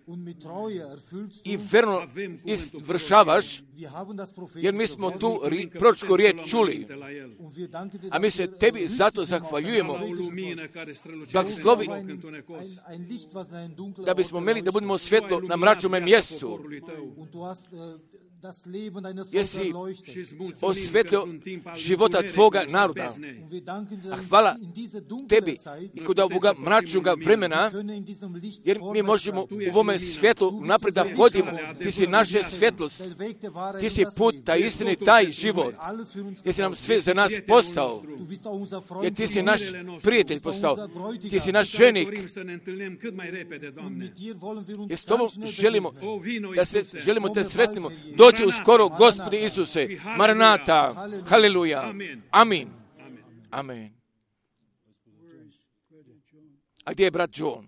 i verno izvršavaš, jer mi smo tu proročku riječ čuli, a mi se Tebi zato zahvaljujemo. Blagoslovi da bismo imeli da budemo svjetlo na mračnome mjestu, jer si osvetio života Tvoga naroda. A hvala Tebi i kod ovoga mračnoga vremena, jer mi možemo u ovome svijetu naprijed da hodimo. Ti si naše svjetlost, Ti si put, taj istini, taj život, jer si nam sve za nas postao, jer Ti si naš prijatelj postao, Ti si naš ženik, jer s Tobom želimo da se, želimo te sretnimo. Dođi uskoro, Gospodi Isuse, Maranata, haleluja, amin, amen. A gdje je brat John?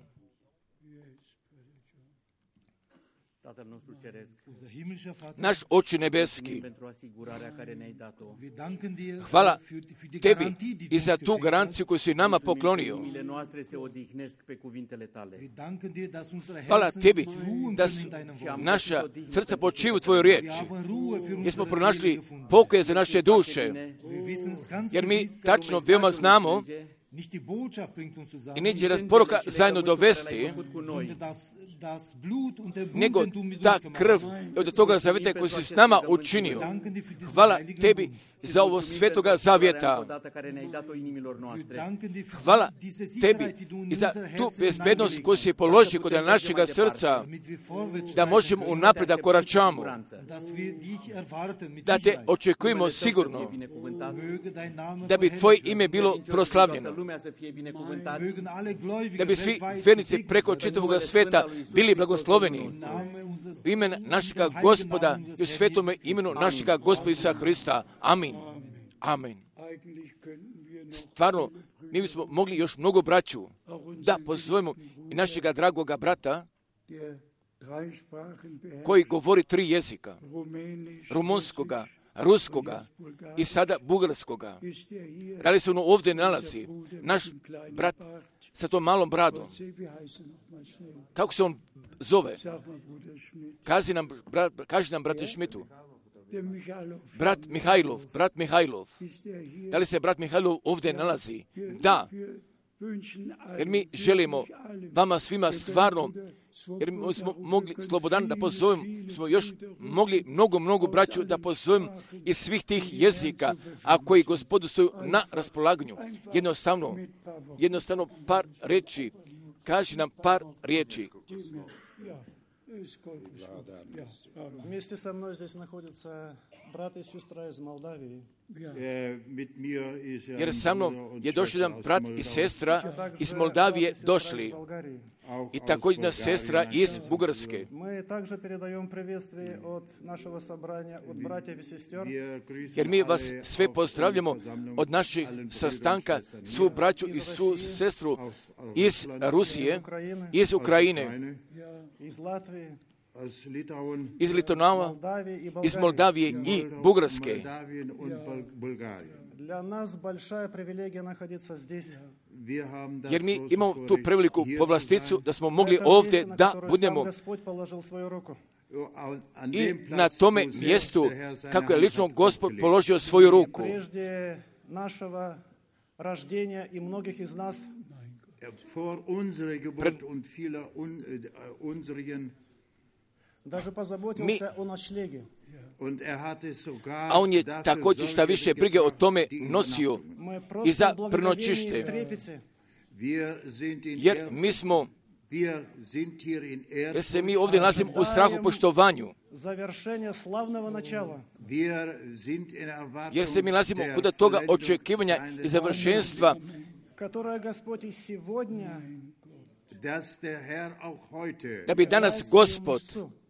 Naš Oče nebeski, hvala Tebi i za tu garanciju koju si nama poklonio. Hvala Tebi da su naša srca počivu Tvoju riječi, jer smo pronašli pokoje za naše duše, jer mi tačno veoma znamo I neće nas poruka zajedno dovesti, nego ta krv od toga zavjeta koji si s nama učinio. Hvala tebi za ovo svetoga zavjeta. Hvala tebi i za tu bezbednost koju si položio kod našega srca, da možemo unaprijed da koračamo, da te očekujemo sigurno, da bi tvoje ime bilo proslavljeno, da bi svi vernici preko čitavog sveta bili blagosloveni u ime našega Gospoda i u svetome imenu našega Gospoda Isusa Hrista. Amin. Amin. Stvarno, mi bismo mogli još mnogo braću da pozovemo i našega dragoga brata koji govori tri jezika, rumunskoga, ruskoga i sada bugarskoga. Da li se ono ovdje nalazi? Naš brat sa tom malom bradom. Kako se on zove? Kaži nam, brat, kaži nam brate Šmitu. Brat Mihajlov, brat Mihajlov. Da li se brat Mihajlov ovdje nalazi? Da. Jer mi želimo vama svima stvarno, jer mi smo mogli slobodan da pozovemo, smo još mogli mnogo, mnogo braću da pozovemo iz svih tih jezika, a koji Gospodu stoju na raspolaganju. Jednostavno, jednostavno par riječi, kaži nam par riječi. Вместе со мной здесь находятся брат и сестра из Молдавии. Jer sa mnom je došli jedan brat i sestra iz Moldavije došli i također jedna sestra iz Bugarske. Jer mi vas sve pozdravljamo od naših sastanka, svu braću i svu sestru iz Rusije, iz Ukrajine, iz Litonava, iz Moldavije i Bugarske. Jer mi imamo tu preveliku povlasticu da smo mogli ovdje da budemo i na tome mjestu kako je lično Gospod položio svoju ruku. Pred mi, a on je također šta više brige o tome nosio i za prenoćište. Jer mi smo, jer se mi ovdje nalazimo u strahu poštovanju. Jer se mi nalazimo kod toga očekivanja i završenstva, da bi danas Gospod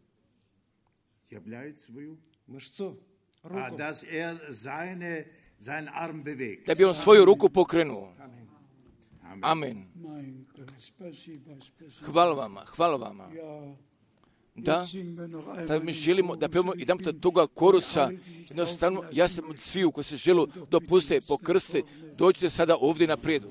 da bi on svoju ruku pokrenuo. Amen. Hvala vama, hvala vama. Da, da mi želimo da pevamo i dam toga korusa. Jednostavno, ja sam od sviju koji se želu dopuste pokrste, dođite sada ovdje naprijed.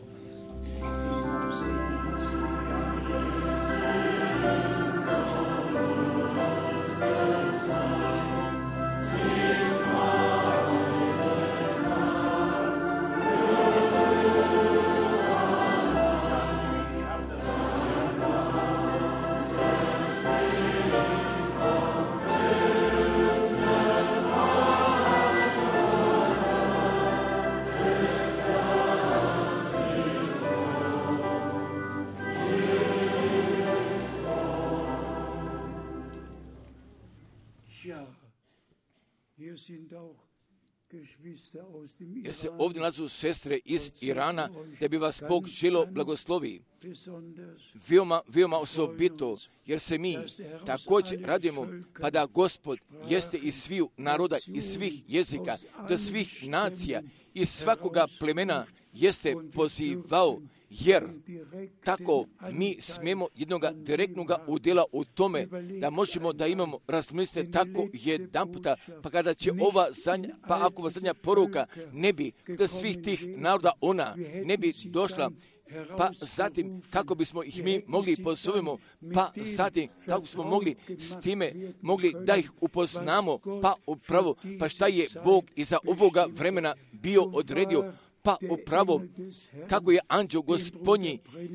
Jer se ovdje nalazu sestre iz Irana, da bi vas Bog želo blagoslovi. Veoma, veoma osobito, jer se mi također radimo, pa da Gospod jeste iz svih naroda, iz svih jezika, do svih nacija, iz svakoga plemena jeste pozivao, jer tako mi smijemo jednoga direktnog udjela u tome da možemo da imamo razmisle tako jedan puta, pa kada će ova zadnja, pa ako ova zadnja poruka ne bi da svih tih naroda ona ne bi došla, pa zatim kako bismo ih mi mogli pozovemo, pa zatim kako smo mogli s time mogli da ih upoznamo, pa upravo, pa šta je Bog iza ovoga vremena bio odredio, Pa upravo kako je anđeo Gospodnji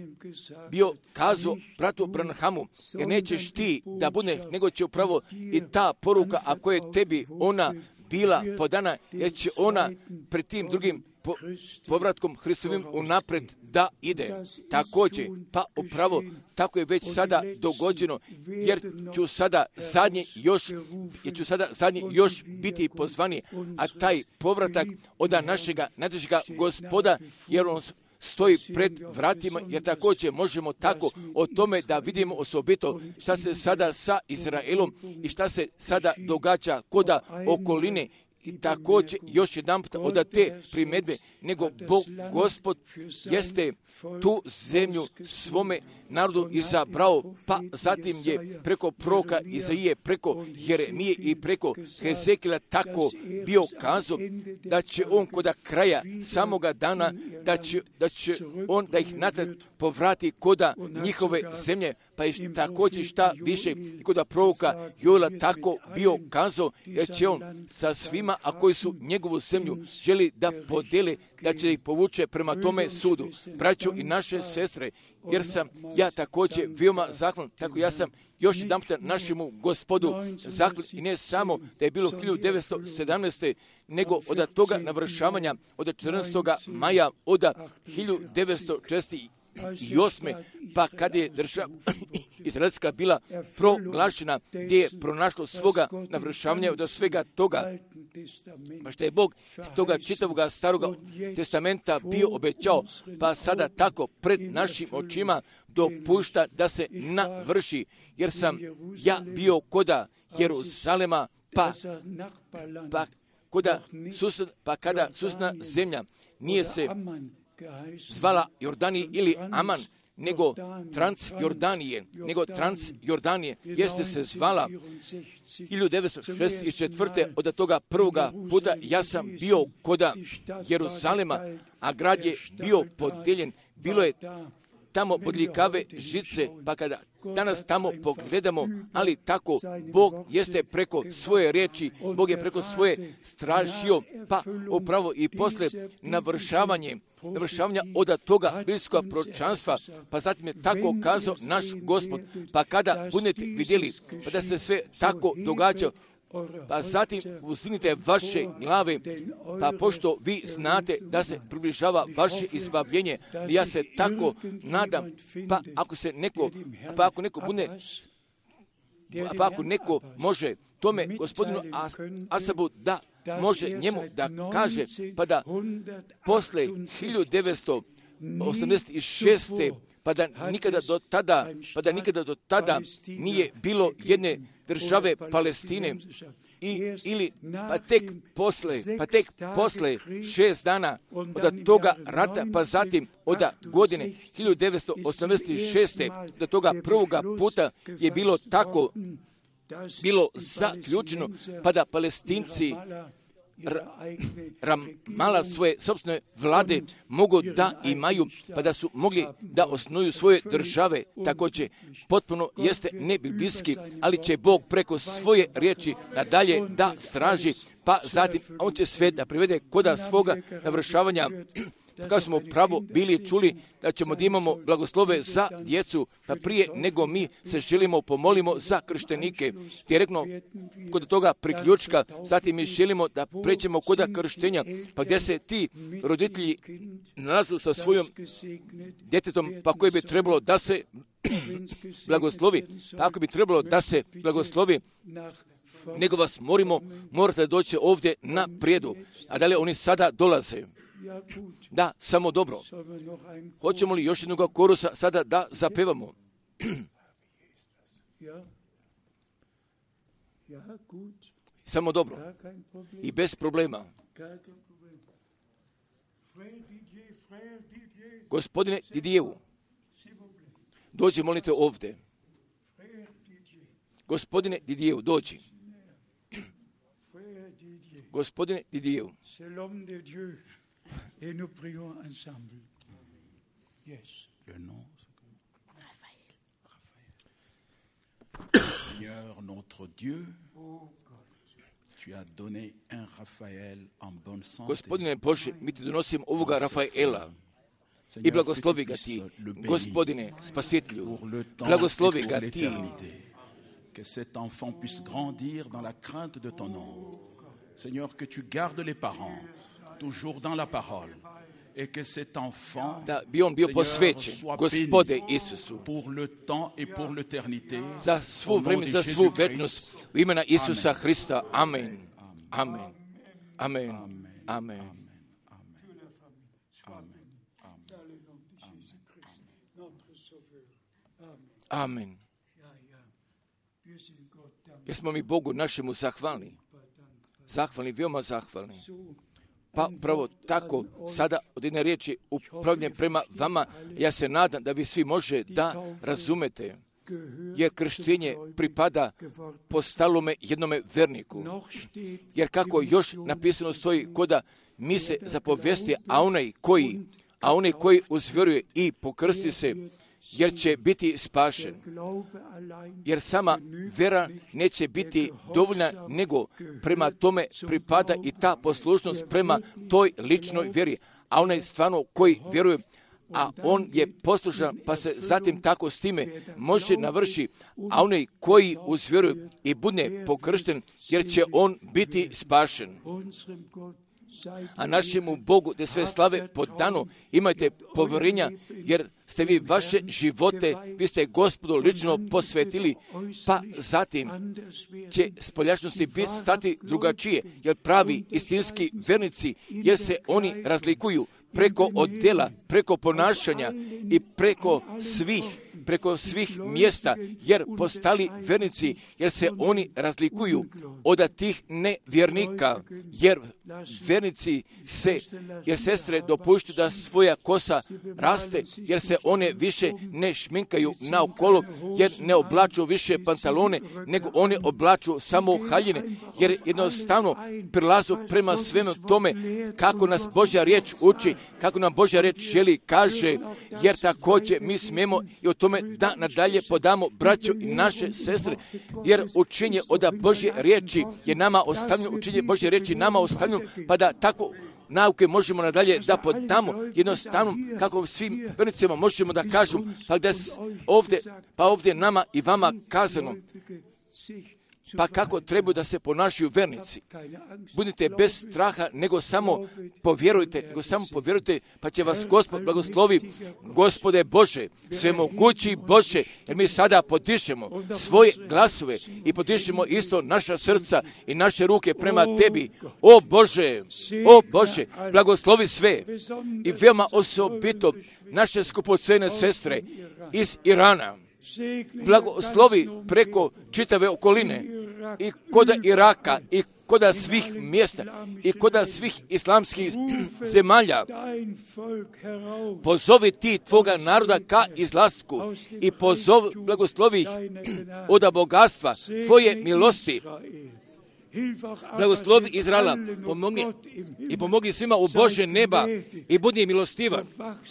bio kazao bratu Branhamu, jer nećeš ti da budeš, nego će upravo i ta poruka, ako je tebi ona bila podana, jer će ona pred tim drugim po, povratkom Hristovim unapred da ide. Također, pa upravo tako je već sada dogođeno, jer ću sada zadnji još, jer ću sada zadnji još biti pozvani, a taj povratak od našega najdražega Gospoda, jer on stoji pred vratima, jer također možemo tako o tome da vidimo osobito šta se sada sa Izraelom i šta se sada događa koda okoline. I također još jedan put od te primjedbe, nego Bog Gospod jeste tu zemlju svome narodu izabrao, pa zatim je preko proroka Izaije, preko Jeremije i preko Hezekila tako bio kazao da će on koda kraja samoga dana, da će, da će on da ih natrag povrati koda njihove zemlje, pa je također šta više i koda proroka Joela tako bio kazao, jer će on sa svima, a koji su njegovu zemlju želi da podeli, da će ih povuče prema tome sudu. Braćo i naše sestre, jer sam ja također veoma zahvalan, tako ja sam još jedan puta našemu Gospodu zahvalan, i ne samo da je bilo hiljadu devetsto sedamnaeste. nego od toga navršavanja od četrnaestog maja od hiljadu devetsto četrdeset osme. pa kada je država izraelska bila proglašena, gdje je pronašlo svoga navršavanja od svega toga, pa što je Bog iz toga čitavog staroga testamenta bio obećao, pa sada tako pred našim očima dopušta da se navrši, jer sam ja bio koda Jeruzalema, pa, pa, koda sused, pa kada susjedna zemlja nije se zvala Jordanije ili Aman, nego Transjordanije, nego Transjordanije, jeste se zvala hiljadu devetsto šezdeset četvrte. od toga prvoga puta ja sam bio koda Jeruzalema, a grad je bio podijeljen, bilo je tamo bodljikave žice, pa kada danas tamo pogledamo, ali tako Bog jeste preko svoje riječi, Bog je preko svoje strašio, pa upravo i posle navršavanje, navršavanja od toga biblijskog proročanstva, pa zatim je tako kazao naš Gospod, pa kada budete vidjeli, pa da se sve tako događa, pa zatim uzdignite vaše glave, pa pošto vi znate da se približava vaše izbavljenje, ja se tako nadam, pa ako se neko, pa ako neko bude, pa ako neko može tome gospodinu Asabu da može njemu da kaže, pa da posle hiljadu devetsto osamdeset šeste. pa da nikada do tada, pa da nikada do tada nije bilo jedne države Palestine, I, ili pa tek posle, pa tek posle šest dana od toga rata, pa zatim od godine hiljadu devetsto osamdeset šeste. do toga prvoga puta je bilo tako, bilo zaključeno, pa da Palestinci Ramala svoje sopstvene vlade mogu da imaju, pa da su mogli da osnuju svoje države, također potpuno jeste nebiblijski, ali će Bog preko svoje riječi nadalje da straži, pa zatim on će sve da privede koda svoga navršavanja. Kao smo pravo bili čuli da ćemo da imamo blagoslove za djecu, pa prije nego mi se želimo pomolimo za krštenike, direktno kod toga priključka, zatim mi želimo da pređemo koda krštenja, pa gdje se ti roditelji nalazu sa svojom djetetom, pa koje bi trebalo da se blagoslovi, pa ako bi trebalo da se blagoslovi, nego vas morimo, morate doći ovdje na prijedu, a da li oni sada dolaze? Da, samo dobro. Hoćemo li još jednog korusa sada da zapevamo? Samo dobro. I bez problema. Gospodine Didijevu, dođi, molite ovdje. Gospodine Didijevu, dođi. Gospodine Didijevu. Et nous prions ensemble. Yes. Le nom. Raphaël. Raphaël. Seigneur, notre Dieu, Gospodine Bože, mi ti donosimo ovoga Rafaela i blagoslovi ga ti, Gospodine Spasitelju, blagoslovi ga ti. Que cet enfant puisse grandir dans la crainte de ton nom. Seigneur, que tu gardes les parents toujours dans la parole. Et que cet enfant, da bi on bio posvećen, Gospode Isusu, pour le temps et pour l'éternité, za svo vreme, za svu večnost, u imena Isusa Hrista. Amen. Amen. Amen. Amen. Amen. Jesmo mi Bogu našemu zahvalni. Zahvalni, veoma zahvalni. Pa pravo tako, sada od jedne riječi upravljam prema vama, ja se nadam da vi svi može da razumete, jer krštenje pripada postalome jednome verniku. Jer kako još napisano stoji, koda mi se zapovesti, a onaj koji, a onaj koji uzvjeruje i pokrsti se, jer će biti spašen. Jer sama vera neće biti dovoljna, nego prema tome pripada i ta poslušnost prema toj ličnoj vjeri. A onaj stvarno koji vjeruje, a on je poslušan, pa se zatim tako s time može navrši, a onaj koji uzvjeruje i bude pokršten, jer će on biti spašen. A našemu Bogu, da sve slave podano, imajte povjerenja, jer ste vi vaše živote, vi ste Gospodu lično posvetili, pa zatim će spoljašnosti biti stati drugačije, jer pravi istinski vernici, jer se oni razlikuju preko odjela, preko ponašanja i preko svih, preko svih mjesta, jer postali vernici, jer se oni razlikuju od tih nevjernika, jer vernici se, jer sestre dopuštaju da svoja kosa raste, jer se one više ne šminkaju naokolo, jer ne oblaču više pantalone, nego one oblaču samo haljine, jer jednostavno prilazu prema svemu tome kako nas Božja riječ uči, kako nam Božja riječ želi, kaže, jer također mi smijemo i o tome da nadalje podamo braću i naše sestre, jer učenje od Božje riječi je nama ostavljeno, učenje Božje riječi nama ostavljeno, pa da tako nauke možemo nadalje da podamo jednostavno, kako svim vernicima možemo da kažemo, pa da ovdje, pa ovdje nama i vama kazano, pa kako trebaju da se ponašaju vernici. Budite bez straha, nego samo povjerujte, nego samo povjerujte, pa će vas Gospod blagoslovi. Gospode Bože, svemogući Bože, jer mi sada podišemo svoje glasove i podišemo isto naša srca i naše ruke prema Tebi. O Bože, o Bože, blagoslovi sve i veoma osobito naše skupocene sestre iz Irana. Blagoslovi preko čitave okoline i koda Iraka i koda svih mjesta i koda svih islamskih zemalja. Pozovi ti tvoga naroda ka izlasku i pozovi, blagoslovi ih od bogatstva tvoje milosti. Blagoslovi Izraela, pomogi i pomogi svima u Bože neba i budi milostivan.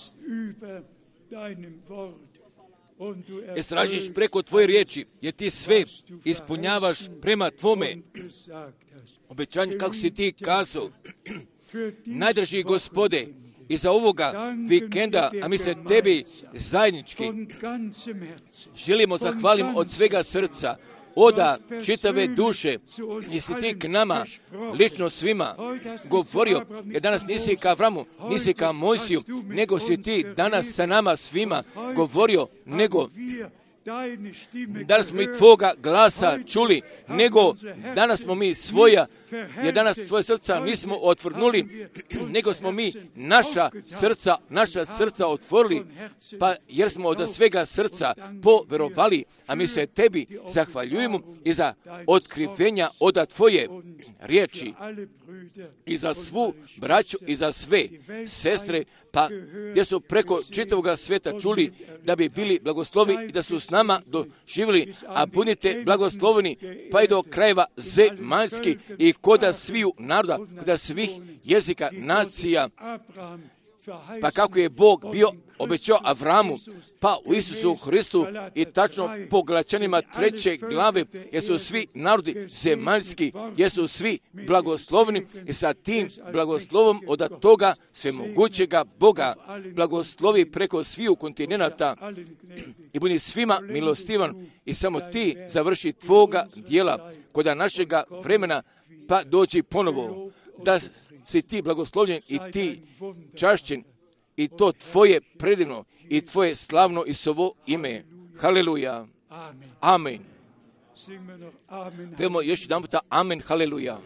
Istražiš preko tvoje riječi, jer ti sve ispunjavaš prema tvome obećanju, kako si ti kazao. Najdraži Gospode, iza ovoga vikenda, a mi se tebi zajednički želimo zahvaliti od svega srca, oda čitave duše, jesi ti k nama, lično svima, govorio, jer danas nisi ka Avramu, nisi ka Mojsiju, nego si ti danas sa nama svima govorio, nego danas smo mi tvoga glasa čuli, nego danas smo mi svoja, jer danas svoje srca nismo otvornuli, nego smo mi naša srca, naša srca otvorili, pa jer smo od svega srca poverovali, a mi se tebi zahvaljujemo i za otkrivenja od tvoje riječi i za svu braću i za sve sestre, pa gdje su preko čitavoga sveta čuli da bi bili blagoslovi i da su s nama doživjeli, a budite blagosloveni pa i do krajeva zemaljski i koda sviju naroda, koda svih jezika, nacija, Pa kako je Bog bio obećao Avramu, pa u Isusu Hristu i tačno po Galačanima treće glave, jesu svi narodi zemaljski, jesu svi blagoslovni i sa tim blagoslovom od toga svemogućega Boga blagoslovi preko sviju kontinenata i budi svima milostivan i samo ti završi tvoga dijela kod našega vremena, pa dođi ponovo, da si ti blagoslovljen i ti čašćen i to tvoje predivno i tvoje slavno i sovo ime. Haleluja. Amen. Pevamo još jedan puta amen, haleluja.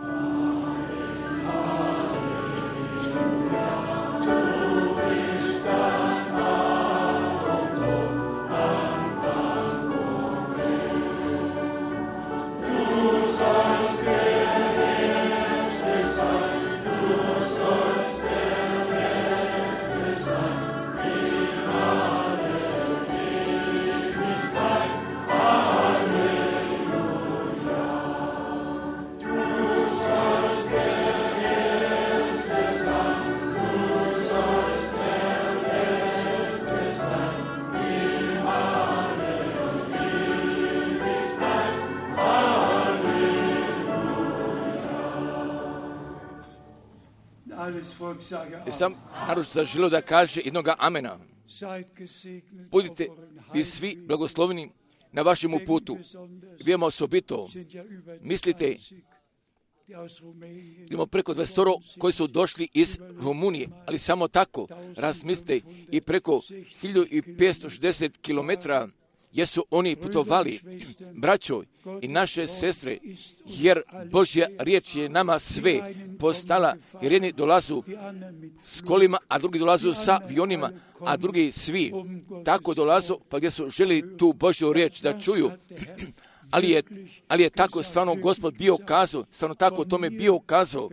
I sam narod zaželio da kaže jednoga amena. Budite vi svi blagosloveni na vašemu putu. Vijemo osobito, mislite, imamo preko dvadeset koji su došli iz Rumunije, ali samo tako razmislite i preko hiljadu petsto šezdeset kilometara jesu oni putovali, braćo i naše sestre, jer Božja riječ je nama sve postala, jer jedni dolazu s kolima, a drugi dolazu sa avionima, a drugi svi tako dolazu, pa gdje su želi tu Božju riječ da čuju. Ali je, ali je tako stvarno Gospod bio kazao, stvarno tako tome bio kazao.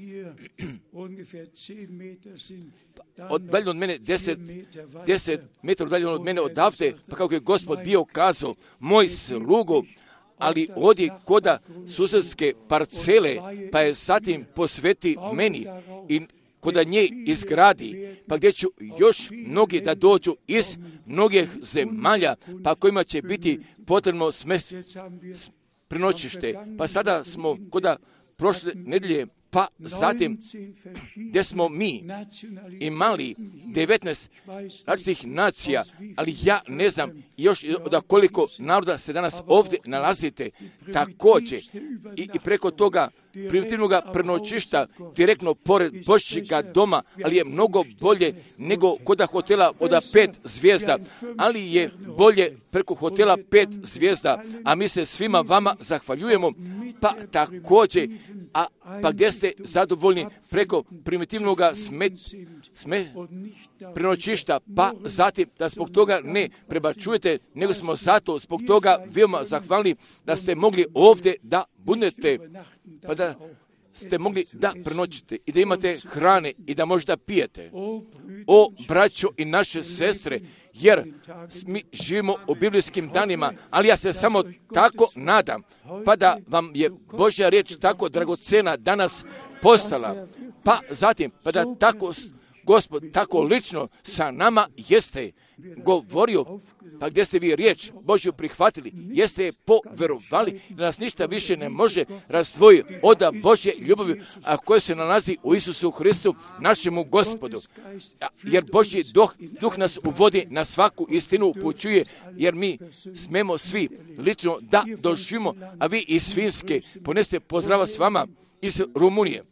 Od, dalje od mene, deset, deset metara dalje od mene odavde, pa kako je Gospod bio kazao, moj slugo, ali odi koda susjedske parcele, pa je zatim posveti meni i koda nje izgradi, pa gdje ću još mnogi da dođu iz mnogih zemalja, pa kojima će biti potrebno smes, prenoćište. Pa sada smo koda prošle nedelje, pa zatim gdje smo mi imali devetnaest različitih nacija, ali ja ne znam još da koliko naroda se danas ovdje nalazite, također i, i preko toga primitivnog prenoćišta direktno pored Božjega doma, ali je mnogo bolje nego kod hotela od pet zvijezda, ali je bolje preko hotela pet zvijezda, a mi se svima vama zahvaljujemo, pa također, a pa gdje ste zadovoljni preko primitivnog smet, smet, prenoćišta, pa zatim da zbog toga ne prebačujete, nego smo zato zbog toga veoma zahvalni da ste mogli ovdje da budete, pa da ste mogli da prenoćite i da imate hrane i da možda pijete. O, braćo i naše sestre, jer mi živimo u biblijskim danima, ali ja se samo tako nadam, pa da vam je Božja riječ tako dragocena danas postala, pa zatim, pa da tako Gospod tako lično sa nama jeste govorio, pa gdje ste vi riječ Božju prihvatili, jeste je poverovali, da nas ništa više ne može razdvojiti od Božje ljubavi, a koje se nalazi u Isusu Hristu, našemu Gospodu. Jer Božji duh, duh nas uvodi na svaku istinu, upućuje, jer mi smemo svi lično da doživimo, a vi iz Finske poneste pozdrava s vama iz Rumunije.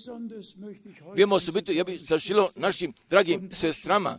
Vijemo osobito, ja bih zaželio našim dragim sestrama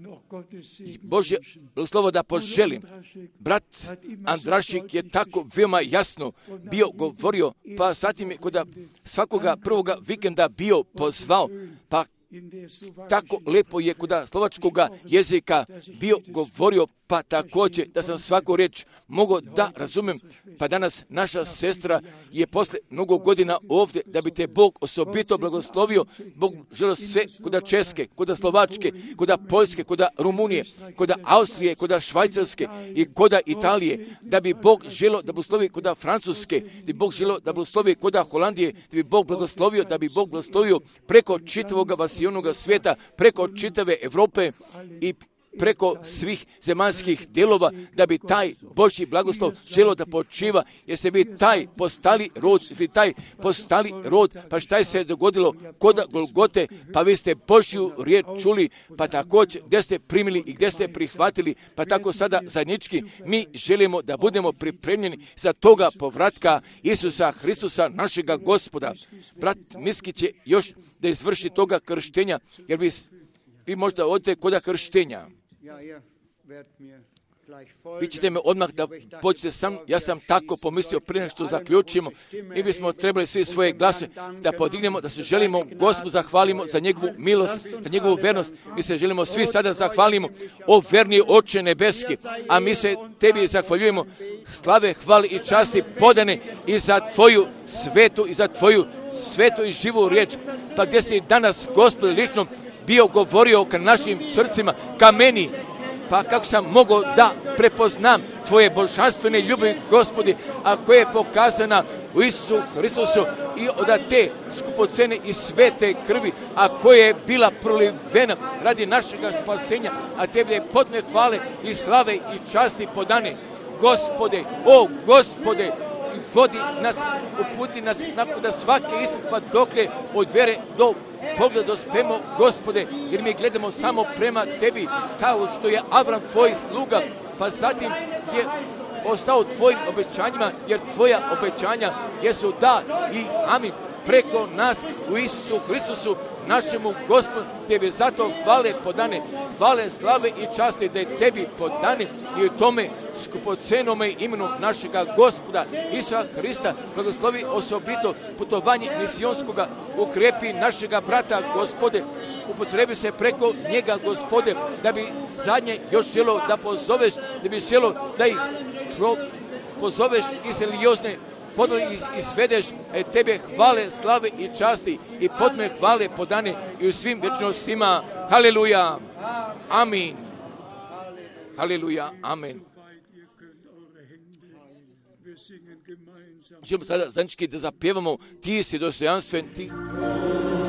Božje slovo da poželim. Brat Andrašik je tako veoma jasno bio govorio, pa zatim je kod svakoga prvoga vikenda bio pozvao, pa tako lepo je kod slovačkog jezika bio govorio, pa također da sam svaku riječ mogao da razumem, pa danas naša sestra je posle mnogo godina ovdje da bi te Bog osobito blagoslovio. Bog želio sve kuda Česke, kuda Slovačke, kuda Poljske, kuda Rumunije, kuda Austrije, kuda Švajcarske i kuda Italije, da bi Bog želio da blagoslovi kuda Francuske, da bi Bog želio da blagoslovi kuda Holandije, da bi Bog blagoslovio, da bi Bog blagoslovio preko čitavog vasijonog svijeta, preko čitave Europe i preko svih zemaljskih dijelova, da bi taj Božji blagoslov želio da počiva, jer ste vi taj postali rod, vi taj postali rod, pa šta je se dogodilo kod Golgote, pa vi ste Božju riječ čuli, pa također gdje ste primili i gdje ste prihvatili, pa tako sada zajednički mi želimo da budemo pripremljeni za toga povratka Isusa Hristusa, našega Gospoda. Brat Miski će još da izvrši toga krštenja, jer vi, vi možda odete koda krštenja. Vi ćete me odmah da pođete sam, ja sam tako pomislio prije što zaključimo. Mi bismo trebali svi svoje glase da podignemo, da se želimo Gospodu zahvalimo za njegovu milost, za njegovu vernost. Mi se želimo svi sada zahvalimo, o verni Oče nebeski, a mi se tebi zahvaljujemo, slave, hvali i časti podane i za tvoju svetu i za tvoju svetu i živu riječ. Pa gdje si danas, Gospod, lično bio govorio ka našim srcima, ka meni, pa kako sam mogao da prepoznam tvoje božanstvene ljubavi, Gospodi, a koja je pokazana u Isusu Hristusu i od te skupocene i svete krvi, a koja je bila prolivena radi našega spasenja, a tebi je potne hvale i slave i časti podane. Gospode, o Gospode, vodi nas, uputi nas da svaki istup, pa dokle od vere do pogled dospemo, Gospode, jer mi gledamo samo prema tebi, kao što je Avram tvoj sluga, pa zatim je ostao tvojim obećanjima, jer tvoja obećanja jesu da i amin preko nas u Isusu Hristusu, našemu Gospodu. Tebi zato hvale podane, hvale, slave i časti da je tebi podane i u tome skupocenome imenu našega Gospoda Isusa Hrista. Blagoslovi osobito putovanje misionskoga, ukrepi našega brata, Gospode, upotrebi se preko njega, Gospode, da bi zadnje još želo da pozoveš, da bi želo da ih pro, pozoveš iz religiozne podali iz, izvedeš, e, tebe hvale, slave i časti i potme hvale podane i u svim večnostima. Haleluja, amin. Haleluja, amen. Želimo sada zajednički da zapjevamo Ti si dostojanstven, ti...